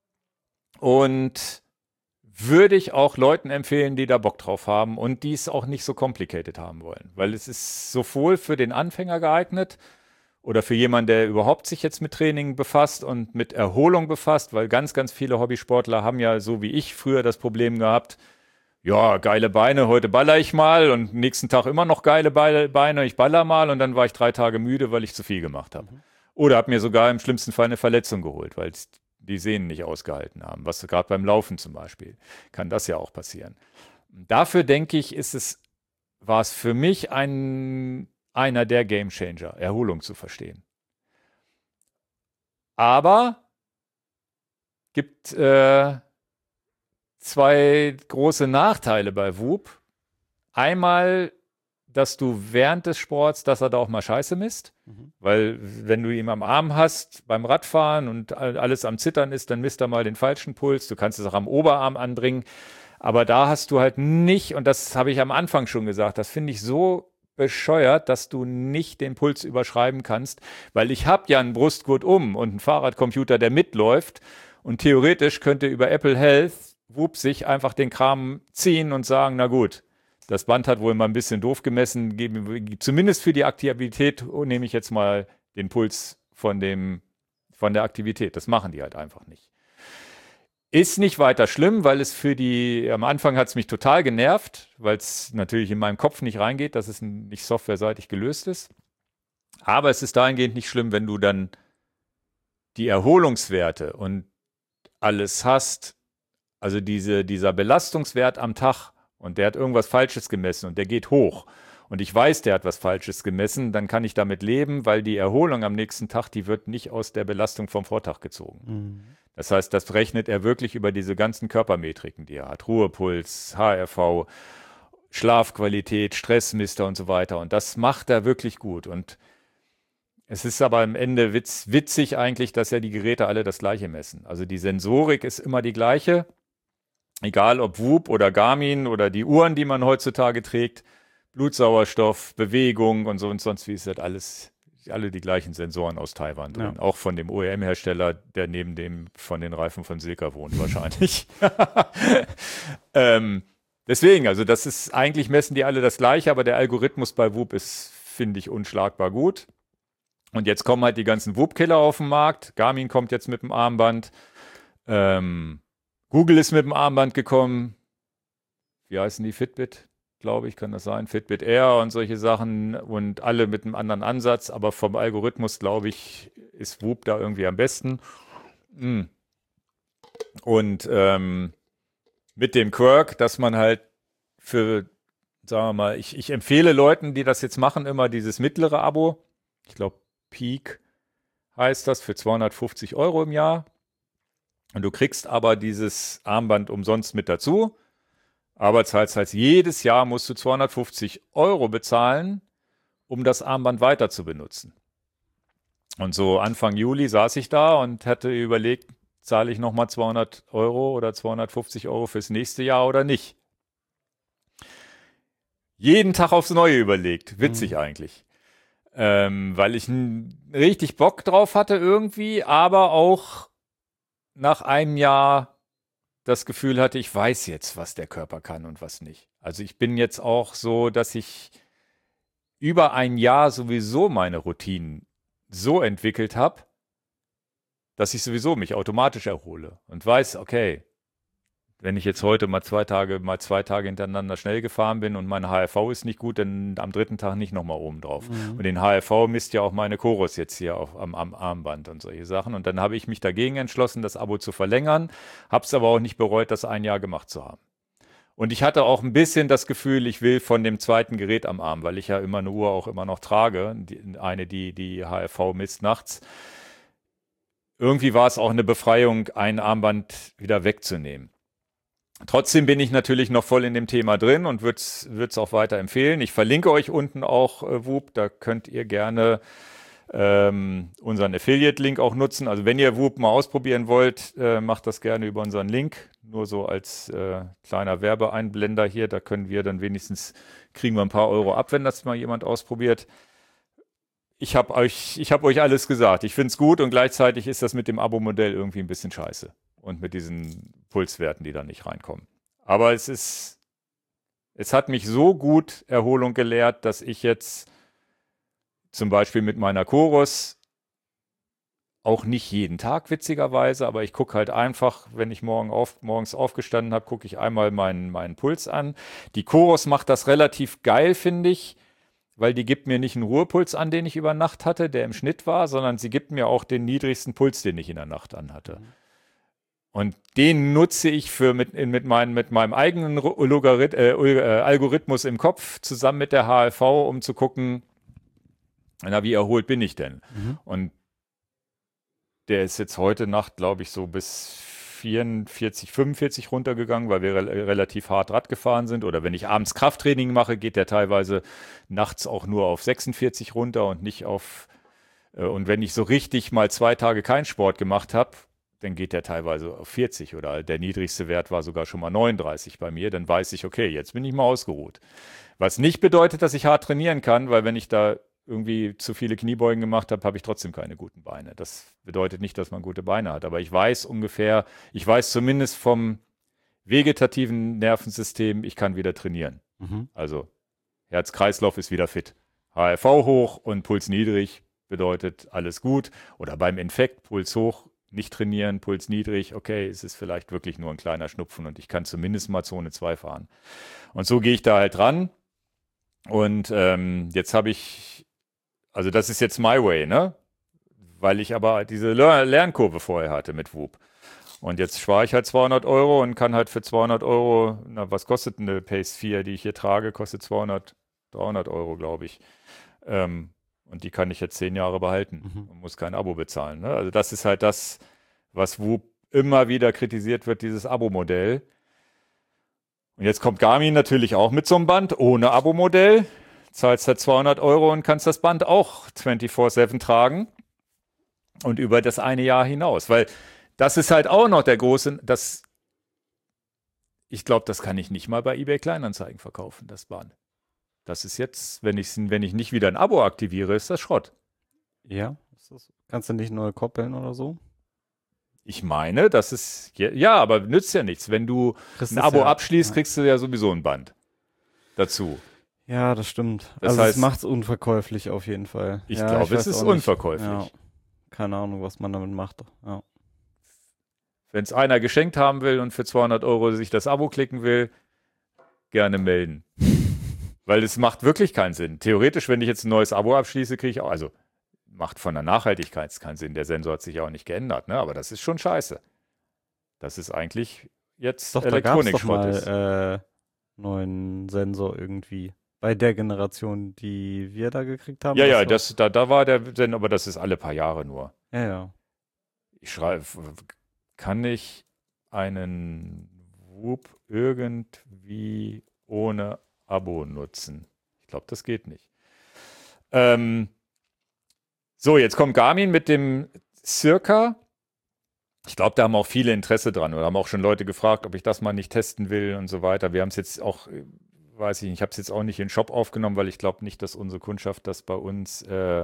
und würde ich auch Leuten empfehlen, die da Bock drauf haben und die es auch nicht so complicated haben wollen. Weil es ist sowohl für den Anfänger geeignet oder für jemanden, der überhaupt sich jetzt mit Training befasst und mit Erholung befasst, weil ganz, ganz viele Hobbysportler haben ja, so wie ich früher, das Problem gehabt, ja, geile Beine, heute baller ich mal und nächsten Tag immer noch geile Beine, ich baller mal und dann war ich 3 Tage müde, weil ich zu viel gemacht habe. Oder habe mir sogar im schlimmsten Fall eine Verletzung geholt, weil die Sehnen nicht ausgehalten haben, was gerade beim Laufen zum Beispiel, kann das ja auch passieren. Dafür denke ich, war es für mich einer der Gamechanger, Erholung zu verstehen. Aber gibt 2 große Nachteile bei Whoop. Einmal, dass du während des Sports, dass er da auch mal Scheiße misst. Weil wenn du ihn am Arm hast beim Radfahren und alles am Zittern ist, dann misst er mal den falschen Puls. Du kannst es auch am Oberarm anbringen. Aber da hast du halt nicht, und das habe ich am Anfang schon gesagt, das finde ich so bescheuert, dass du nicht den Puls überschreiben kannst, weil ich habe ja einen Brustgurt und einen Fahrradcomputer, der mitläuft und theoretisch könnte über Apple Health Whoop sich einfach den Kram ziehen und sagen, na gut, das Band hat wohl mal ein bisschen doof gemessen, zumindest für die Aktivität nehme ich jetzt mal den Puls von der Aktivität. Das machen die halt einfach nicht. Ist nicht weiter schlimm, weil es am Anfang hat es mich total genervt, weil es natürlich in meinem Kopf nicht reingeht, dass es nicht softwareseitig gelöst ist. Aber es ist dahingehend nicht schlimm, wenn du dann die Erholungswerte und alles hast, also dieser Belastungswert am Tag und der hat irgendwas Falsches gemessen und der geht hoch und ich weiß, der hat was Falsches gemessen, dann kann ich damit leben, weil die Erholung am nächsten Tag, die wird nicht aus der Belastung vom Vortag gezogen. Das heißt, das rechnet er wirklich über diese ganzen Körpermetriken, die er hat. Ruhepuls, HRV, Schlafqualität, Stressmister und so weiter. Und das macht er wirklich gut. Und es ist aber am Ende witzig eigentlich, dass ja die Geräte alle das Gleiche messen. Also die Sensorik ist immer die gleiche. Egal ob Whoop oder Garmin oder die Uhren, die man heutzutage trägt, Blutsauerstoff, Bewegung und so und sonst wie ist das alles, alle die gleichen Sensoren aus Taiwan drin. Ja. Auch von dem OEM-Hersteller, der neben dem von den Reifen von Silka wohnt wahrscheinlich. Deswegen, also das ist, eigentlich messen die alle das Gleiche, aber der Algorithmus bei Whoop ist, finde ich, unschlagbar gut. Und jetzt kommen halt die ganzen Whoop-Killer auf den Markt. Garmin kommt jetzt mit dem Armband. Google ist mit dem Armband gekommen. Wie heißen die? Fitbit, glaube ich, kann das sein. Fitbit Air und solche Sachen und alle mit einem anderen Ansatz. Aber vom Algorithmus, glaube ich, ist Whoop da irgendwie am besten. Und mit dem Quirk, dass man halt sagen wir mal, ich empfehle Leuten, die das jetzt machen, immer dieses mittlere Abo. Ich glaube, Peak heißt das für 250 € im Jahr. Und du kriegst aber dieses Armband umsonst mit dazu. Aber zahlst halt jedes Jahr musst du 250 € bezahlen, um das Armband weiter zu benutzen. Und so Anfang Juli saß ich da und hatte überlegt, zahle ich nochmal 200 € oder 250 € fürs nächste Jahr oder nicht. Jeden Tag aufs Neue überlegt. Witzig eigentlich. Weil ich richtig Bock drauf hatte irgendwie, aber auch nach einem Jahr das Gefühl hatte, ich weiß jetzt, was der Körper kann und was nicht. Also ich bin jetzt auch so, dass ich über ein Jahr sowieso meine Routinen so entwickelt habe, dass ich sowieso mich automatisch erhole und weiß, okay, wenn ich jetzt heute mal zwei Tage hintereinander schnell gefahren bin und mein HRV ist nicht gut, dann am 3. Tag nicht nochmal oben drauf. Und den HRV misst ja auch meine Chorus jetzt hier am Armband und solche Sachen. Und dann habe ich mich dagegen entschlossen, das Abo zu verlängern, habe es aber auch nicht bereut, das ein Jahr gemacht zu haben. Und ich hatte auch ein bisschen das Gefühl, ich will von dem zweiten Gerät am Arm, weil ich ja immer eine Uhr auch immer noch trage, die HRV misst nachts. irgendwie war es auch eine Befreiung, ein Armband wieder wegzunehmen. Trotzdem bin ich natürlich noch voll in dem Thema drin und würde es auch weiter empfehlen. Ich verlinke euch unten auch Whoop, da könnt ihr gerne unseren Affiliate-Link auch nutzen. Also wenn ihr Whoop mal ausprobieren wollt, macht das gerne über unseren Link. Nur so als kleiner Werbeeinblender hier, da können wir dann wenigstens, kriegen wir ein paar Euro ab, wenn das mal jemand ausprobiert. Ich hab euch alles gesagt. Ich finde es gut und gleichzeitig ist das mit dem Abo-Modell irgendwie ein bisschen scheiße. Und mit diesen Pulswerten, die da nicht reinkommen. Aber es hat mich so gut Erholung gelehrt, dass ich jetzt zum Beispiel mit meiner Chorus auch nicht jeden Tag witzigerweise, aber ich gucke halt einfach, wenn ich morgens aufgestanden habe, gucke ich einmal meinen Puls an. Die Chorus macht das relativ geil, finde ich, weil die gibt mir nicht einen Ruhepuls an, den ich über Nacht hatte, der im Schnitt war, sondern sie gibt mir auch den niedrigsten Puls, den ich in der Nacht anhatte. Und den nutze ich mit meinem eigenen Algorithmus im Kopf zusammen mit der HRV, um zu gucken, na, wie erholt bin ich denn? Und der ist jetzt heute Nacht, glaube ich, so bis 44, 45 runtergegangen, weil wir relativ hart Rad gefahren sind. Oder wenn ich abends Krafttraining mache, geht der teilweise nachts auch nur auf 46 runter und nicht auf. Und wenn ich so richtig mal 2 Tage keinen Sport gemacht habe, dann geht der teilweise auf 40 oder der niedrigste Wert war sogar schon mal 39 bei mir. Dann weiß ich, okay, jetzt bin ich mal ausgeruht. Was nicht bedeutet, dass ich hart trainieren kann, weil wenn ich da irgendwie zu viele Kniebeugen gemacht habe, habe ich trotzdem keine guten Beine. Das bedeutet nicht, dass man gute Beine hat, aber ich weiß zumindest vom vegetativen Nervensystem, ich kann wieder trainieren. Also Herz-Kreislauf ist wieder fit. HRV hoch und Puls niedrig bedeutet alles gut. Oder beim Infekt, Puls hoch, nicht trainieren, Puls niedrig, okay, es ist vielleicht wirklich nur ein kleiner Schnupfen und ich kann zumindest mal Zone 2 fahren. Und so gehe ich da halt ran. Und jetzt habe ich, also das ist jetzt my way, ne? Weil ich aber diese Lernkurve vorher hatte mit Whoop. Und jetzt spare ich halt 200 Euro und kann halt für 200 Euro, na, was kostet eine Pace 4, die ich hier trage, kostet 300 Euro, glaube ich. Und die kann ich jetzt 10 Jahre behalten und muss kein Abo bezahlen. Ne? Also das ist halt das, was Whoop immer wieder kritisiert wird, dieses Abo-Modell. Und jetzt kommt Garmin natürlich auch mit so einem Band ohne Abo-Modell. Zahlst halt 200 Euro und kannst das Band auch 24/7 tragen. Und über das eine Jahr hinaus. Weil das ist halt auch noch der große, ich glaube, das kann ich nicht mal bei eBay Kleinanzeigen verkaufen, das Band. Das ist jetzt, wenn ich nicht wieder ein Abo aktiviere, ist das Schrott. Ja, kannst du nicht neu koppeln oder so? Ich meine, das ist, ja, aber nützt ja nichts. Wenn du ein Abo abschließt, kriegst du ja sowieso ein Band dazu. Ja, das stimmt. Das also heißt, es macht es unverkäuflich auf jeden Fall. Ich glaube, es ist unverkäuflich. Ja. Keine Ahnung, was man damit macht. Ja. Wenn es einer geschenkt haben will und für 200 Euro sich das Abo klicken will, gerne melden. Weil es macht wirklich keinen Sinn. Theoretisch, wenn ich jetzt ein neues Abo abschließe, kriege ich auch, also macht von der Nachhaltigkeit keinen Sinn. Der Sensor hat sich auch nicht geändert, ne? Aber das ist schon scheiße. Das ist eigentlich jetzt Elektronikschrott ist. Neuen Sensor irgendwie. Bei der Generation, die wir da gekriegt haben. Ja, da war der Sensor, aber das ist alle paar Jahre nur. Ja. Ich schreibe, kann ich einen Whoop irgendwie ohne Abo nutzen? Ich glaube, das geht nicht. So, jetzt kommt Garmin mit dem Circa. Ich glaube, da haben auch viele Interesse dran oder haben auch schon Leute gefragt, ob ich das mal nicht testen will und so weiter. Wir haben es jetzt auch, weiß ich nicht, ich habe es jetzt auch nicht in den Shop aufgenommen, weil ich glaube nicht, dass unsere Kundschaft das bei uns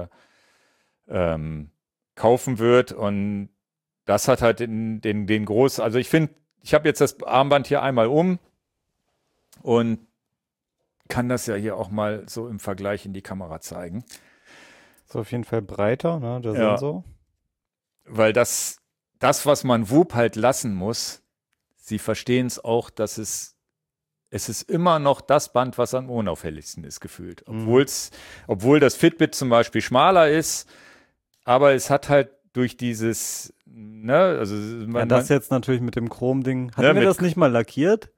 kaufen wird. Und das hat halt den großen, also ich finde, ich habe jetzt das Armband hier einmal um und kann das ja hier auch mal so im Vergleich in die Kamera zeigen. Ist auf jeden Fall breiter, ne, der Sensor. Weil das, was man Whoop halt lassen muss, sie verstehen es auch, dass es ist immer noch das Band, was am unauffälligsten ist, gefühlt. Obwohl das Fitbit zum Beispiel schmaler ist, aber es hat halt durch dieses, ne, also das jetzt natürlich mit dem Chrom-Ding. Hatten wir das nicht mal lackiert?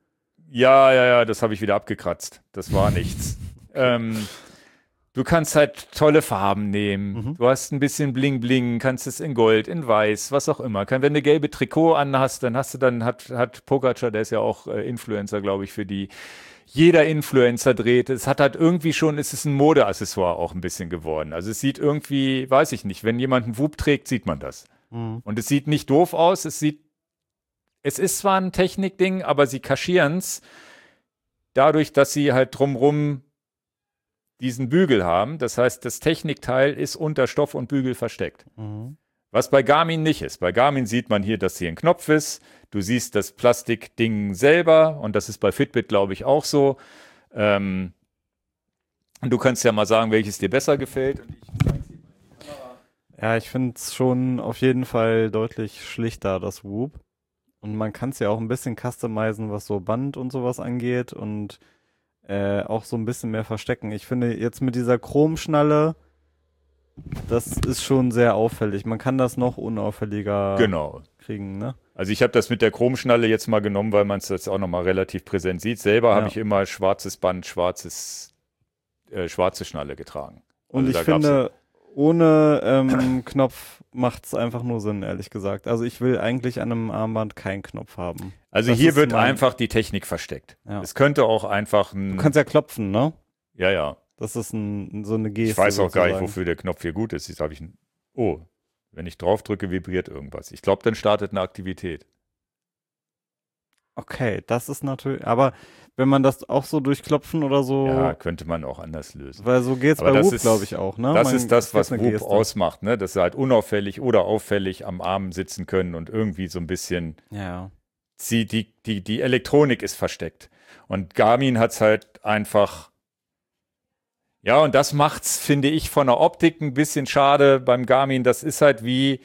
Du kannst halt tolle Farben nehmen. Mhm. Du hast ein bisschen Bling-Bling, kannst es in Gold, in Weiß, was auch immer. Wenn du gelbe Trikot anhast, hat Pogacar, der ist ja auch Influencer, glaube ich, für die. Jeder Influencer dreht. Es hat halt irgendwie schon, es ist ein Modeaccessoire auch ein bisschen geworden. Also es sieht irgendwie, weiß ich nicht, wenn jemand einen Whoop trägt, sieht man das. Mhm. Und es sieht nicht doof aus. Es ist zwar ein Technikding, aber sie kaschieren es dadurch, dass sie halt drumrum diesen Bügel haben. Das heißt, das Technikteil ist unter Stoff und Bügel versteckt. Mhm. Was bei Garmin nicht ist. Bei Garmin sieht man hier, dass hier ein Knopf ist. Du siehst das Plastikding selber und das ist bei Fitbit, glaube ich, auch so. Und du kannst ja mal sagen, welches dir besser gefällt. Und ich zeige es dir mal in die Kamera. Ja, ich finde es schon auf jeden Fall deutlich schlichter, das Whoop. Und man kann es ja auch ein bisschen customizen, was so Band und sowas angeht und auch so ein bisschen mehr verstecken. Ich finde jetzt mit dieser Chromschnalle, das ist schon sehr auffällig. Man kann das noch unauffälliger Genau. kriegen, ne? Also ich habe das mit der Chromschnalle jetzt mal genommen, weil man es jetzt auch nochmal relativ präsent sieht. Selber habe ich immer schwarzes Band, schwarze Schnalle getragen. Und Also ich finde, ohne Knopf macht es einfach nur Sinn, ehrlich gesagt. Also ich will eigentlich an einem Armband keinen Knopf haben. Also Das hier ist wird einfach die Technik versteckt. Ja. Es könnte auch einfach Du kannst ja klopfen, ne? Ja, ja. Das ist so eine Geste. Ich weiß auch gar nicht, sozusagen. wofür der Knopf hier gut ist. Jetzt habe ich wenn ich drauf drücke, vibriert irgendwas. Ich glaube, dann startet eine Aktivität. Okay, das ist natürlich, aber wenn man das auch so durchklopfen oder so, Ja, könnte man auch anders lösen. weil so geht's Aber bei das Whoop, ist- glaube ich, auch, ne? Das ist das, was eine Whoop Geste. ausmacht, ne? Dass sie halt unauffällig oder auffällig am Arm sitzen können und irgendwie so ein bisschen Ja. die Elektronik ist versteckt. Und Garmin hat es halt einfach. Ja, und das macht's, finde ich, von der Optik ein bisschen schade beim Garmin. Das ist halt wie.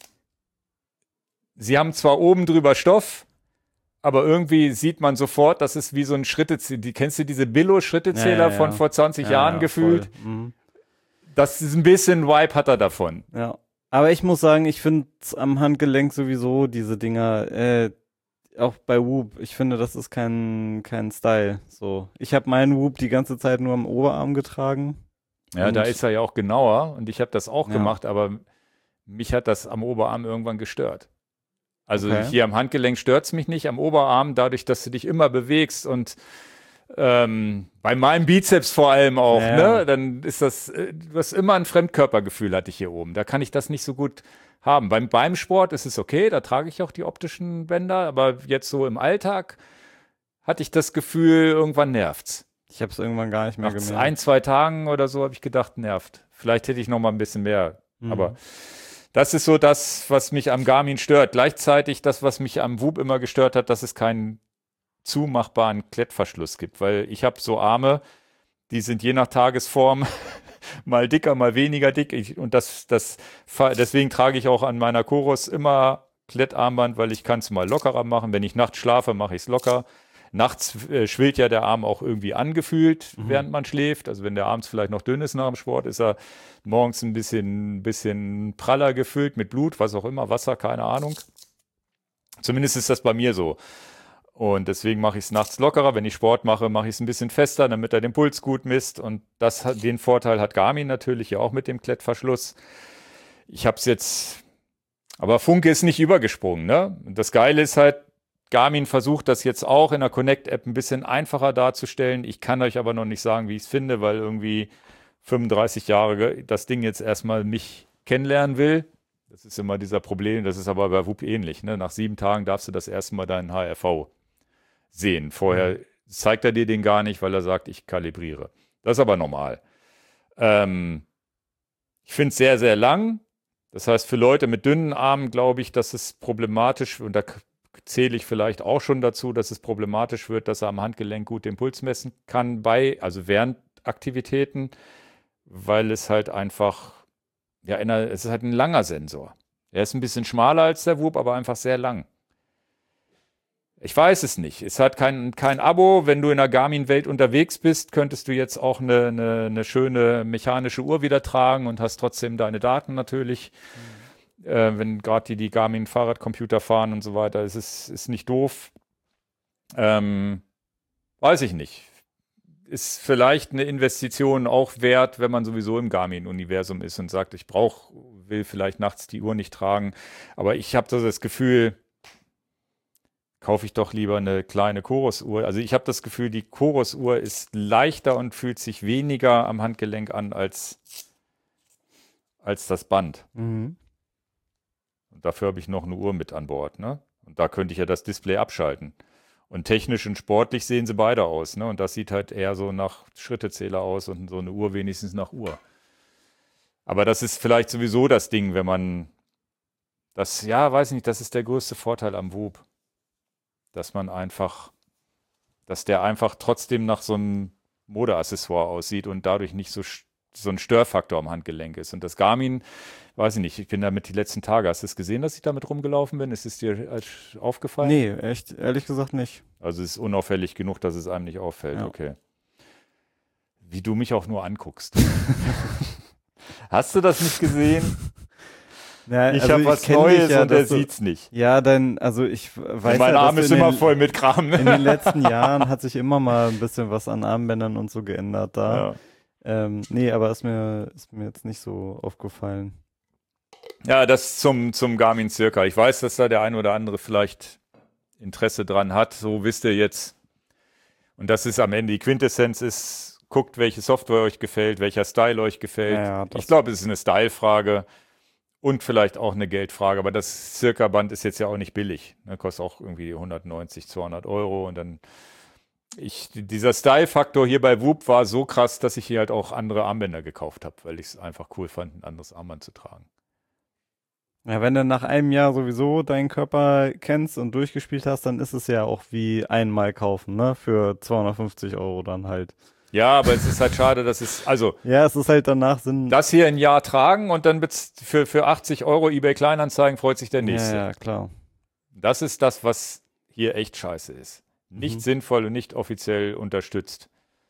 Sie haben zwar oben drüber Stoff, aber irgendwie sieht man sofort, das ist wie so ein Schrittezähler. Kennst du diese Billo-Schrittezähler Ja. von vor 20 Jahren gefühlt? Voll. Mhm. Das ist ein bisschen Vibe hat er davon. Ja. Aber ich muss sagen, ich finde am Handgelenk sowieso diese Dinger, auch bei Whoop, ich finde, das ist kein Style. So. Ich habe meinen Whoop die ganze Zeit nur am Oberarm getragen. Ja, Und- da ist er ja auch genauer und ich habe das auch Ja. gemacht, aber mich hat das am Oberarm irgendwann gestört. Also Okay. hier am Handgelenk stört es mich nicht, am Oberarm, dadurch, dass du dich immer bewegst und bei meinem Bizeps vor allem auch, Ja. ne? Dann ist das, du hast immer ein Fremdkörpergefühl, hatte ich hier oben. Da kann ich das nicht so gut haben. Beim Sport ist es okay, da trage ich auch die optischen Bänder, aber jetzt so im Alltag hatte ich das Gefühl, irgendwann nervt's. Ich habe es irgendwann gar nicht mehr Nach gemerkt. 1, 2 Tagen oder so habe ich gedacht, nervt. Vielleicht hätte ich noch mal ein bisschen mehr. Mhm. Aber das ist so das, was mich am Garmin stört. Gleichzeitig das, was mich am Whoop immer gestört hat, dass es keinen zumachbaren Klettverschluss gibt. Weil ich habe so Arme, die sind je nach Tagesform mal dicker, mal weniger dick. Deswegen trage ich auch an meiner Chorus immer Klettarmband, weil ich kann es mal lockerer machen. Wenn ich nachts schlafe, mache ich es locker. Nachts schwillt ja der Arm auch irgendwie angefühlt, während man schläft. Also wenn der abends vielleicht noch dünn ist nach dem Sport, ist er morgens ein bisschen praller gefüllt mit Blut, was auch immer, Wasser, keine Ahnung. Zumindest ist das bei mir so. Und deswegen mache ich es nachts lockerer. Wenn ich Sport mache, mache ich es ein bisschen fester, damit er den Puls gut misst. Und den Vorteil hat Garmin natürlich ja auch mit dem Klettverschluss. Ich habe es jetzt, aber Funke ist nicht übergesprungen, ne? Und das Geile ist halt, Garmin versucht das jetzt auch in der Connect-App ein bisschen einfacher darzustellen. Ich kann euch aber noch nicht sagen, wie ich es finde, weil irgendwie 35 Jahre das Ding jetzt erstmal mich kennenlernen will. Das ist immer dieser Problem, das ist aber bei Whoop ähnlich. Ne? Nach 7 Tagen darfst du das erste Mal deinen HRV sehen. Vorher zeigt er dir den gar nicht, weil er sagt, ich kalibriere. Das ist aber normal. Ich finde es sehr, sehr lang. Das heißt, für Leute mit dünnen Armen glaube ich, dass es problematisch, und da zähle ich vielleicht auch schon dazu, dass es problematisch wird, dass er am Handgelenk gut den Puls messen kann, also während Aktivitäten, weil es halt einfach, ja, es ist halt ein langer Sensor. Er ist ein bisschen schmaler als der Whoop, aber einfach sehr lang. Ich weiß es nicht. Es hat kein Abo. Wenn du in der Garmin-Welt unterwegs bist, könntest du jetzt auch eine schöne mechanische Uhr wieder tragen und hast trotzdem deine Daten natürlich. Wenn gerade die Garmin-Fahrradcomputer fahren und so weiter, ist nicht doof. Weiß ich nicht. ist vielleicht eine Investition auch wert, wenn man sowieso im Garmin-Universum ist und sagt, will vielleicht nachts die Uhr nicht tragen. Aber ich habe so das Gefühl, kaufe ich doch lieber eine kleine Chorus-Uhr. Also ich habe das Gefühl, die Chorus-Uhr ist leichter und fühlt sich weniger am Handgelenk an als das Band. Mhm. Und dafür habe ich noch eine Uhr mit an Bord, ne? Und da könnte ich ja das Display abschalten. Und technisch und sportlich sehen sie beide aus, ne? Und das sieht halt eher so nach Schrittezähler aus und so eine Uhr wenigstens nach Uhr. Aber das ist vielleicht sowieso das Ding, wenn man das, ja, weiß ich nicht, das ist der größte Vorteil am Whoop. Dass der einfach trotzdem nach so einem Modeaccessoire aussieht und dadurch nicht so ein Störfaktor am Handgelenk ist. Und das Garmin, weiß ich nicht, ich bin damit die letzten Tage, hast du es gesehen, dass ich damit rumgelaufen bin? Ist es dir aufgefallen? Nee, echt, ehrlich gesagt nicht. Also es ist unauffällig genug, dass es einem nicht auffällt, Ja. okay. Wie du mich auch nur anguckst. Hast du das nicht gesehen? Ja, Ich also habe was kenn Neues dich ja, und er dass du- sieht's nicht. Ja, also ich weiß Mein ja, Arm dass ist du immer voll mit Kram. in den letzten Jahren hat sich immer mal ein bisschen was an Armbändern und so geändert da. Ja. Nee, aber ist mir jetzt nicht so aufgefallen. Ja, das zum Garmin Circa. Ich weiß, dass da der ein oder andere vielleicht Interesse dran hat. So wisst ihr jetzt. Und das ist am Ende die Quintessenz ist, guckt, welche Software euch gefällt, welcher Style euch gefällt. Ja, ich glaube, es ist eine Style-Frage und vielleicht auch eine Geldfrage. Aber das Circa-Band ist jetzt ja auch nicht billig. Ne, kostet auch irgendwie 190, 200 Euro. Und dann dieser Style-Faktor hier bei Whoop war so krass, dass ich hier halt auch andere Armbänder gekauft habe, weil ich es einfach cool fand, ein anderes Armband zu tragen. Ja, wenn du nach einem Jahr sowieso deinen Körper kennst und durchgespielt hast, dann ist es ja auch wie einmal kaufen, ne? Für 250 Euro dann halt. Ja, aber es ist halt schade, dass Ja, es ist halt danach Sinn. das hier ein Jahr tragen und dann für 80 Euro eBay Kleinanzeigen freut sich der Nächste. Ja, klar. Das ist das, was hier echt scheiße ist. Nicht sinnvoll und nicht offiziell unterstützt.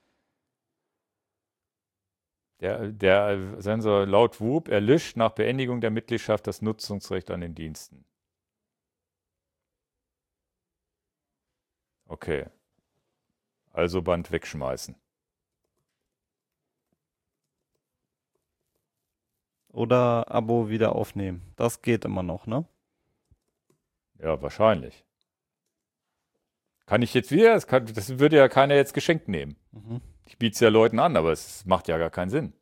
Der Sensor laut Whoop erlischt nach Beendigung der Mitgliedschaft das Nutzungsrecht an den Diensten. Okay. Also Band wegschmeißen. Oder Abo wieder aufnehmen. Das geht immer noch, ne? Ja, wahrscheinlich. Kann ich jetzt wieder? Das würde ja keiner jetzt geschenkt nehmen. Mhm. Ich biete es ja Leuten an, aber es macht ja gar keinen Sinn.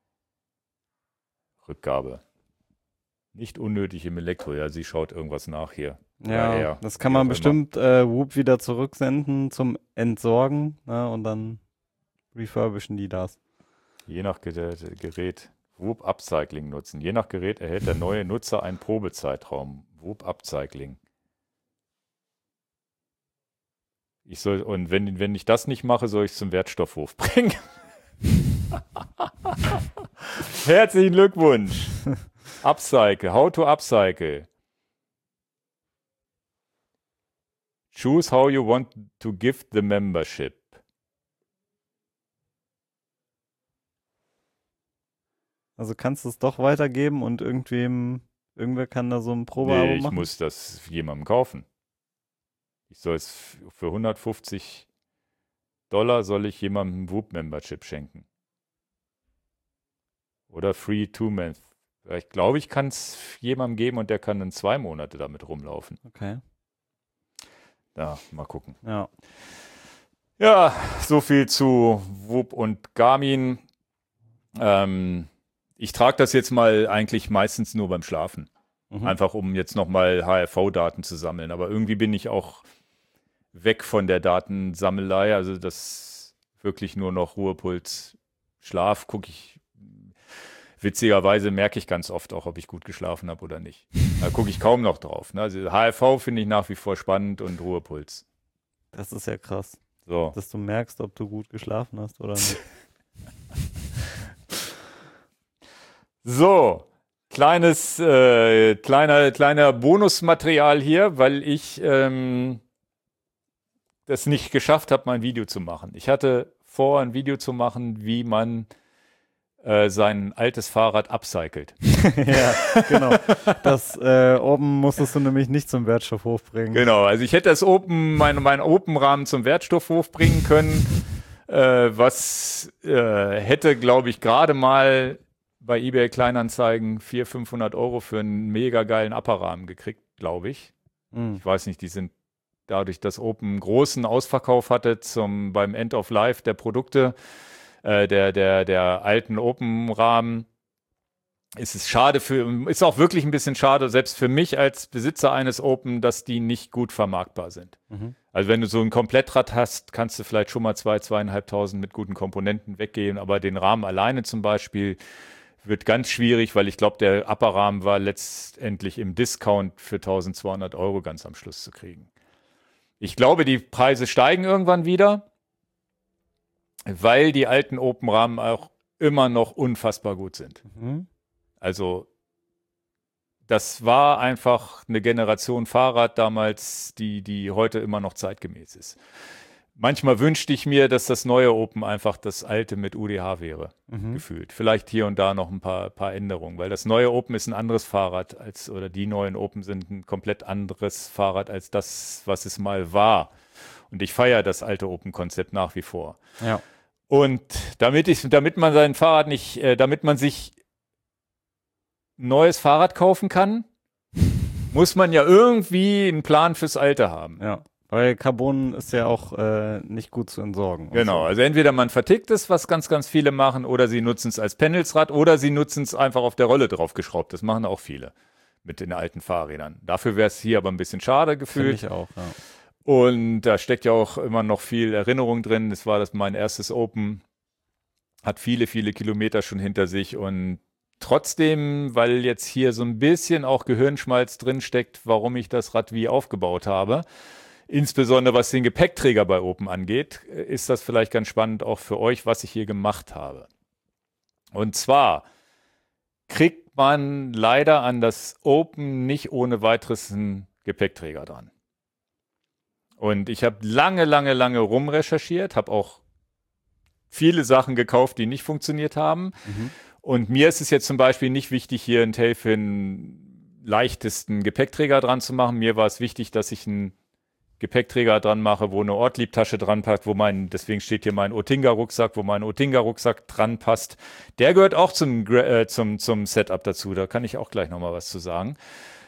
Rückgabe. Nicht unnötig im Elektro. Ja, sie schaut irgendwas nach hier. Ja, er, das kann wie man auch bestimmt Whoop wieder zurücksenden zum Entsorgen, ne? Und dann refurbischen die das. Je nach Gerät Whoop Upcycling nutzen. Je nach Gerät erhält der neue Nutzer einen Probezeitraum. Whoop Upcycling. Und wenn ich das nicht mache, soll ich es zum Wertstoffhof bringen. Herzlichen Glückwunsch. Upcycle. How to upcycle. Choose how you want to gift the membership. Also kannst du es doch weitergeben und irgendwer kann da so ein Probeabo Nee, ich machen? muss das jemandem kaufen. Ich soll es für $150 soll ich jemandem Whoop-Membership schenken. Oder Free Two-Month. Ich glaube, ich kann es jemandem geben und der kann dann 2 Monate damit rumlaufen. Okay. Ja, mal gucken. Ja. Ja, so viel zu Whoop und Garmin. Ich trage das jetzt mal eigentlich meistens nur beim Schlafen. Mhm. Einfach um jetzt nochmal HRV-Daten zu sammeln. Aber irgendwie bin ich auch weg von der Datensammelei. Also das wirklich nur noch Ruhepuls, Schlaf gucke ich. Witzigerweise merke ich ganz oft auch, ob ich gut geschlafen habe oder nicht. Da gucke ich kaum noch drauf. Ne? Also HRV finde ich nach wie vor spannend und Ruhepuls. Das ist ja krass, So. dass du merkst, ob du gut geschlafen hast oder nicht. So, kleiner Bonusmaterial hier, weil ich das nicht geschafft habe, mein Video zu machen. Ich hatte vor, ein Video zu machen, wie man sein altes Fahrrad upcycelt. Ja, genau. Das oben musstest du nämlich nicht zum Wertstoffhof bringen. Genau, also ich hätte meinen Open-Rahmen zum Wertstoffhof bringen können. Was hätte, glaube ich, gerade mal bei eBay Kleinanzeigen 400, 500 Euro für einen mega geilen Upperrahmen gekriegt, glaube ich. Mhm. Ich weiß nicht, die sind dadurch, dass Open einen großen Ausverkauf hatte beim End of Life der Produkte, der alten Open-Rahmen, ist auch wirklich ein bisschen schade, selbst für mich als Besitzer eines Open, dass die nicht gut vermarktbar sind. Mhm. Also wenn du so ein Komplettrad hast, kannst du vielleicht schon mal 2.500 mit guten Komponenten weggehen, aber den Rahmen alleine zum Beispiel wird ganz schwierig, weil ich glaube, der Upper-Rahmen war letztendlich im Discount für 1.200 Euro ganz am Schluss zu kriegen. Ich glaube, die Preise steigen irgendwann wieder, weil die alten Open-Rahmen auch immer noch unfassbar gut sind. Mhm. Also das war einfach eine Generation Fahrrad damals, die heute immer noch zeitgemäß ist. Manchmal wünschte ich mir, dass das neue Open einfach das alte mit UDH wäre, gefühlt. Vielleicht hier und da noch ein paar Änderungen, weil das neue Open ist ein anderes Fahrrad oder die neuen Open sind ein komplett anderes Fahrrad als das, was es mal war. Und ich feiere das alte Open-Konzept nach wie vor. Ja. Und damit man sein Fahrrad nicht, damit man sich ein neues Fahrrad kaufen kann, muss man ja irgendwie einen Plan fürs Alte haben. Ja. Weil Carbon ist ja auch nicht gut zu entsorgen. Genau, So. also entweder man vertickt es, was ganz, ganz viele machen, oder sie nutzen es als Pendelsrad, oder sie nutzen es einfach auf der Rolle draufgeschraubt. Das machen auch viele mit den alten Fahrrädern. Dafür wäre es hier aber ein bisschen schade gefühlt. Finde ich auch, ja. Und da steckt ja auch immer noch viel Erinnerung drin. Das war mein erstes Open, hat viele, viele Kilometer schon hinter sich und trotzdem, weil jetzt hier so ein bisschen auch Gehirnschmalz drin steckt, warum ich das Rad wie aufgebaut habe, insbesondere was den Gepäckträger bei Open angeht, ist das vielleicht ganz spannend auch für euch, was ich hier gemacht habe. Und zwar kriegt man leider an das Open nicht ohne weiteres einen Gepäckträger dran. Und ich habe lange, lange, lange rumrecherchiert, habe auch viele Sachen gekauft, die nicht funktioniert haben. Mhm. Und mir ist es jetzt zum Beispiel nicht wichtig, hier einen Tailfin leichtesten Gepäckträger dran zu machen. Mir war es wichtig, dass ich einen Gepäckträger dran mache, wo eine Ortlieb-Tasche dran passt, deswegen steht hier mein Otinga-Rucksack, wo mein Otinga-Rucksack dran passt. Der gehört auch zum Setup dazu. Da kann ich auch gleich nochmal was zu sagen.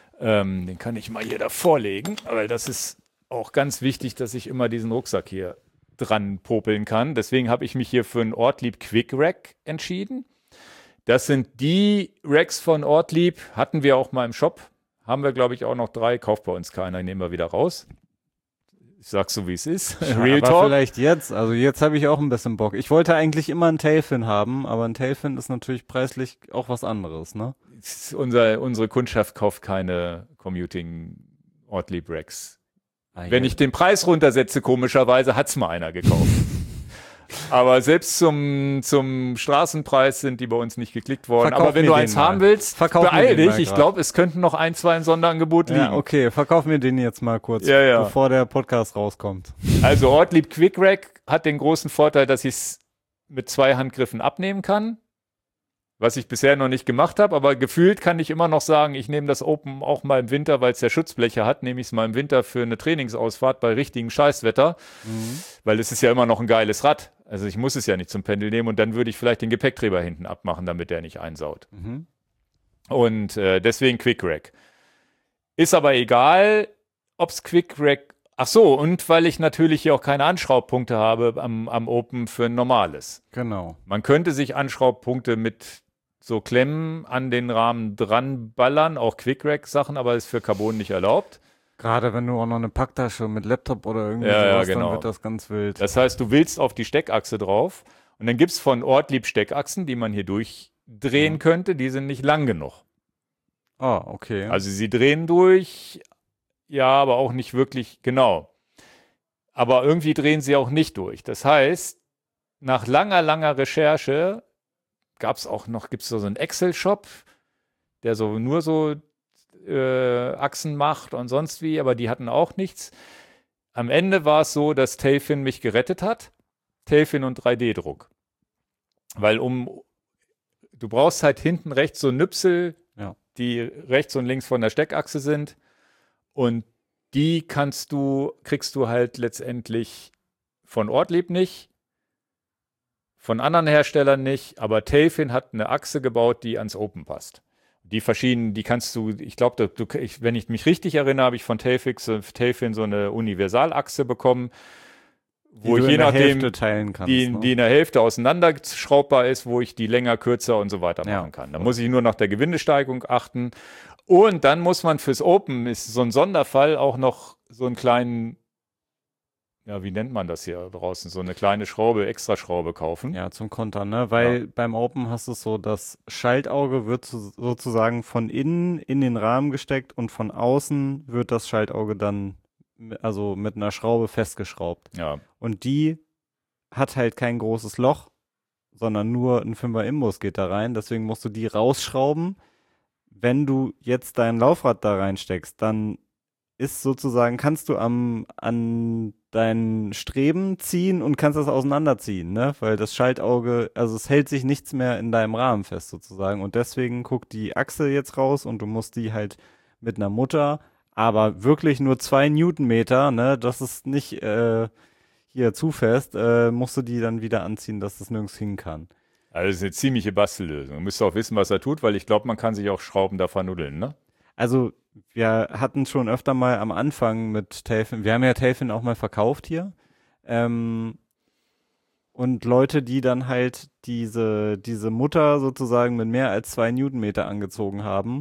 Den kann ich mal hier davor legen, weil das ist auch ganz wichtig, dass ich immer diesen Rucksack hier dran popeln kann. Deswegen habe ich mich hier für einen Ortlieb Quick Rack entschieden. Das sind die Racks von Ortlieb, hatten wir auch mal im Shop. Haben wir, glaube ich, auch noch 3. Kauft bei uns keiner, nehmen wir wieder raus. Ich sag's so, wie es ist. Real Talk. Vielleicht jetzt. Also jetzt habe ich auch ein bisschen Bock. Ich wollte eigentlich immer einen Tailfin haben, aber ein Tailfin ist natürlich preislich auch was anderes, ne? Unsere Kundschaft kauft keine Commuting-Ortlieb-Racks. Wenn ich den Preis runtersetze, komischerweise, hat's mal einer gekauft. Aber selbst zum Straßenpreis sind die bei uns nicht geklickt worden. Verkauf aber wenn mir du den eins mal. haben willst, Verkauf beeil mir den dich. mal Ich grad. glaube, es könnten noch 1, 2 im Sonderangebot liegen. Ja, okay, verkauf mir den jetzt mal kurz, Ja. bevor der Podcast rauskommt. Also Ortlieb Quick Rack hat den großen Vorteil, dass ich es mit 2 Handgriffen abnehmen kann. Was ich bisher noch nicht gemacht habe, aber gefühlt kann ich immer noch sagen, ich nehme das Open auch mal im Winter, weil es ja Schutzbleche hat, nehme ich es mal im Winter für eine Trainingsausfahrt bei richtigem Scheißwetter, weil es ist ja immer noch ein geiles Rad. Also ich muss es ja nicht zum Pendel nehmen und dann würde ich vielleicht den Gepäckträger hinten abmachen, damit der nicht einsaut. Mhm. Und deswegen Quick Rack. Ist aber egal, ob es Quick Rack. Ach so, und weil ich natürlich hier auch keine Anschraubpunkte habe am Open für ein normales. Genau. Man könnte sich Anschraubpunkte mit so Klemmen an den Rahmen dran ballern, auch Quick-Rack-Sachen, aber ist für Carbon nicht erlaubt. Gerade wenn du auch noch eine Packtasche mit Laptop oder irgendwie Ja, sowas, genau. dann wird das ganz wild. Das heißt, du willst auf die Steckachse drauf und dann gibt es von Ortlieb Steckachsen, die man hier durchdrehen könnte, die sind nicht lang genug. Ah, okay. Also sie drehen durch, ja, aber auch nicht wirklich genau. Aber irgendwie drehen sie auch nicht durch. Das heißt, nach langer, langer Recherche gibt es so einen Excel-Shop, der nur so Achsen macht und sonst wie, aber die hatten auch nichts. Am Ende war es so, dass Tailfin mich gerettet hat. Tailfin und 3D-Druck. Weil du brauchst halt hinten rechts so Nüpsel, die rechts und links von der Steckachse sind und die kriegst du halt letztendlich von Ortlieb nicht. von anderen Herstellern nicht, aber Tayfin hat eine Achse gebaut, die ans Open passt. Die verschiedenen, die kannst du, ich glaube, wenn ich mich richtig erinnere, habe ich von Tayfin so eine Universalachse bekommen, wo Die ich du je in der nachdem, Hälfte teilen kannst, die ne? in der Hälfte auseinanderschraubbar ist, wo ich die länger, kürzer und so weiter Ja. machen kann. Da muss ich nur nach der Gewindesteigung achten. Und dann muss man fürs Open, ist so ein Sonderfall, auch noch so einen kleinen, ja, wie nennt man das hier draußen, so eine kleine Schraube, Extraschraube kaufen. Ja, zum Kontern, ne? Weil beim Open hast du es so, das Schaltauge wird sozusagen von innen in den Rahmen gesteckt und von außen wird das Schaltauge dann also mit einer Schraube festgeschraubt. Ja, Und die hat halt kein großes Loch, sondern nur ein 5er Imbus geht da rein. Deswegen musst du die rausschrauben. Wenn du jetzt dein Laufrad da reinsteckst, dann ist sozusagen, kannst du an deinen Streben ziehen und kannst das auseinanderziehen, ne? Weil das Schaltauge, also es hält sich nichts mehr in deinem Rahmen fest sozusagen. Und deswegen guckt die Achse jetzt raus und du musst die halt mit einer Mutter, aber wirklich nur 2 Newtonmeter, ne? Das ist nicht hier zu fest, musst du die dann wieder anziehen, dass das nirgends hin kann. also das ist eine ziemliche Bastellösung. Man müsste auch wissen, was er tut, weil ich glaube, man kann sich auch Schrauben da vernuddeln, ne? Also wir hatten schon öfter mal am Anfang mit Tayfin, wir haben ja Tayfin auch mal verkauft hier. Und Leute, die dann halt diese Mutter sozusagen mit mehr als 2 Newtonmeter angezogen haben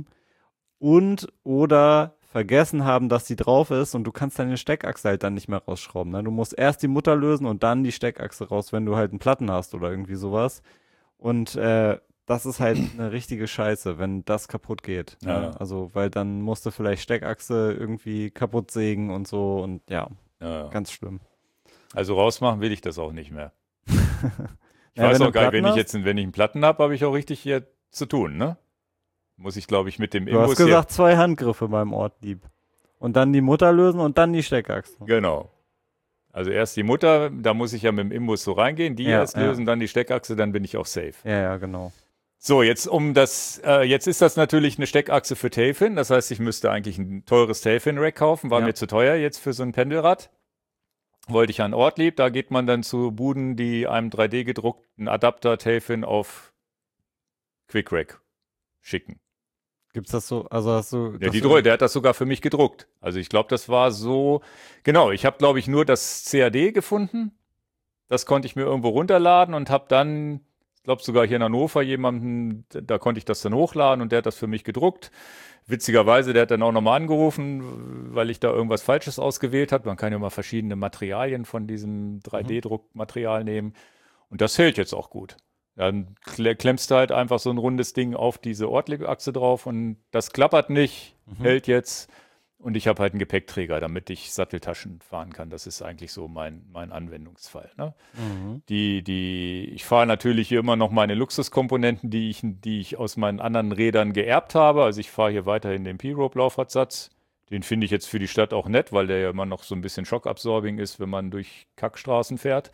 und oder vergessen haben, dass die drauf ist und du kannst deine Steckachse halt dann nicht mehr rausschrauben. Ne? Du musst erst die Mutter lösen und dann die Steckachse raus, wenn du halt einen Platten hast oder irgendwie sowas. Und das ist halt eine richtige Scheiße, wenn das kaputt geht. Ne? Ja. Also, weil dann musst du vielleicht Steckachse irgendwie kaputt sägen und so und ja, Ja. ganz schlimm. Also rausmachen will ich das auch nicht mehr. Ich Ja, weiß wenn auch du gar nicht, Platten wenn ich einen Platten habe, habe ich auch richtig hier zu tun, ne? Muss ich, glaube ich, mit dem Du hast Imbus gesagt, 2 Handgriffe beim Ortlieb. Und dann die Mutter lösen und dann die Steckachse. hier. Genau. Also erst die Mutter, da muss ich ja mit dem Imbus so reingehen, die Ja, erst lösen, dann die Steckachse, dann bin ich auch safe. Ja, genau. So, jetzt jetzt ist das natürlich eine Steckachse für Tayfin. Das heißt, ich müsste eigentlich ein teures Tayfin-Rack kaufen. War Ja. mir zu teuer jetzt für so ein Pendelrad. Wollte ich an Ortlieb. Da geht man dann zu Buden, die einem 3D-gedruckten Adapter Tayfin auf Quick-Rack schicken. Gibt's das so? Also hast du. Ja, der hat das sogar für mich gedruckt. Also ich glaube, das war so. Genau, ich habe, glaube ich, nur das CAD gefunden. Das konnte ich mir irgendwo runterladen und habe dann, ich glaube sogar hier in Hannover jemanden, da konnte ich das dann hochladen und der hat das für mich gedruckt. Witzigerweise, der hat dann auch nochmal angerufen, weil ich da irgendwas Falsches ausgewählt habe. Man kann ja mal verschiedene Materialien von diesem 3D-Druckmaterial nehmen. Und das hält jetzt auch gut. Dann klemmst du halt einfach so ein rundes Ding auf diese Ortlieb-Achse drauf und das klappert nicht, hält jetzt. Und ich habe halt einen Gepäckträger, damit ich Satteltaschen fahren kann. Das ist eigentlich so mein Anwendungsfall. Ne? Mhm. Ich fahre natürlich hier immer noch meine Luxuskomponenten, die ich aus meinen anderen Rädern geerbt habe. Also ich fahre hier weiterhin den P-Rope-Laufradsatz. Den finde ich jetzt für die Stadt auch nett, weil der ja immer noch so ein bisschen Shockabsorbing ist, wenn man durch Kackstraßen fährt.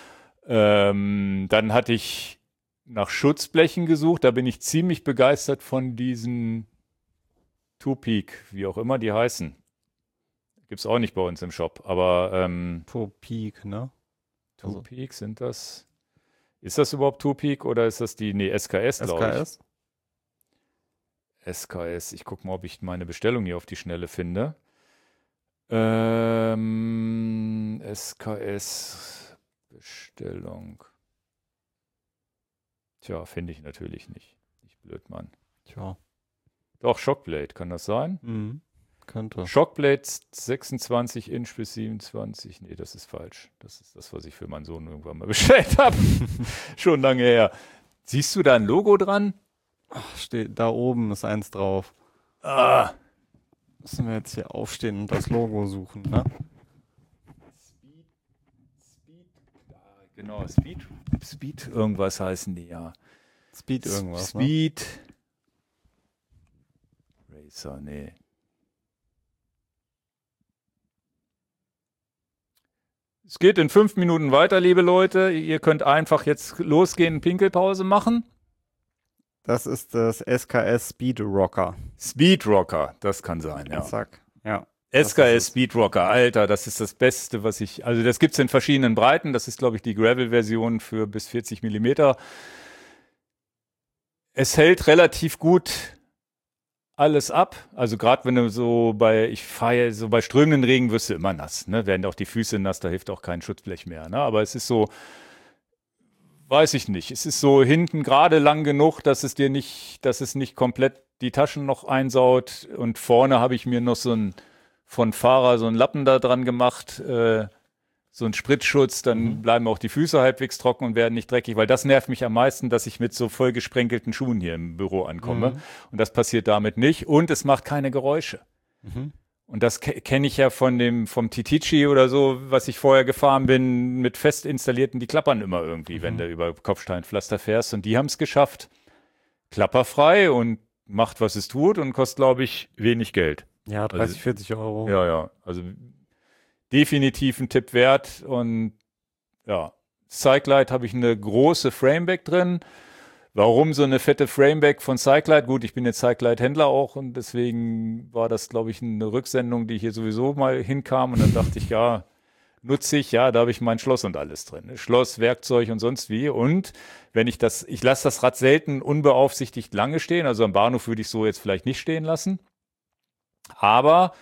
Dann hatte ich nach Schutzblechen gesucht. Da bin ich ziemlich begeistert von diesen Two-Peak, wie auch immer die heißen. Gibt es auch nicht bei uns im Shop, aber Peak, ne? Two-Peak sind das? Ist das überhaupt Two-Peak oder ist das SKS, glaube ich? SKS? SKS. Ich gucke mal, ob ich meine Bestellung hier auf die Schnelle finde. SKS Bestellung. Tja, finde ich natürlich nicht. Ich blöd, Mann. Tja. Doch, Shockblade, kann das sein? Mhm. Könnte. Shockblade 26 Inch bis 27. Nee, das ist falsch. Das ist das, was ich für meinen Sohn irgendwann mal bestellt habe. Schon lange her. Siehst du da ein Logo dran? Ach, steht, da oben ist eins drauf. Ah. Müssen wir jetzt hier aufstehen und das Logo suchen, ne? Genau, Speed irgendwas heißen die, ja. Speed irgendwas, Speed Racer, nee. Es geht in 5 Minuten weiter, liebe Leute. Ihr könnt einfach jetzt losgehen, Pinkelpause machen. Das ist das SKS Speed Rocker. Speed Rocker, das kann sein, ja. Zack. Ja. SKS Speedrocker, Alter, das ist das Beste, was ich, also das gibt es in verschiedenen Breiten, das ist, glaube ich, die Gravel-Version für bis 40 Millimeter. Es hält relativ gut alles ab, also gerade wenn du ich fahre ja so bei strömenden Regen wirst du immer nass, ne? Werden auch die Füße nass, da hilft auch kein Schutzblech mehr, ne? Aber es ist so, weiß ich nicht, es ist so hinten gerade lang genug, dass es nicht komplett die Taschen noch einsaut und vorne habe ich mir noch von Fahrer so einen Lappen da dran gemacht, so einen Spritzschutz, dann bleiben auch die Füße halbwegs trocken und werden nicht dreckig, weil das nervt mich am meisten, dass ich mit so voll gesprenkelten Schuhen hier im Büro ankomme. Und das passiert damit nicht und es macht keine Geräusche. Und das kenne ich ja vom Titici oder so, was ich vorher gefahren bin, mit fest installierten, die klappern immer irgendwie, wenn du über Kopfsteinpflaster fährst. Und die haben es geschafft, klapperfrei und macht, was es tut und kostet, glaube ich, wenig Geld. Ja, 30, 40 Euro. Ja, also definitiv ein Tipp wert. Und ja, Cyclite habe ich eine große Frameback drin. Warum so eine fette Frameback von Cyclite? Gut, ich bin jetzt Cyclite-Händler auch und deswegen war das, glaube ich, eine Rücksendung, die hier sowieso mal hinkam und dann dachte ich, ja, nutze ich, ja, da habe ich mein Schloss und alles drin. Schloss, Werkzeug und sonst wie. Und wenn ich lasse das Rad selten unbeaufsichtigt lange stehen, also am Bahnhof würde ich so jetzt vielleicht nicht stehen lassen. Aber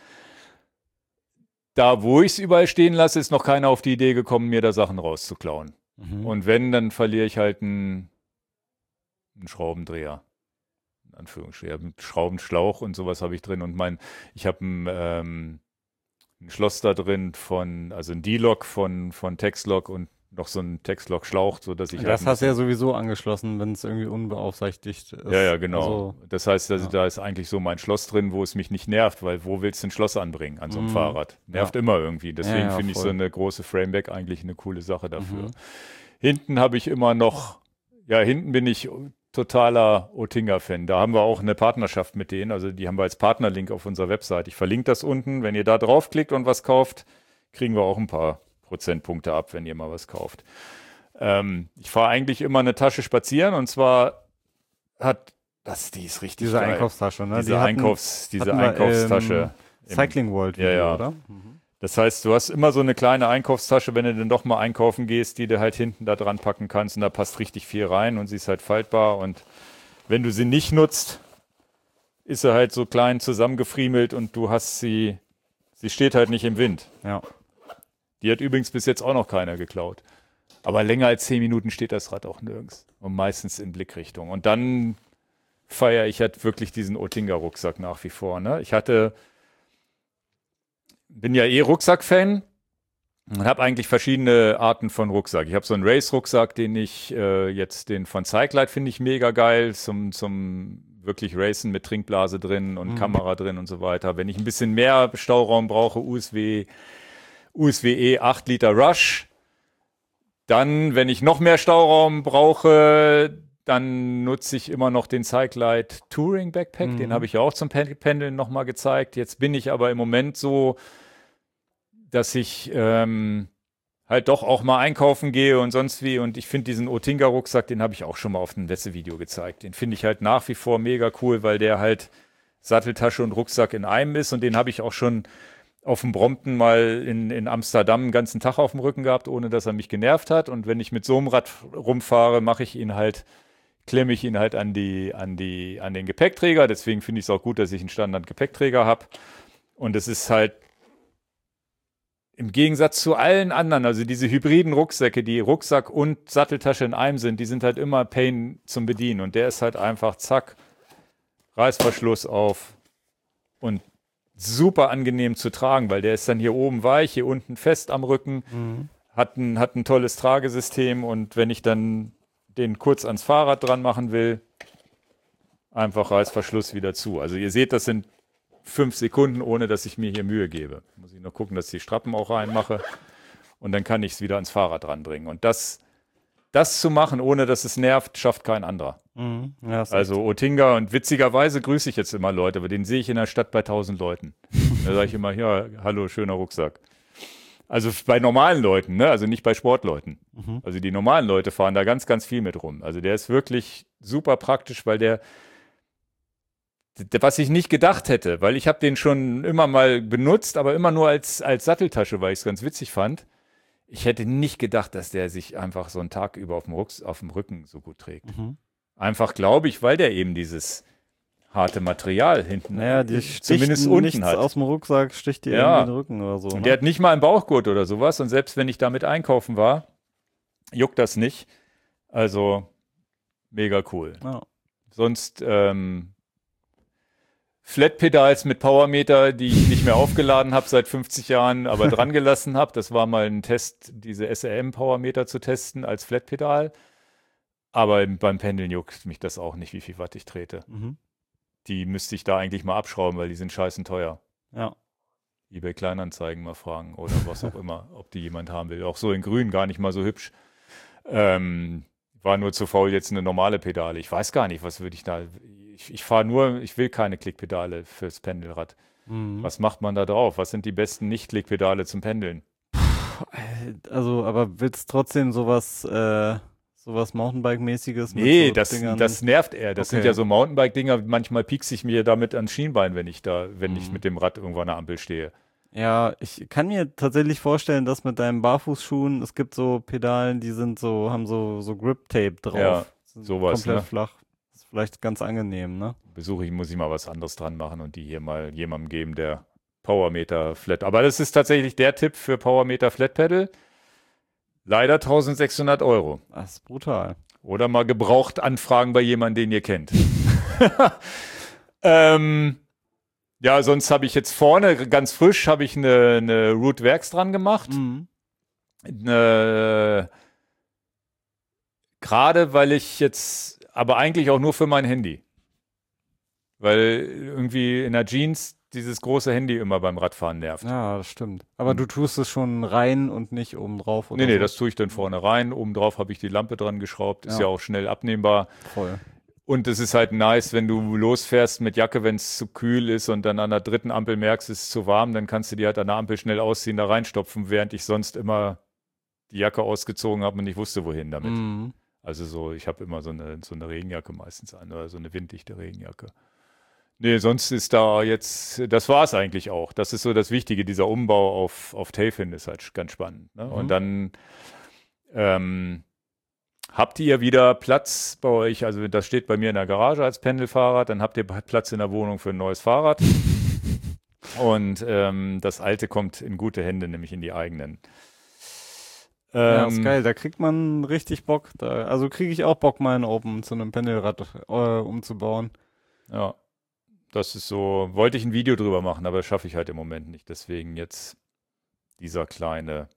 da, wo ich es überall stehen lasse, ist noch keiner auf die Idee gekommen, mir da Sachen rauszuklauen. Und wenn, dann verliere ich halt einen Schraubendreher. In Anführungsstrichen. Einen Schraubenschlauch und sowas habe ich drin. Und ich habe ein Schloss da drin also ein D-Lock von Texlock und noch so ein Texlock-Schlauch, sodass ich Das hast du ja sowieso angeschlossen, wenn es irgendwie unbeaufsichtigt ist. Ja, genau. Also, das heißt, da ist eigentlich so mein Schloss drin, wo es mich nicht nervt, weil wo willst du ein Schloss anbringen an so einem Fahrrad? Nervt immer irgendwie. Deswegen finde ich so eine große Frameback eigentlich eine coole Sache dafür. Hinten habe ich immer noch, hinten bin ich totaler Oettinger-Fan. Da haben wir auch eine Partnerschaft mit denen. Also die haben wir als Partnerlink auf unserer Website. Ich verlinke das unten. Wenn ihr da draufklickt und was kauft, kriegen wir auch ein paar Prozentpunkte ab, wenn ihr mal was kauft. Ich fahre eigentlich immer eine Tasche spazieren und zwar die ist richtig diese geil. Einkaufstasche, ne? Diese Einkaufstasche. Cycling World Video, oder? Das heißt, du hast immer so eine kleine Einkaufstasche, wenn du dann doch mal einkaufen gehst, die du halt hinten da dran packen kannst und da passt richtig viel rein und sie ist halt faltbar und wenn du sie nicht nutzt, ist sie halt so klein zusammengefriemelt und du hast sie steht halt nicht im Wind. Ja. Die hat übrigens bis jetzt auch noch keiner geklaut. Aber länger als 10 Minuten steht das Rad auch nirgends. Und meistens in Blickrichtung. Und dann feiere ich halt wirklich diesen Oettinger-Rucksack nach wie vor. Ne? Bin ja Rucksack-Fan und habe eigentlich verschiedene Arten von Rucksack. Ich habe so einen Race-Rucksack, den von Cyclite finde ich mega geil, zum wirklich Racen mit Trinkblase drin und Kamera drin und so weiter. Wenn ich ein bisschen mehr Stauraum brauche, USWE 8 Liter Rush. Dann, wenn ich noch mehr Stauraum brauche, dann nutze ich immer noch den Cyclite Touring Backpack. Den habe ich ja auch zum Pendeln nochmal gezeigt. Jetzt bin ich aber im Moment so, dass ich halt doch auch mal einkaufen gehe und sonst wie. Und ich finde diesen Oettinger-Rucksack, den habe ich auch schon mal auf einem Wesse-Video gezeigt. Den finde ich halt nach wie vor mega cool, weil der halt Satteltasche und Rucksack in einem ist. Und den habe ich auch schon auf dem Brompton mal in Amsterdam einen ganzen Tag auf dem Rücken gehabt, ohne dass er mich genervt hat. Und wenn ich mit so einem Rad rumfahre, klemme ich ihn halt an den Gepäckträger. Deswegen finde ich es auch gut, dass ich einen Standard-Gepäckträger habe. Und es ist halt im Gegensatz zu allen anderen, also diese hybriden Rucksäcke, die Rucksack und Satteltasche in einem sind, die sind halt immer Pain zum Bedienen. Und der ist halt einfach zack, Reißverschluss auf und super angenehm zu tragen, weil der ist dann hier oben weich, hier unten fest am Rücken, hat ein tolles Tragesystem und wenn ich dann den kurz ans Fahrrad dran machen will, einfach Reißverschluss wieder zu. Also ihr seht, das sind 5 Sekunden, ohne dass ich mir hier Mühe gebe. Muss ich nur gucken, dass ich die Strappen auch reinmache und dann kann ich es wieder ans Fahrrad ranbringen. Und das zu machen, ohne dass es nervt, schafft kein anderer. Ja, also Oettinger und witzigerweise grüße ich jetzt immer Leute, aber den sehe ich in der Stadt bei 1000 Leuten. Da sage ich immer, ja, hallo, schöner Rucksack. Also bei normalen Leuten, ne? Also nicht bei Sportleuten. Also die normalen Leute fahren da ganz, ganz viel mit rum. Also der ist wirklich super praktisch, weil der Was ich nicht gedacht hätte, weil ich habe den schon immer mal benutzt, aber immer nur als Satteltasche, weil ich es ganz witzig fand. Ich hätte nicht gedacht, dass der sich einfach so einen Tag über auf dem Rücken so gut trägt. Einfach, glaube ich, weil der eben dieses harte Material hinten Naja, die zumindest sticht unten nichts hat. aus dem Rucksack, sticht dir Ja. irgendwie den Rücken oder so. Und Ne? der hat nicht mal einen Bauchgurt oder sowas. Und selbst wenn ich damit einkaufen war, juckt das nicht. Also mega cool. Ja. Sonst Flat-Pedals mit Powermeter, die ich nicht mehr aufgeladen habe seit 50 Jahren, aber dran gelassen habe. Das war mal ein Test, diese SRM-Powermeter zu testen als Flat-Pedal. Aber beim Pendeln juckt mich das auch nicht, wie viel Watt ich trete. Die müsste ich da eigentlich mal abschrauben, weil die sind scheißen teuer. Ja. eBay Kleinanzeigen mal fragen oder was auch immer, ob die jemand haben will. Auch so in grün gar nicht mal so hübsch. War nur zu faul jetzt eine normale Pedale. Ich weiß gar nicht, was würde ich da. Ich fahre nur, ich will keine Klickpedale fürs Pendelrad. Was macht man da drauf? Was sind die besten Nicht-Klickpedale zum Pendeln? Also, aber willst trotzdem sowas Mountainbike-mäßiges mit Nee, so das Dingern? nervt eher. Das sind Okay. ja so Mountainbike-Dinger. Manchmal piekse ich mir damit ans Schienbein, wenn ich mit dem Rad irgendwo an der Ampel stehe. Ja, ich kann mir tatsächlich vorstellen, dass mit deinen Barfußschuhen, es gibt so Pedalen, die haben so Grip-Tape drauf. Ja, Sind sowas, komplett ne? flach. Ist vielleicht ganz angenehm, ne? Muss ich mal was anderes dran machen und die hier mal jemandem geben, der Powermeter Flat. Aber das ist tatsächlich der Tipp für Powermeter Flat Pedal. Leider 1.600 €. Das ist brutal. Oder mal gebraucht anfragen bei jemandem, den ihr kennt. Ja, sonst habe ich jetzt vorne ganz frisch habe ich eine Root Werks dran gemacht. Gerade weil ich jetzt, aber eigentlich auch nur für mein Handy. Weil irgendwie in der Jeans dieses große Handy immer beim Radfahren nervt. Ja, das stimmt. Aber du tust es schon rein und nicht oben drauf oder Nee, so? das tue ich dann vorne rein. Oben drauf habe ich die Lampe dran geschraubt. Ist Ja. ja auch schnell abnehmbar. Voll. Und es ist halt nice, wenn du losfährst mit Jacke, wenn es zu kühl ist und dann an der dritten Ampel merkst, es ist zu warm, dann kannst du die halt an der Ampel schnell ausziehen, da reinstopfen, während ich sonst immer die Jacke ausgezogen habe und nicht wusste, wohin damit. Also so, ich habe immer so eine Regenjacke meistens an oder so eine winddichte Regenjacke. Nee, sonst ist da jetzt, das war es eigentlich auch. Das ist so das Wichtige, dieser Umbau auf Tailfin ist halt ganz spannend. Ne? Und dann habt ihr wieder Platz bei euch, also das steht bei mir in der Garage als Pendelfahrrad, dann habt ihr Platz in der Wohnung für ein neues Fahrrad. Und das alte kommt in gute Hände, nämlich in die eigenen. Ja, ist geil. Da kriegt man richtig Bock. Also kriege ich auch Bock, mal ein Open zu einem Pendelrad umzubauen. Ja, das ist so, wollte ich ein Video drüber machen, aber das schaffe ich halt im Moment nicht. Deswegen jetzt dieser kleine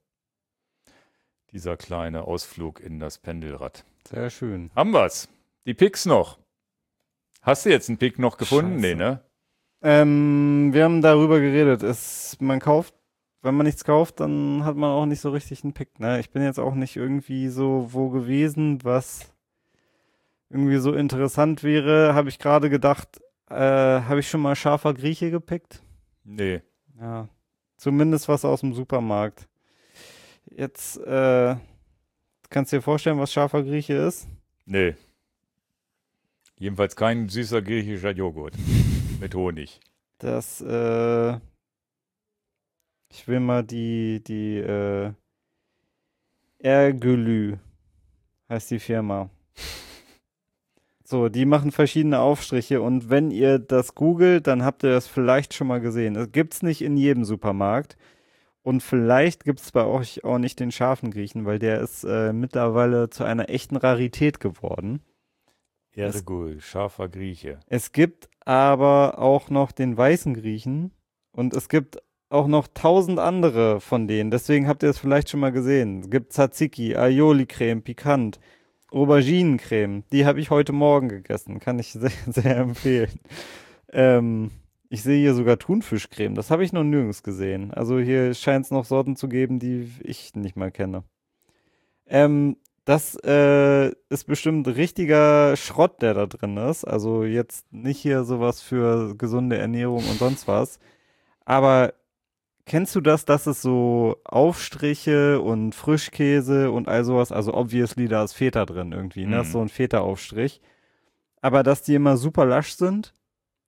Ausflug in das Pendelrad. Sehr schön. Haben wir's. Die Picks noch. Hast du jetzt einen Pick noch gefunden? Scheiße. Nee, ne? Wir haben darüber geredet. Wenn man nichts kauft, dann hat man auch nicht so richtig einen Pick. Ne? Ich bin jetzt auch nicht irgendwie so wo gewesen, was irgendwie so interessant wäre. Habe ich gerade gedacht, habe ich schon mal scharfer Grieche gepickt? Nee. Ja, zumindest was aus dem Supermarkt. Jetzt kannst du dir vorstellen, was scharfer Grieche ist? Nee. Jedenfalls kein süßer griechischer Joghurt mit Honig. Ich will mal die Ergülü heißt die Firma. So, die machen verschiedene Aufstriche und wenn ihr das googelt, dann habt ihr das vielleicht schon mal gesehen. Das gibt's nicht in jedem Supermarkt und vielleicht gibt's bei euch auch nicht den scharfen Griechen, weil der ist mittlerweile zu einer echten Rarität geworden. Ergul, scharfer Grieche. Es gibt aber auch noch den weißen Griechen und es gibt auch noch 1000 andere von denen. Deswegen habt ihr es vielleicht schon mal gesehen. Es gibt Tzatziki, Aioli-Creme, Pikant, Auberginencreme. Die habe ich heute Morgen gegessen. Kann ich sehr, sehr empfehlen. Ich sehe hier sogar Thunfischcreme. Das habe ich noch nirgends gesehen. Also hier scheint es noch Sorten zu geben, die ich nicht mal kenne. Das ist bestimmt richtiger Schrott, der da drin ist. Also jetzt nicht hier sowas für gesunde Ernährung und sonst was. Aber kennst du das, dass es so Aufstriche und Frischkäse und all sowas, also obviously da ist Feta drin irgendwie, ne? Das ist so ein Feta-Aufstrich. Aber dass die immer super lasch sind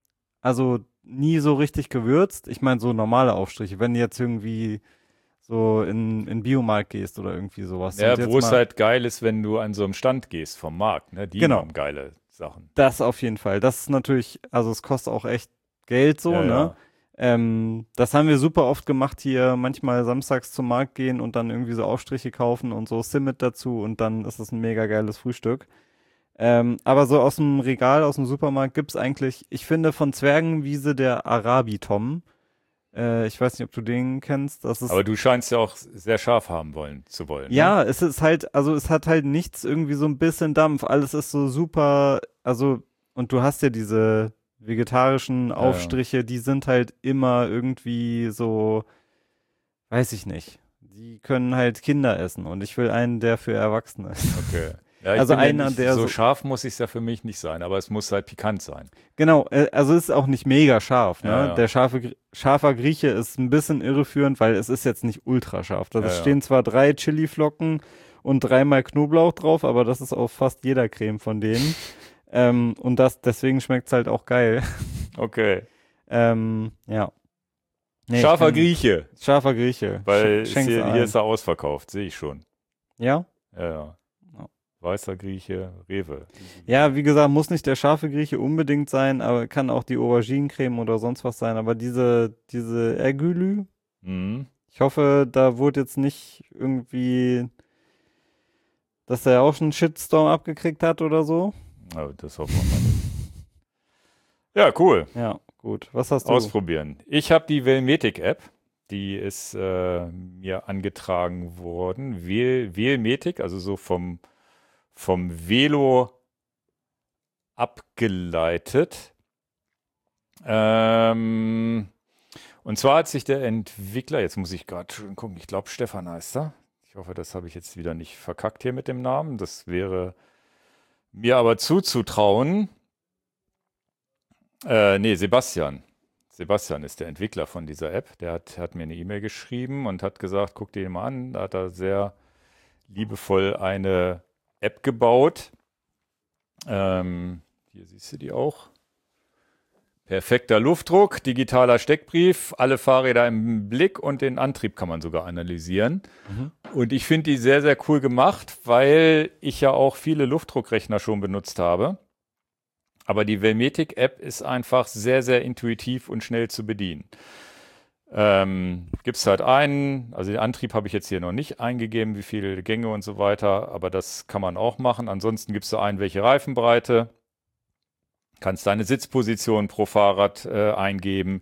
also nie so richtig gewürzt. Ich meine, so normale Aufstriche, wenn du jetzt irgendwie so in den Biomarkt gehst oder irgendwie sowas. Und Ja, jetzt wo es mal, halt geil ist, wenn du an so einem Stand gehst vom Markt, ne? Die genau, haben geile Sachen. das auf jeden Fall. Das ist natürlich, also es kostet auch echt Geld so, Ja, ne? ja. Das haben wir super oft gemacht hier, manchmal samstags zum Markt gehen und dann irgendwie so Aufstriche kaufen und so Simmet dazu und dann ist es ein mega geiles Frühstück. Aber so aus dem Regal, aus dem Supermarkt gibt's eigentlich, ich finde von Zwergenwiese der Arabitom. Ich weiß nicht, ob du den kennst. Das ist, Aber du scheinst ja auch sehr scharf haben zu wollen, ne? ja, es ist halt, also es hat halt nichts irgendwie so ein bisschen Dampf. Alles ist so super, also, und du hast ja diese vegetarischen Ja, Aufstriche, die sind halt immer irgendwie so, weiß ich nicht. Die können halt Kinder essen und ich will einen, der für Erwachsene ist. okay. Ja, ich Also bin ja einer, nicht, der so so, scharf muss es ja für mich nicht sein, aber es muss halt pikant sein. genau, also ist auch nicht mega scharf, Ja, ne? ja, Der scharfer Grieche ist ein bisschen irreführend, weil es ist jetzt nicht ultra scharf. Da ja, ja. stehen zwar 3 Chiliflocken und 3-mal Knoblauch drauf, aber das ist auf fast jeder Creme von denen. Und deswegen schmeckt es halt auch geil. Okay. Ja. Nee, Scharfer Grieche, scharfer Grieche. weil Schenk's hier ein. ist er ausverkauft, sehe ich schon. Ja? Ja, ja. Ja. Weißer Grieche, Rewe. Ja, wie gesagt, muss nicht der scharfe Grieche unbedingt sein, aber kann auch die Auberginencreme oder sonst was sein. Aber diese Ergülü, Mhm. ich hoffe, da wurde jetzt nicht irgendwie, dass er auch schon einen Shitstorm abgekriegt hat oder so. Aber das hoffen wir mal nicht. Ja, cool. Ja, gut. Was hast du? Ausprobieren. Ich habe die Velmetic-App. Die ist mir angetragen worden. Velmetic, also so vom Velo abgeleitet. Und zwar hat sich der Entwickler, jetzt muss ich gerade schon gucken, ich glaube Stefan heißt er. Ich hoffe, das habe ich jetzt wieder nicht verkackt hier mit dem Namen. Das wäre mir aber zuzutrauen. Nee, Sebastian. Sebastian ist der Entwickler von dieser App. Der hat mir eine E-Mail geschrieben und hat gesagt, guck dir den mal an. Da hat er sehr liebevoll eine App gebaut. Hier siehst du die auch. Perfekter Luftdruck, digitaler Steckbrief, alle Fahrräder im Blick und den Antrieb kann man sogar analysieren. Mhm. Und ich finde die sehr, sehr cool gemacht, weil ich ja auch viele Luftdruckrechner schon benutzt habe. Aber die Velmetic-App ist einfach sehr, sehr intuitiv und schnell zu bedienen. Gibt es halt also den Antrieb habe ich jetzt hier noch nicht eingegeben, wie viele Gänge und so weiter, aber das kann man auch machen. Ansonsten gibst du ein, welche Reifenbreite, kannst deine Sitzposition pro Fahrrad eingeben,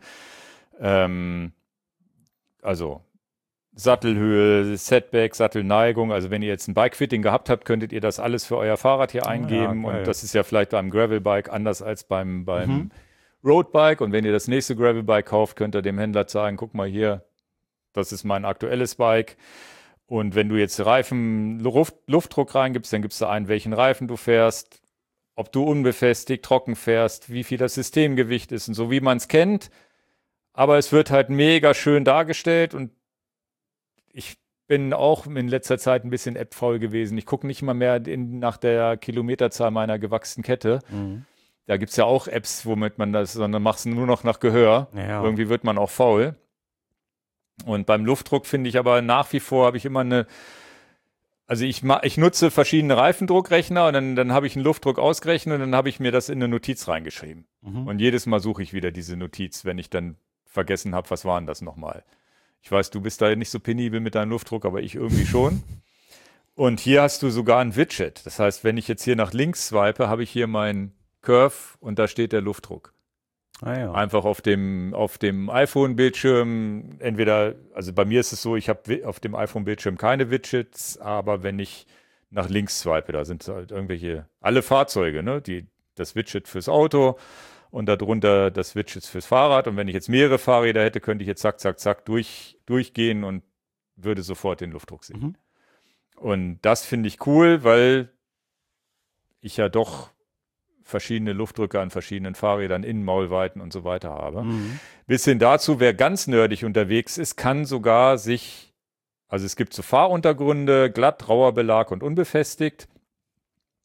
also Sattelhöhe, Setback, Sattelneigung. Also wenn ihr jetzt ein Bikefitting gehabt habt, könntet ihr das alles für euer Fahrrad hier eingeben. geil. Und das ist ja vielleicht beim Gravelbike anders als beim Mhm. Roadbike. Und wenn ihr das nächste Gravelbike kauft, könnt ihr dem Händler sagen, guck mal hier, das ist mein aktuelles Bike. Und wenn du jetzt Luftdruck reingibst, dann gibst du ein, welchen Reifen du fährst, ob du unbefestigt, trocken fährst, wie viel das Systemgewicht ist und so, wie man es kennt. Aber es wird halt mega schön dargestellt und ich bin auch in letzter Zeit ein bisschen appfaul gewesen. Ich gucke nicht mal mehr nach der Kilometerzahl meiner gewachsenen Kette. Mhm. Da gibt es ja auch Apps, womit man das, sondern machst du nur noch nach Gehör. Ja. Irgendwie wird man auch faul. Und beim Luftdruck finde ich aber nach wie vor, habe ich immer also ich nutze verschiedene Reifendruckrechner und dann habe ich einen Luftdruck ausgerechnet und dann habe ich mir das in eine Notiz reingeschrieben. Mhm. Und jedes Mal suche ich wieder diese Notiz, wenn ich dann vergessen habe, was war denn das nochmal. Ich weiß, du bist da nicht so penibel mit deinem Luftdruck, aber ich irgendwie schon. Und hier hast du sogar ein Widget. Das heißt, wenn ich jetzt hier nach links swipe, habe ich hier meinen Curve und da steht der Luftdruck. Ah ja. Einfach auf dem iPhone-Bildschirm, entweder, also bei mir ist es so, ich habe auf dem iPhone-Bildschirm keine Widgets, aber wenn ich nach links swipe, da sind halt alle Fahrzeuge, ne? Das Widget fürs Auto und darunter das Widget fürs Fahrrad. Und wenn ich jetzt mehrere Fahrräder hätte, könnte ich jetzt zack, zack, zack durchgehen und würde sofort den Luftdruck sehen. Mhm. Und das finde ich cool, weil ich ja doch verschiedene Luftdrücke an verschiedenen Fahrrädern, Innenmaulweiten und so weiter habe. Mhm. Bis hin dazu, wer ganz nerdig unterwegs ist, kann sogar also es gibt so Fahruntergründe, glatt, rauer Belag und unbefestigt.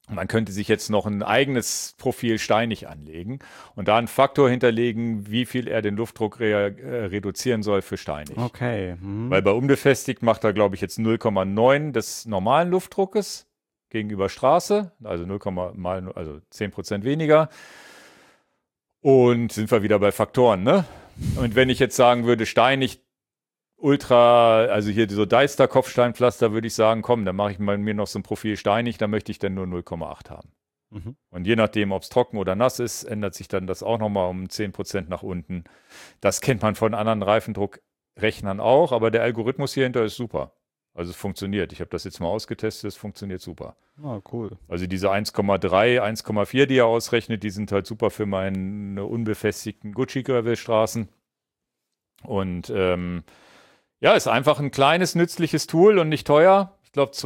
Man könnte sich jetzt noch ein eigenes Profil steinig anlegen und da einen Faktor hinterlegen, wie viel er den Luftdruck reduzieren soll für steinig. Okay. Weil bei unbefestigt macht er, glaube ich, jetzt 0,9 des normalen Luftdruckes gegenüber Straße, also 10% weniger. Und sind wir wieder bei Faktoren, ne? Und wenn ich jetzt sagen würde, steinig, also hier so Deister-Kopfsteinpflaster, würde ich sagen, komm, dann mache ich mir noch so ein Profil steinig, da möchte ich dann nur 0,8 haben. Und je nachdem, ob es trocken oder nass ist, ändert sich dann das auch nochmal um 10% nach unten. Das kennt man von anderen Reifendruckrechnern auch, aber der Algorithmus hier hinter ist super. Also es funktioniert. Ich habe das jetzt mal ausgetestet, es funktioniert super. Ah, cool. Also diese 1,3, 1,4, die er ausrechnet, die sind halt super für meine unbefestigten Gucci-Gravelstraßen. Und ja, ist einfach ein kleines, nützliches Tool und nicht teuer. Ich glaube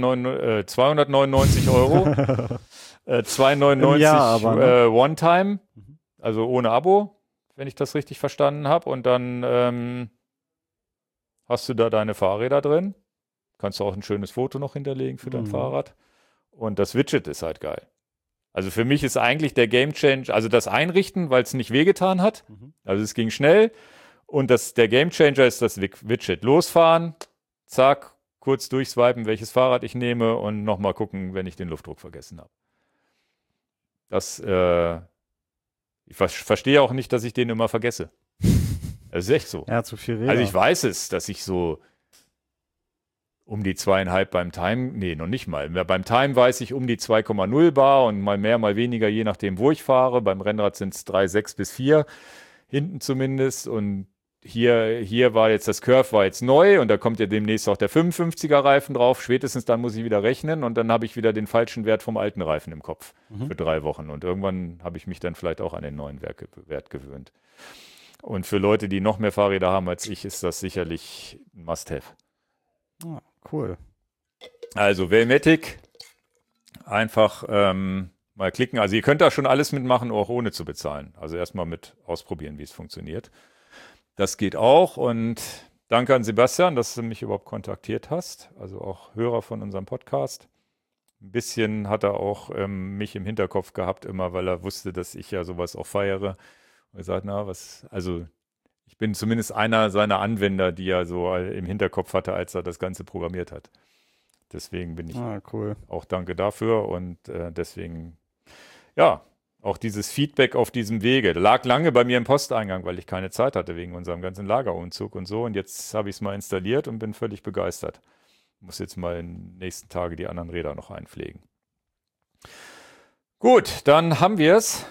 299 Euro. 2,99 Jahr aber, ne? One-Time, also ohne Abo, wenn ich das richtig verstanden habe. Und dann hast du da deine Fahrräder drin. Kannst du auch ein schönes Foto noch hinterlegen für dein Fahrrad. Und das Widget ist halt geil. Also für mich ist eigentlich der Game Changer, also das Einrichten, weil es nicht wehgetan hat. Also es ging schnell. Und der Game Changer ist das Widget. Losfahren, zack, kurz durchswipen, welches Fahrrad ich nehme und nochmal gucken, wenn ich den Luftdruck vergessen habe. Ich verstehe auch nicht, dass ich den immer vergesse. Das ist echt so. Ja, zu viel Räder. Also ich weiß es, dass ich so um die 2,5 beim Time, nee, noch nicht mal. Beim Time weiß ich um die 2,0 Bar und mal mehr, mal weniger, je nachdem, wo ich fahre. Beim Rennrad sind es 3,6 bis 4, hinten zumindest. Und hier war jetzt, das Curve war jetzt neu und da kommt ja demnächst auch der 55er Reifen drauf. Spätestens dann muss ich wieder rechnen und dann habe ich wieder den falschen Wert vom alten Reifen im Kopf für 3 Wochen. Und irgendwann habe ich mich dann vielleicht auch an den neuen Wert gewöhnt. Und für Leute, die noch mehr Fahrräder haben als ich, ist das sicherlich ein Must-Have. Ah, cool. Also Wellmatic, einfach mal klicken. Also ihr könnt da schon alles mitmachen, auch ohne zu bezahlen. Also erstmal mit ausprobieren, wie es funktioniert. Das geht auch und danke an Sebastian, dass du mich überhaupt kontaktiert hast. Also auch Hörer von unserem Podcast. Ein bisschen hat er auch mich im Hinterkopf gehabt immer, weil er wusste, dass ich ja sowas auch feiere. Und er sagt, also ich bin zumindest einer seiner Anwender, die er so im Hinterkopf hatte, als er das Ganze programmiert hat. Deswegen bin ich cool. auch danke dafür und deswegen, ja, auch dieses Feedback auf diesem Wege. Lag lange bei mir im Posteingang, weil ich keine Zeit hatte wegen unserem ganzen Lagerumzug und so. Und jetzt habe ich es mal installiert und bin völlig begeistert. Muss jetzt mal in den nächsten Tagen die anderen Räder noch einpflegen. Gut, dann haben wir es.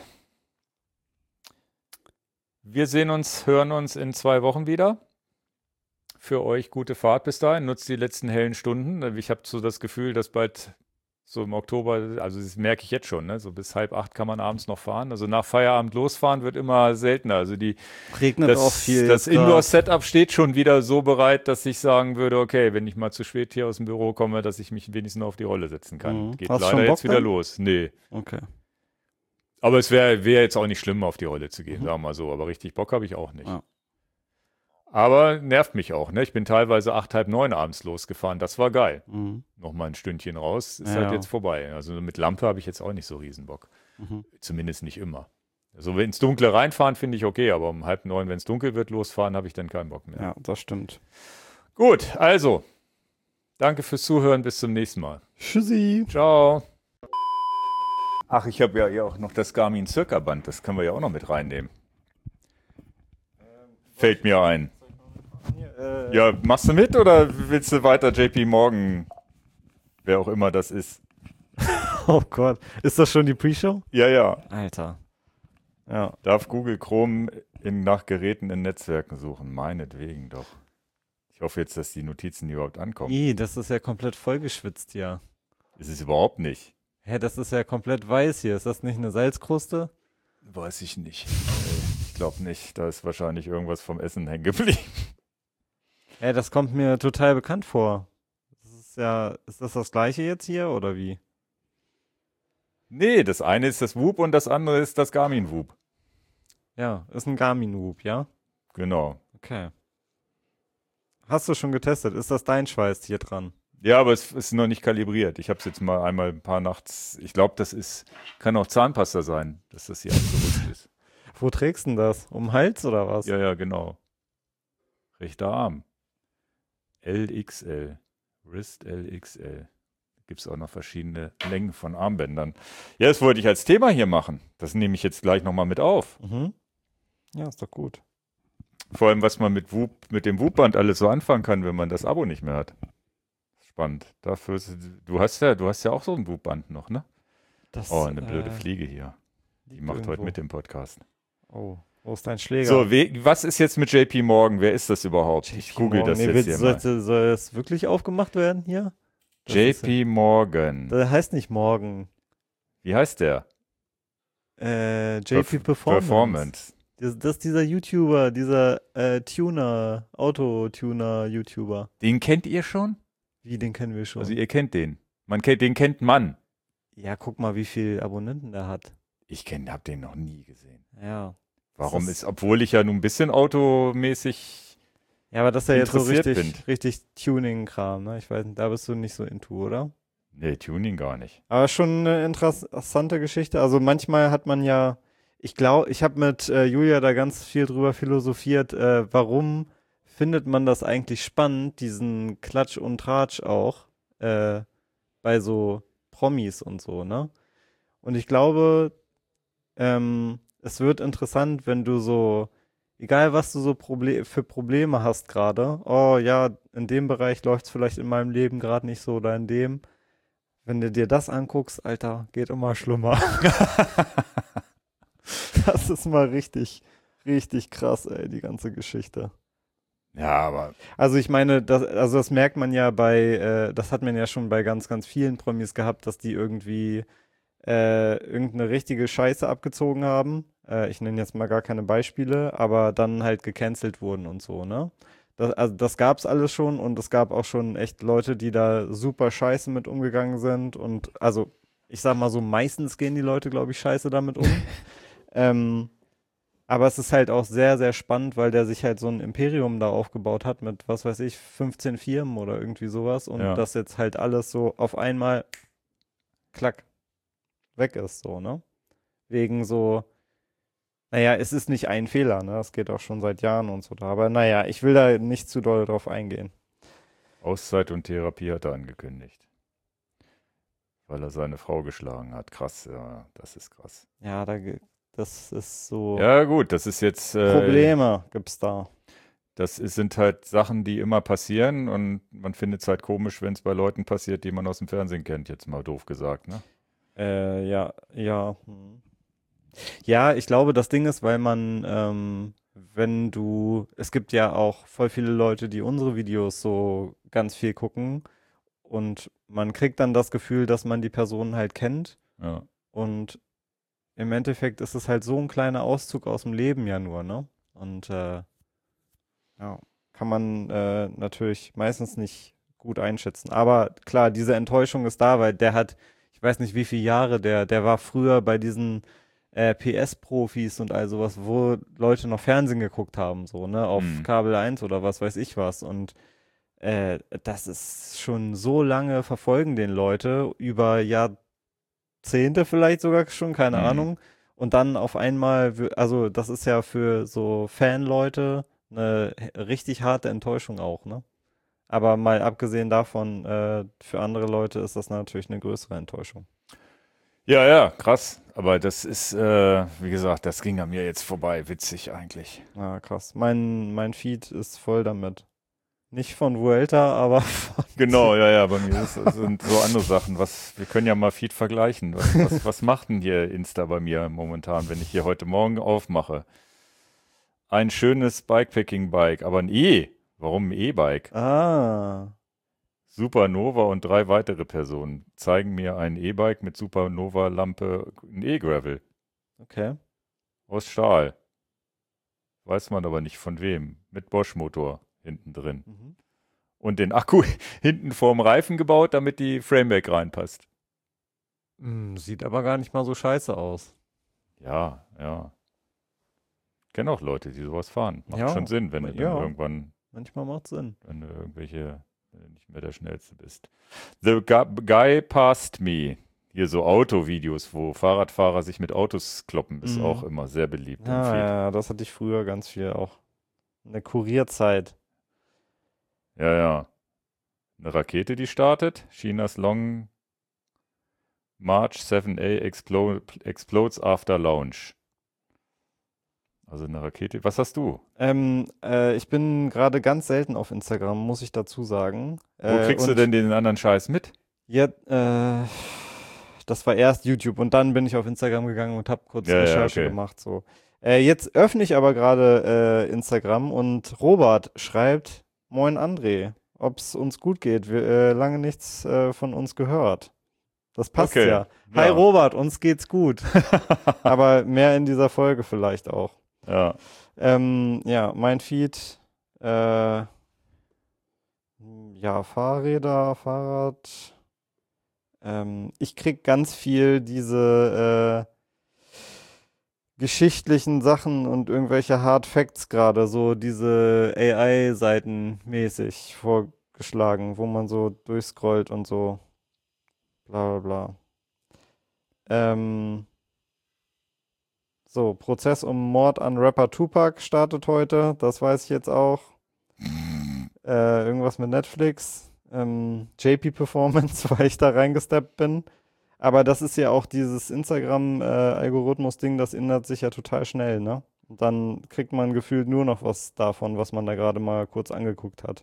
Wir hören uns in 2 Wochen wieder. Für euch gute Fahrt bis dahin. Nutzt die letzten hellen Stunden. Ich habe so das Gefühl, dass bald so im Oktober, also das merke ich jetzt schon, ne? So bis 7:30 kann man abends noch fahren. Also nach Feierabend losfahren wird immer seltener. Also regnet auch viel. Das Indoor-Setup steht schon wieder so bereit, dass ich sagen würde, okay, wenn ich mal zu spät hier aus dem Büro komme, dass ich mich wenigstens noch auf die Rolle setzen kann. Geht Hast leider schon Bock jetzt wieder dann? los. Nee. Okay. Aber es wäre jetzt auch nicht schlimm, auf die Rolle zu gehen, sagen wir mal so. Aber richtig Bock habe ich auch nicht. Ja. Aber nervt mich auch, ne? Ich bin teilweise 8, halb 9 abends losgefahren. Das war geil. Noch mal ein Stündchen raus, ist halt jetzt vorbei. Also mit Lampe habe ich jetzt auch nicht so riesen Bock. Zumindest nicht immer. Also ins Dunkle reinfahren finde ich okay, aber um 8:30, wenn es dunkel wird, losfahren, habe ich dann keinen Bock mehr. Ja, das stimmt. Gut, also, danke fürs Zuhören, bis zum nächsten Mal. Tschüssi. Ciao. Ach, ich habe ja hier auch noch das Garmin Circa-Band, das können wir ja auch noch mit reinnehmen. Fällt mir ein. Ja, machst du mit oder willst du weiter JP Morgan, wer auch immer das ist? Oh Gott. Ist das schon die Pre-Show? Ja, ja. Alter. Ja. Darf Google Chrome nach Geräten in Netzwerken suchen? Meinetwegen doch. Ich hoffe jetzt, dass die Notizen überhaupt ankommen. Das ist ja komplett vollgeschwitzt hier. Ist es überhaupt nicht. Hä, das ist ja komplett weiß hier. Ist das nicht eine Salzkruste? Weiß ich nicht. Ich glaube nicht. Da ist wahrscheinlich irgendwas vom Essen hängen geblieben. Hä, das kommt mir total bekannt vor. Ist das gleiche jetzt hier oder wie? Nee, das eine ist das Whoop und das andere ist das Garmin Whoop. Ja, ist ein Garmin Whoop, ja? Genau. Okay. Hast du schon getestet? Ist das dein Schweiß hier dran? Ja, aber es ist noch nicht kalibriert. Ich habe es jetzt mal einmal ein paar nachts. Ich glaube, kann auch Zahnpasta sein, dass das hier abgerutscht ist. Wo trägst du denn das? Um den Hals oder was? Ja, ja, genau. Rechter Arm. LXL. Wrist LXL. Gibt es auch noch verschiedene Längen von Armbändern. Ja, das wollte ich als Thema hier machen. Das nehme ich jetzt gleich nochmal mit auf. Mhm. Ja, ist doch gut. Vor allem, was man mit dem Whoop-Band alles so anfangen kann, wenn man das Abo nicht mehr hat. Spannend. Du hast ja auch so ein Whoop-Band noch, ne? Das Oh, eine blöde Fliege hier. Die liegt macht heute irgendwo. mit dem Podcast. Oh, wo ist dein Schläger? So, was ist jetzt mit JP Morgan? Wer ist das überhaupt? Ich google das jetzt hier mal. Soll es wirklich aufgemacht werden hier? Das JP Morgan. Das heißt nicht morgen. Wie heißt der? JP Performance. Performance. Das ist dieser YouTuber, dieser Auto-Tuner-YouTuber. Den kennt ihr schon? Wie, den kennen wir schon. Also ihr kennt den. Den kennt man. Ja, guck mal, wie viele Abonnenten der hat. Hab den noch nie gesehen. Ja. Warum obwohl ich ja nun ein bisschen automäßig Ja, aber das ist ja jetzt so interessiert richtig Tuning-Kram, ne? Ich weiß nicht, da bist du nicht so into, oder? Nee, Tuning gar nicht. Aber schon eine interessante Geschichte. Also manchmal hat man ja, ich glaube, ich habe mit Julia da ganz viel drüber philosophiert, warum findet man das eigentlich spannend, diesen Klatsch und Tratsch auch bei so Promis und so, ne? Und ich glaube, es wird interessant, wenn du so, egal was du so für Probleme hast gerade, oh ja, in dem Bereich läuft es vielleicht in meinem Leben gerade nicht so oder in dem. Wenn du dir das anguckst, Alter, geht immer schlimmer. Das ist mal richtig krass, ey, die ganze Geschichte. Ja, aber Also ich meine, das merkt man ja das hat man ja schon bei ganz vielen Promis gehabt, dass die irgendwie irgendeine richtige Scheiße abgezogen haben. Ich nenne jetzt mal gar keine Beispiele, aber dann halt gecancelt wurden und so, ne? Das gab's alles schon und es gab auch schon echt Leute, die da super scheiße mit umgegangen sind und also ich sag mal so, meistens gehen die Leute, glaube ich, scheiße damit um. Aber es ist halt auch sehr spannend, weil der sich halt so ein Imperium da aufgebaut hat mit, was weiß ich, 15 Firmen oder irgendwie sowas und ja. das jetzt halt alles so auf einmal klack weg ist, so, ne? Wegen so, naja, es ist nicht ein Fehler, ne? Das geht auch schon seit Jahren und so da. Aber naja, ich will da nicht zu doll drauf eingehen. Auszeit und Therapie hat er angekündigt. Weil er seine Frau geschlagen hat. Krass, ja, das ist krass. Ja, das ist so. Ja, gut, das ist jetzt. Probleme gibt's da. Sind halt Sachen, die immer passieren und man findet es halt komisch, wenn es bei Leuten passiert, die man aus dem Fernsehen kennt, jetzt mal doof gesagt, ne? Ja. Ja, ich glaube, das Ding ist, weil man, es gibt ja auch voll viele Leute, die unsere Videos so ganz viel gucken und man kriegt dann das Gefühl, dass man die Person halt kennt Ja. und im Endeffekt ist es halt so ein kleiner Auszug aus dem Leben ja nur, ne? Und ja, kann man natürlich meistens nicht gut einschätzen. Aber klar, diese Enttäuschung ist da, weil ich weiß nicht wie viele Jahre, der war früher bei diesen PS-Profis und all sowas, wo Leute noch Fernsehen geguckt haben, so, ne, auf Kabel 1 oder was weiß ich was. Und das ist schon so lange verfolgen den Leute, über Jahrzehnte vielleicht sogar schon, keine Ahnung. Und dann auf einmal, also das ist ja für so Fanleute eine richtig harte Enttäuschung auch, ne? Aber mal abgesehen davon, für andere Leute ist das natürlich eine größere Enttäuschung. Ja, krass. Aber das ist, wie gesagt, das ging an mir jetzt vorbei. Witzig eigentlich. Ja, krass. Mein Feed ist voll damit. Nicht von Vuelta, aber von Genau, ja, bei mir sind so andere Sachen. Wir können ja mal Feed vergleichen. Was macht denn hier Insta bei mir momentan, wenn ich hier heute Morgen aufmache? Ein schönes Bikepacking-Bike, aber ein E. Warum ein E-Bike? Ah. Supernova und 3 weitere Personen zeigen mir ein E-Bike mit Supernova-Lampe, ein E-Gravel. Okay. Aus Stahl. Weiß man aber nicht von wem. Mit Bosch-Motor hinten drin. Mhm. Und den Akku hinten vorm Reifen gebaut, damit die Frameback reinpasst. Sieht aber gar nicht mal so scheiße aus. Ja. Kenne auch Leute, die sowas fahren. Macht Ja, schon Sinn, wenn du dann ja. irgendwann, Manchmal macht Sinn. wenn du irgendwelche nicht mehr der Schnellste bist. The Guy Past Me. Hier so Autovideos, wo Fahrradfahrer sich mit Autos kloppen, ist auch immer sehr beliebt im Feed. Ja, das hatte ich früher ganz viel auch. In der Kurierzeit. Ja, ja. Eine Rakete, die startet. Chinas Long March 7A explodes after launch. Also eine Rakete. Was hast du? Ich bin gerade ganz selten auf Instagram, muss ich dazu sagen. Wo kriegst du denn den anderen Scheiß mit? Ja, das war erst YouTube und dann bin ich auf Instagram gegangen und habe kurz Recherche gemacht. So. Jetzt öffne ich aber gerade Instagram und Robert schreibt: Moin André, ob es uns gut geht. Lange nichts von uns gehört. Das passt ja. Hi Robert, uns geht's gut. Aber mehr in dieser Folge vielleicht auch. Ja. Ja, mein Feed. Ja, Fahrräder, Fahrrad. Ich krieg ganz viel diese geschichtlichen Sachen und irgendwelche Hard Facts gerade, so diese AI-Seiten mäßig vorgeschlagen, wo man so durchscrollt und so bla bla bla. So, Prozess um Mord an Rapper Tupac startet heute, das weiß ich jetzt auch. Irgendwas mit Netflix. JP Performance, weil ich da reingesteppt bin. Aber das ist ja auch dieses Instagram-Algorithmus-Ding, das ändert sich ja total schnell, ne? Und dann kriegt man gefühlt nur noch was davon, was man da gerade mal kurz angeguckt hat.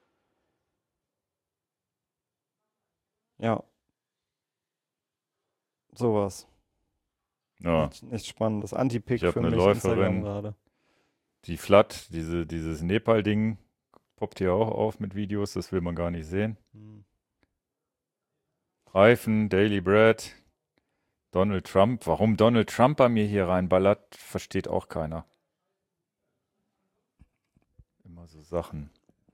Ja. Sowas. Ja. Nicht Spannendes. Anti-Pick für mich Instagram gerade. Die Flat, dieses Nepal-Ding, poppt hier auch auf mit Videos, das will man gar nicht sehen. Reifen, Daily Bread, Donald Trump. Warum Donald Trump bei mir hier reinballert, versteht auch keiner. Immer so Sachen.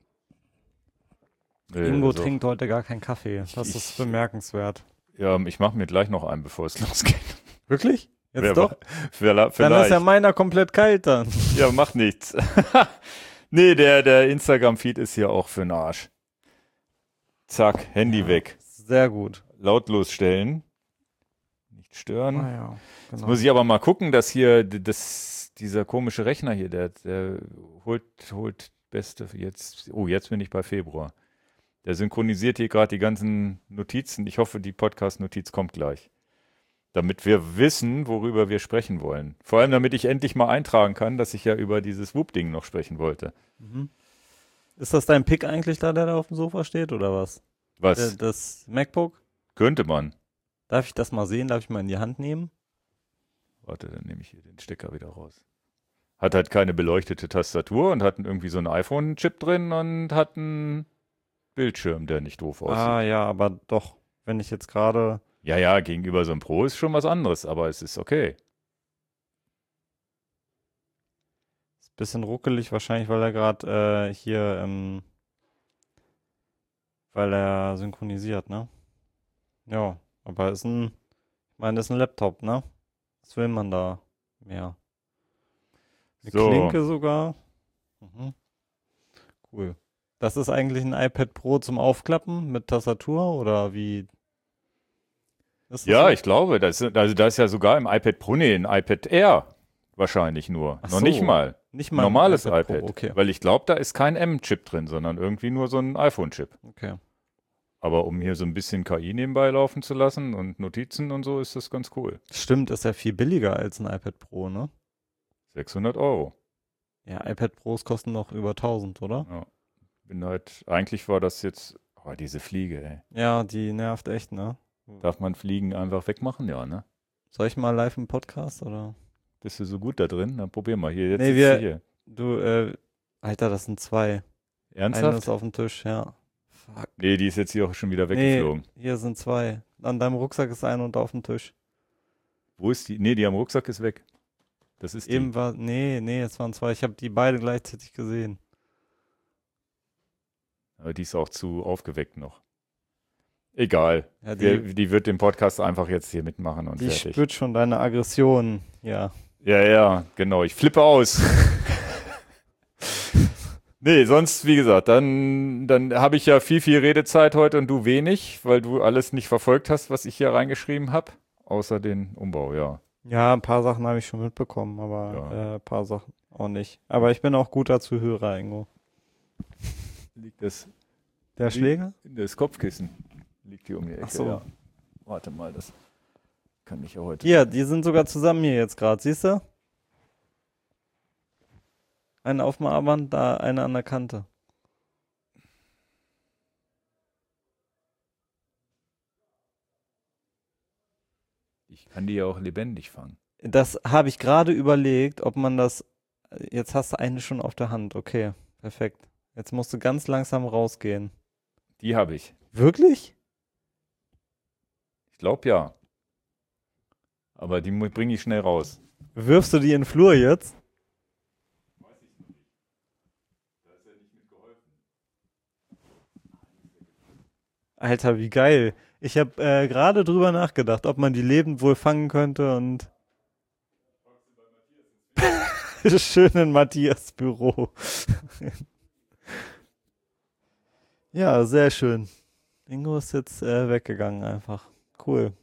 Ingo trinkt heute gar keinen Kaffee. Das ist bemerkenswert. Ja, ich mache mir gleich noch einen, bevor es losgeht. Wirklich? Jetzt doch? Vielleicht. Dann ist ja meiner komplett kalt dann. Ja, macht nichts. Nee, der Instagram-Feed ist hier auch für den Arsch. Zack, Handy weg. Sehr gut. Lautlos stellen. Nicht stören. Ah, ja, genau. Jetzt muss ich aber mal gucken, dass hier dieser komische Rechner hier, der holt Beste jetzt. Oh, jetzt bin ich bei Februar. Der synchronisiert hier gerade die ganzen Notizen. Ich hoffe, die Podcast-Notiz kommt gleich. Damit wir wissen, worüber wir sprechen wollen. Vor allem, damit ich endlich mal eintragen kann, dass ich ja über dieses Whoop-Ding noch sprechen wollte. Mhm. Ist das dein Pick eigentlich da, der da auf dem Sofa steht, oder was? Was? Das MacBook? Könnte man. Darf ich das mal sehen? Darf ich mal in die Hand nehmen? Warte, dann nehme ich hier den Stecker wieder raus. Hat halt keine beleuchtete Tastatur und hat irgendwie so einen iPhone-Chip drin und hat einen Bildschirm, der nicht doof aussieht. Ah ja, aber doch, wenn ich jetzt gerade... Ja, gegenüber so einem Pro ist schon was anderes, aber es ist okay. Ist ein bisschen ruckelig wahrscheinlich, weil er gerade hier, weil er synchronisiert, ne? Ja, aber ist ich meine, das ist ein Laptop, ne? Was will man da mehr? Eine Klinke sogar. Mhm. Cool. Das ist eigentlich ein iPad Pro zum Aufklappen mit Tastatur oder wie? Ja, ich glaube, da ist ja sogar im iPad Pro, ein iPad Air wahrscheinlich nur. Noch nicht mal. Nicht mal ein normales iPad. Pro, okay. Weil ich glaube, da ist kein M-Chip drin, sondern irgendwie nur so ein iPhone-Chip. Okay. Aber um hier so ein bisschen KI nebenbei laufen zu lassen und Notizen und so, ist das ganz cool. Stimmt, ist ja viel billiger als ein iPad Pro, ne? 600 €. Ja, iPad Pros kosten noch über 1000, oder? Ja. Eigentlich war das jetzt, diese Fliege, ey. Ja, die nervt echt, ne? Darf man Fliegen einfach wegmachen? Ja, ne? Soll ich mal live im Podcast, oder? Bist du so gut da drin? Dann probier mal. Hier, jetzt nee, hier. Du, Alter, das sind 2. Ernsthaft? Eine ist auf dem Tisch, ja. Fuck. Nee, die ist jetzt hier auch schon wieder weggeflogen. Nee, hier sind 2. An deinem Rucksack ist eine und auf dem Tisch. Wo ist die? Nee, die am Rucksack ist weg. Das ist Eben war, nee, es waren 2. Ich habe die beide gleichzeitig gesehen. Aber die ist auch zu aufgeweckt noch. Egal. Ja, die wird den Podcast einfach jetzt hier mitmachen und die fertig. spürt schon deine Aggression, ja. Ja, genau. Ich flippe aus. Nee, sonst, wie gesagt, dann habe ich ja viel Redezeit heute und du wenig, weil du alles nicht verfolgt hast, was ich hier reingeschrieben habe. Außer den Umbau, ja. Ja, ein paar Sachen habe ich schon mitbekommen, Ja. aber ein paar Sachen auch nicht. Aber ich bin auch guter Zuhörer, Ingo. Liegt das, Der Schläger? das Kopfkissen liegt hier um die Ecke. Ach so. Ja. Warte mal, das kann ich ja heute. Hier, die sind sogar zusammen hier jetzt gerade, siehst du? Eine auf dem Armband, da eine an der Kante. Ich kann die ja auch lebendig fangen. Das habe ich gerade überlegt, ob man das. Jetzt hast du eine schon auf der Hand. Okay, perfekt. Jetzt musst du ganz langsam rausgehen. Die habe ich. Wirklich? Ich glaube ja. Aber die bringe ich schnell raus. Wirfst du die in den Flur jetzt? Alter, wie geil. Ich habe gerade drüber nachgedacht, ob man die lebend wohl fangen könnte und schön in Matthias Büro. Ja, sehr schön. Ingo ist jetzt weggegangen einfach. Cool.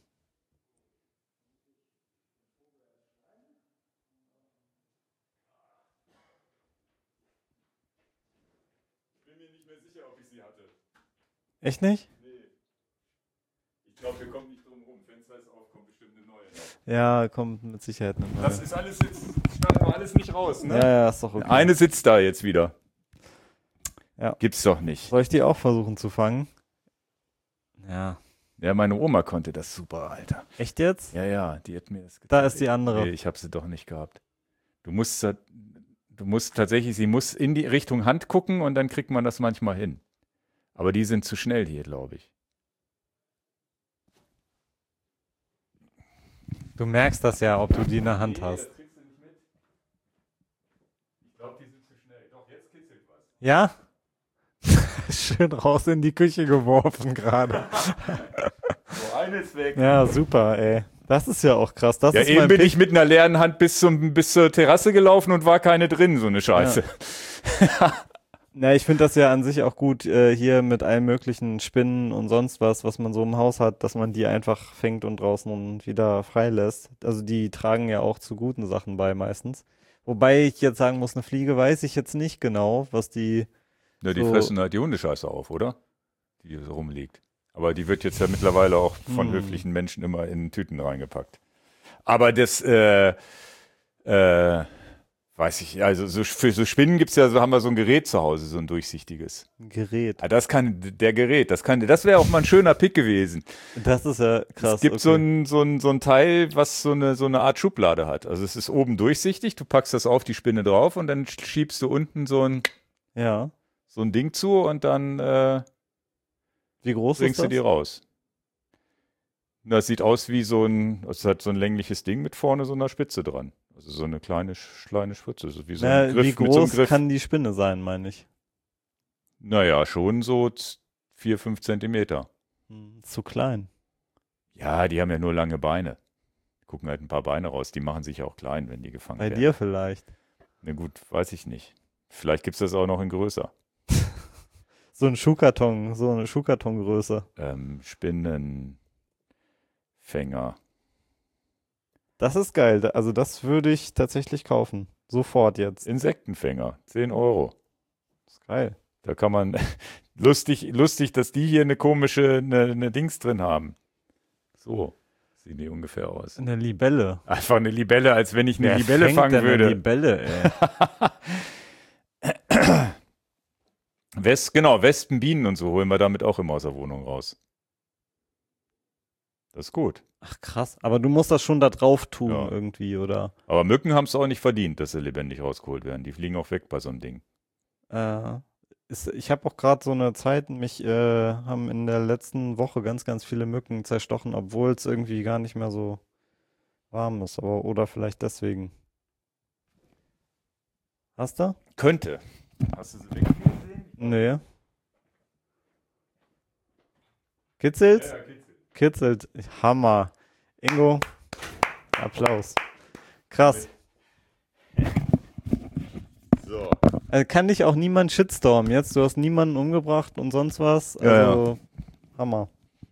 Ich bin mir nicht mehr sicher, ob ich sie hatte. Echt nicht? Ich glaube, wir kommen nicht drum rum. Fenster ist auf, kommt bestimmt eine neue. Ja, kommt mit Sicherheit eine neue. Das ist alles jetzt, schneiden wir alles nicht raus, ne? Ja, ja, ist doch okay. Eine sitzt da jetzt wieder. Ja. Gibt's doch nicht. Soll ich die auch versuchen zu fangen? Ja. Ja, meine Oma konnte das super, Alter. Echt jetzt? Ja, ja, die hat mir das gezeigt. Da ist die andere. Nee, ich habe sie doch nicht gehabt. Du musst tatsächlich, sie muss in die Richtung Hand gucken und dann kriegt man das manchmal hin. Aber die sind zu schnell hier, glaube ich. Du merkst das ja, ob du die in der Hand hast. Das kriegst du nicht mit. Ich glaube, die sind zu schnell. Doch, jetzt kitzelt was. Ja? Schön raus in die Küche geworfen gerade. So, eine ist weg. Ja, super, ey. Das ist ja auch krass. Das Ja, ist eben mein bin Pick. ich mit einer leeren Hand bis zur Terrasse gelaufen und war keine drin, so eine Scheiße. Ja, ich finde das ja an sich auch gut, hier mit allen möglichen Spinnen und sonst was man so im Haus hat, dass man die einfach fängt und draußen wieder freilässt. Also die tragen ja auch zu guten Sachen bei meistens. Wobei ich jetzt sagen muss, eine Fliege weiß ich jetzt nicht genau, was die. Ja, die So. fressen halt die Hundescheiße auf, oder? Die hier so rumliegt. Aber die wird jetzt ja mittlerweile auch von höflichen Menschen immer in Tüten reingepackt. Aber das, weiß ich, also für so Spinnen gibt's ja, so haben wir so ein Gerät zu Hause, so ein durchsichtiges. Ein Gerät. Ja, das wäre auch mal ein schöner Pick gewesen. Das ist ja krass. Es gibt so ein Teil, was so eine Art Schublade hat. Also es ist oben durchsichtig, du packst das auf die Spinne drauf und dann schiebst du unten so ein Ding zu und dann Wie groß bringst ist du die das? raus. Das sieht aus wie es hat so ein längliches Ding mit vorne so einer Spitze dran. Also so eine kleine Spitze, so wie so ein Griff Wie mit so einem groß Griff. kann die Spinne sein, meine ich? Naja, schon so 4, 5 Zentimeter. Zu klein. Ja, die haben ja nur lange Beine. Gucken halt ein paar Beine raus. Die machen sich auch klein, wenn die gefangen Bei werden. dir vielleicht. Na gut, weiß ich nicht. Vielleicht gibt es das auch noch in größer. So ein Schuhkarton, so eine Schuhkartongröße. Spinnenfänger. Das ist geil. Also das würde ich tatsächlich kaufen. Sofort jetzt. Insektenfänger. 10 Euro. Das ist geil. Da kann man, lustig, dass die hier eine komische, eine Dings drin haben. So sehen die ungefähr aus. Eine Libelle. Einfach eine Libelle, als wenn ich eine Wer Libelle fängt fangen denn würde. Eine Libelle, ey. Wespen, Bienen und so holen wir damit auch immer aus der Wohnung raus. Das ist gut. Ach krass. Aber du musst das schon da drauf tun Ja. irgendwie, oder? Aber Mücken haben es auch nicht verdient, dass sie lebendig rausgeholt werden. Die fliegen auch weg bei so einem Ding. Ich habe auch gerade so eine Zeit, mich haben in der letzten Woche ganz, ganz viele Mücken zerstochen, obwohl es irgendwie gar nicht mehr so warm ist. Oder vielleicht deswegen. Hast du? Könnte. Hast du sie weggehen sehen? Nee. Kitzelt? Ja, Kitzelt. Hammer. Ingo, Applaus. Krass. So. Also kann dich auch niemand shitstormen jetzt. Du hast niemanden umgebracht und sonst was. Also, Ja. Hammer.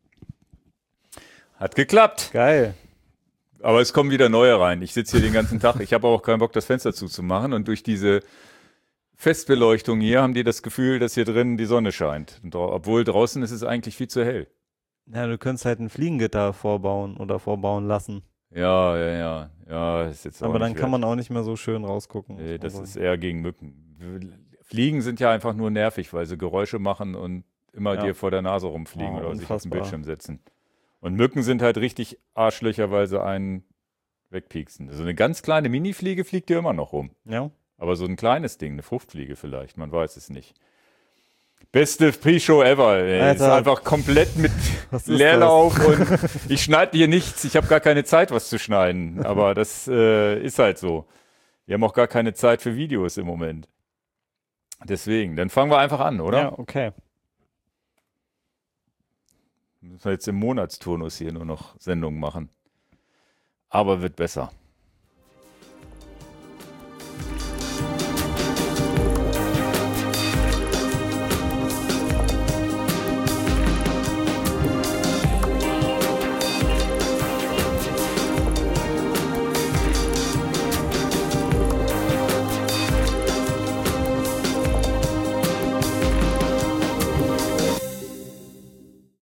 Hat geklappt. Geil. Aber es kommen wieder neue rein. Ich sitze hier den ganzen Tag. Ich habe auch keinen Bock, das Fenster zuzumachen. Und durch diese Festbeleuchtung hier haben die das Gefühl, dass hier drin die Sonne scheint. Und obwohl draußen ist es eigentlich viel zu hell. Ja, du könntest halt ein Fliegengitter vorbauen oder vorbauen lassen. Ja, ist jetzt auch Aber dann nicht kann wert. man auch nicht mehr so schön rausgucken. Nee, das Also, ist eher gegen Mücken. Fliegen sind ja einfach nur nervig, weil sie Geräusche machen und immer Ja. dir vor der Nase rumfliegen Oh, oder sich auf den unfassbar. Bildschirm setzen. Und Mücken sind halt richtig Arschlöcher, weil sie einen wegpieksen. So eine ganz kleine Mini-Fliege fliegt dir immer noch rum. ja. Aber so ein kleines Ding, eine Fruchtfliege vielleicht, man weiß es nicht. Beste Pre-Show ever, ey. Alter. Ist einfach komplett mit Was ist Leerlauf und ich schneide hier nichts. Ich habe gar keine Zeit, was zu schneiden. Aber das ist halt so. Wir haben auch gar keine Zeit für Videos im Moment. Deswegen, dann fangen wir einfach an, oder? Ja, okay. Müssen wir jetzt im Monatsturnus hier nur noch Sendungen machen. Aber wird besser.